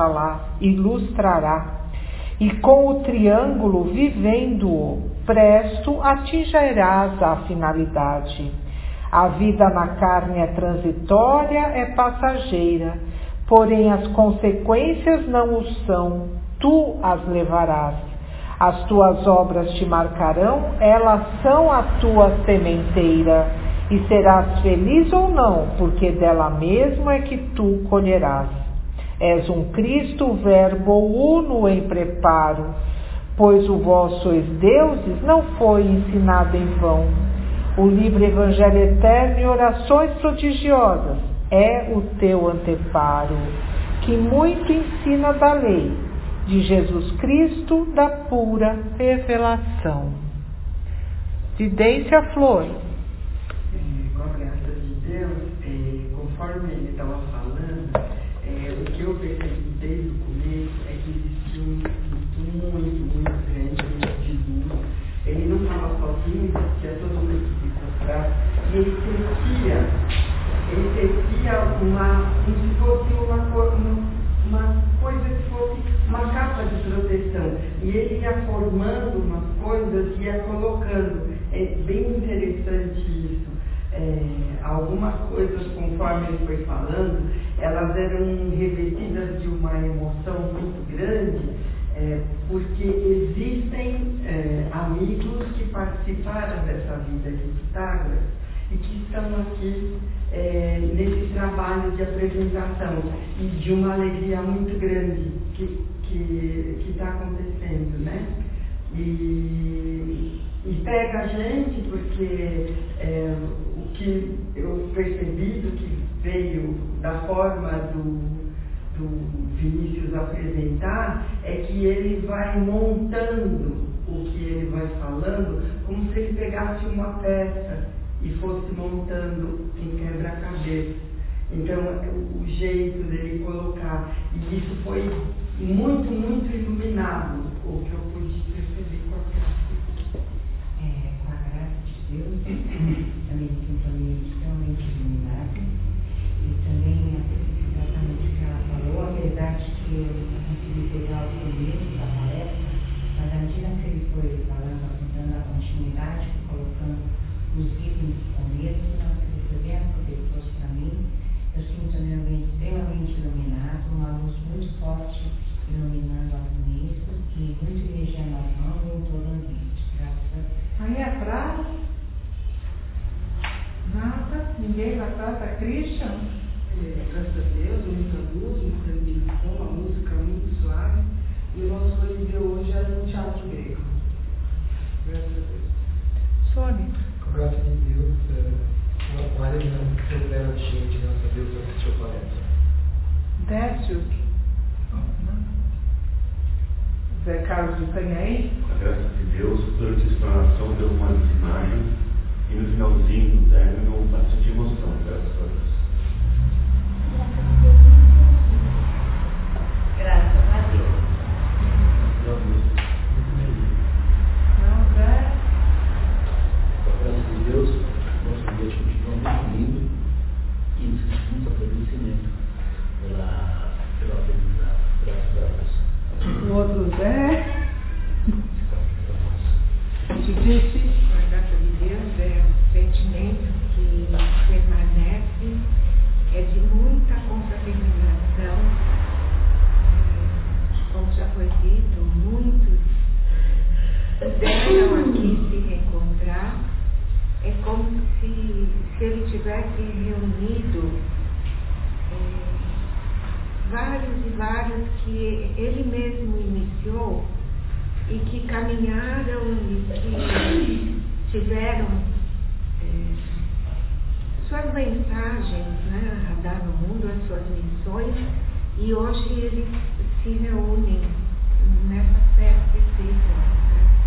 ilustrará. E com o triângulo, vivendo-o, presto atingirás a finalidade. A vida na carne é transitória, é passageira, porém as consequências não o são, tu as levarás. As tuas obras te marcarão, elas são a tua sementeira, e serás feliz ou não, porque dela mesmo é que tu colherás. És um Cristo, verbo uno em preparo, pois o vós sois deuses não foi ensinado em vão. O livre Evangelho eterno e orações prodigiosas é o teu anteparo, que muito ensina da lei de Jesus Cristo, da pura revelação. Vidência Flor. Com a graça de Deus, conforme ele estava falando, o que eu percebi desde o começo é que existia um espírito muito grande de luz. Ele não estava sozinho, existia todo um espírito por trás, e ele tecia como se fosse uma coisa que fosse uma capa de proteção. E ele ia formando umas coisas e ia colocando. É bem interessante isso. Algumas coisas, conforme ele foi falando, elas eram revestidas de uma emoção muito grande, porque existem amigos que participaram dessa vida de Pitágoras e que estão aqui nesse trabalho de apresentação e de uma alegria muito grande que está acontecendo, né? E pega a gente porque o que eu percebi do que veio da forma do Vinícius apresentar é que ele vai montando o que ele vai falando como se ele pegasse uma peça e fosse montando um quebra-cabeça. Então, o jeito dele colocar, e isso foi muito, muito iluminado, o que eu pude perceber com a graça. Com a graça de Deus, também sintonia extremamente iluminada, e também exatamente o que ela falou, a verdade que eu consegui pegar o começo da palestra, mas à medida que ele foi falando, dando a continuidade, colocando os itens do começo, nós recebemos o que ele trouxe para mim. Eu sinto um ambiente extremamente iluminado, uma luz muito forte iluminando as mesas e muita energia nas mãos em todo o ambiente. Graças a Deus. Aí atrás, nada, ninguém na praça, Christian? Graças a Deus, muita luz, muita iluminação, uma música muito suave. E o nosso coliseu hoje era no Teatro Grego. Graças a Deus. Sônia. Com graça de Deus, uma área de problema de gente, graças a Deus, eu assisti a palestra. Décio. Zé Carlos de Canhaí. Com a graça de Deus, durante a explanação deu umas imagens e no finalzinho do término bastante emoção, graças a Deus. Graças a Deus. Não, Zé. Com a graça de Deus, nosso ambiente continua muito lindo e muito agradecimento pelo aprendizado. Graças a Deus. O outro Zé. Te disse. Com a graça de Deus, é um sentimento que permanece, é de muita confraternização. Como já foi dito, muitos puderam aqui se reencontrar. É como se ele tivesse reunido vários e vários que ele mesmo iniciou e que caminharam e que tiveram suas mensagens, né, a dar no mundo, as suas missões, e hoje eles se reúnem nessa festa espiritual.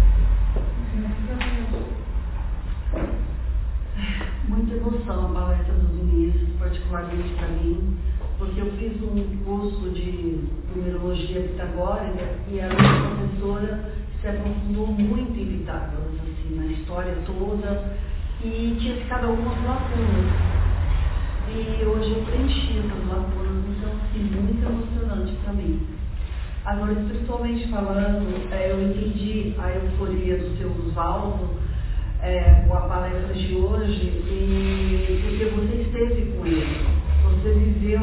Muita emoção a palestra dos Vinícius, particularmente para mim, porque eu fiz um curso de numerologia pitagórica e a minha professora se aprofundou muito em Pitágoras, assim, na história toda, e tinha ficado algumas lacunas. E hoje eu preenchi essas lacunas, então assim, muito emocionante para mim. Agora, espiritualmente falando, eu entendi a euforia do seu Osvaldo com a palestra de hoje, e porque você esteve com ele, você viveu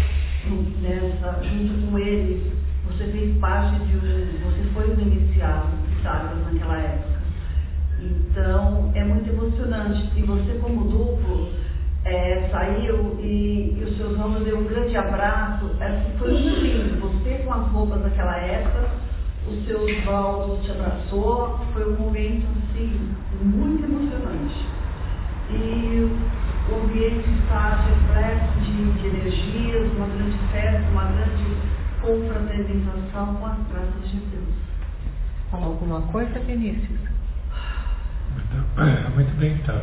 junto com ele, você fez parte você foi um iniciado de Pitágoras naquela época. Então, é muito emocionante. E você, como duplo, saiu e o seu João deu um grande abraço. Foi muito lindo. Você com as roupas daquela época, o seu Osvaldo te abraçou. Foi um momento, assim, muito emocionante. E o ambiente está repleto de energias, uma grande festa, uma grande confraternização com as graças de Deus. Fala alguma coisa, Vinícius? Muito bem, tá.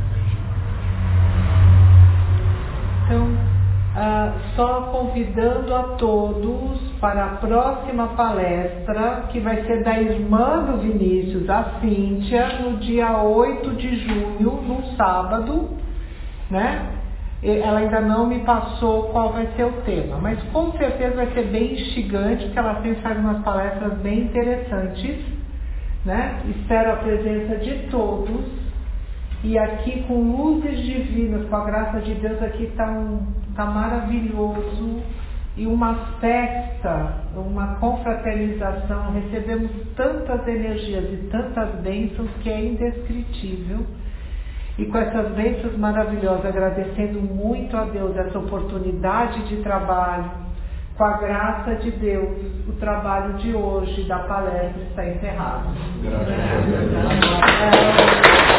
Então, só convidando a todos para a próxima palestra, que vai ser da irmã do Vinícius, a Cíntia, no dia 8 de junho, num sábado, né? Ela ainda não me passou qual vai ser o tema, mas com certeza vai ser bem instigante, porque ela sempre faz umas palestras bem interessantes, né? Espero a presença de todos, e aqui com luzes divinas, com a graça de Deus, aqui tá maravilhoso, e uma festa, uma confraternização. Recebemos tantas energias e tantas bênçãos que é indescritível. E com essas bênçãos maravilhosas, agradecendo muito a Deus essa oportunidade de trabalho, com a graça de Deus, o trabalho de hoje da palestra está encerrado. Graças a Deus.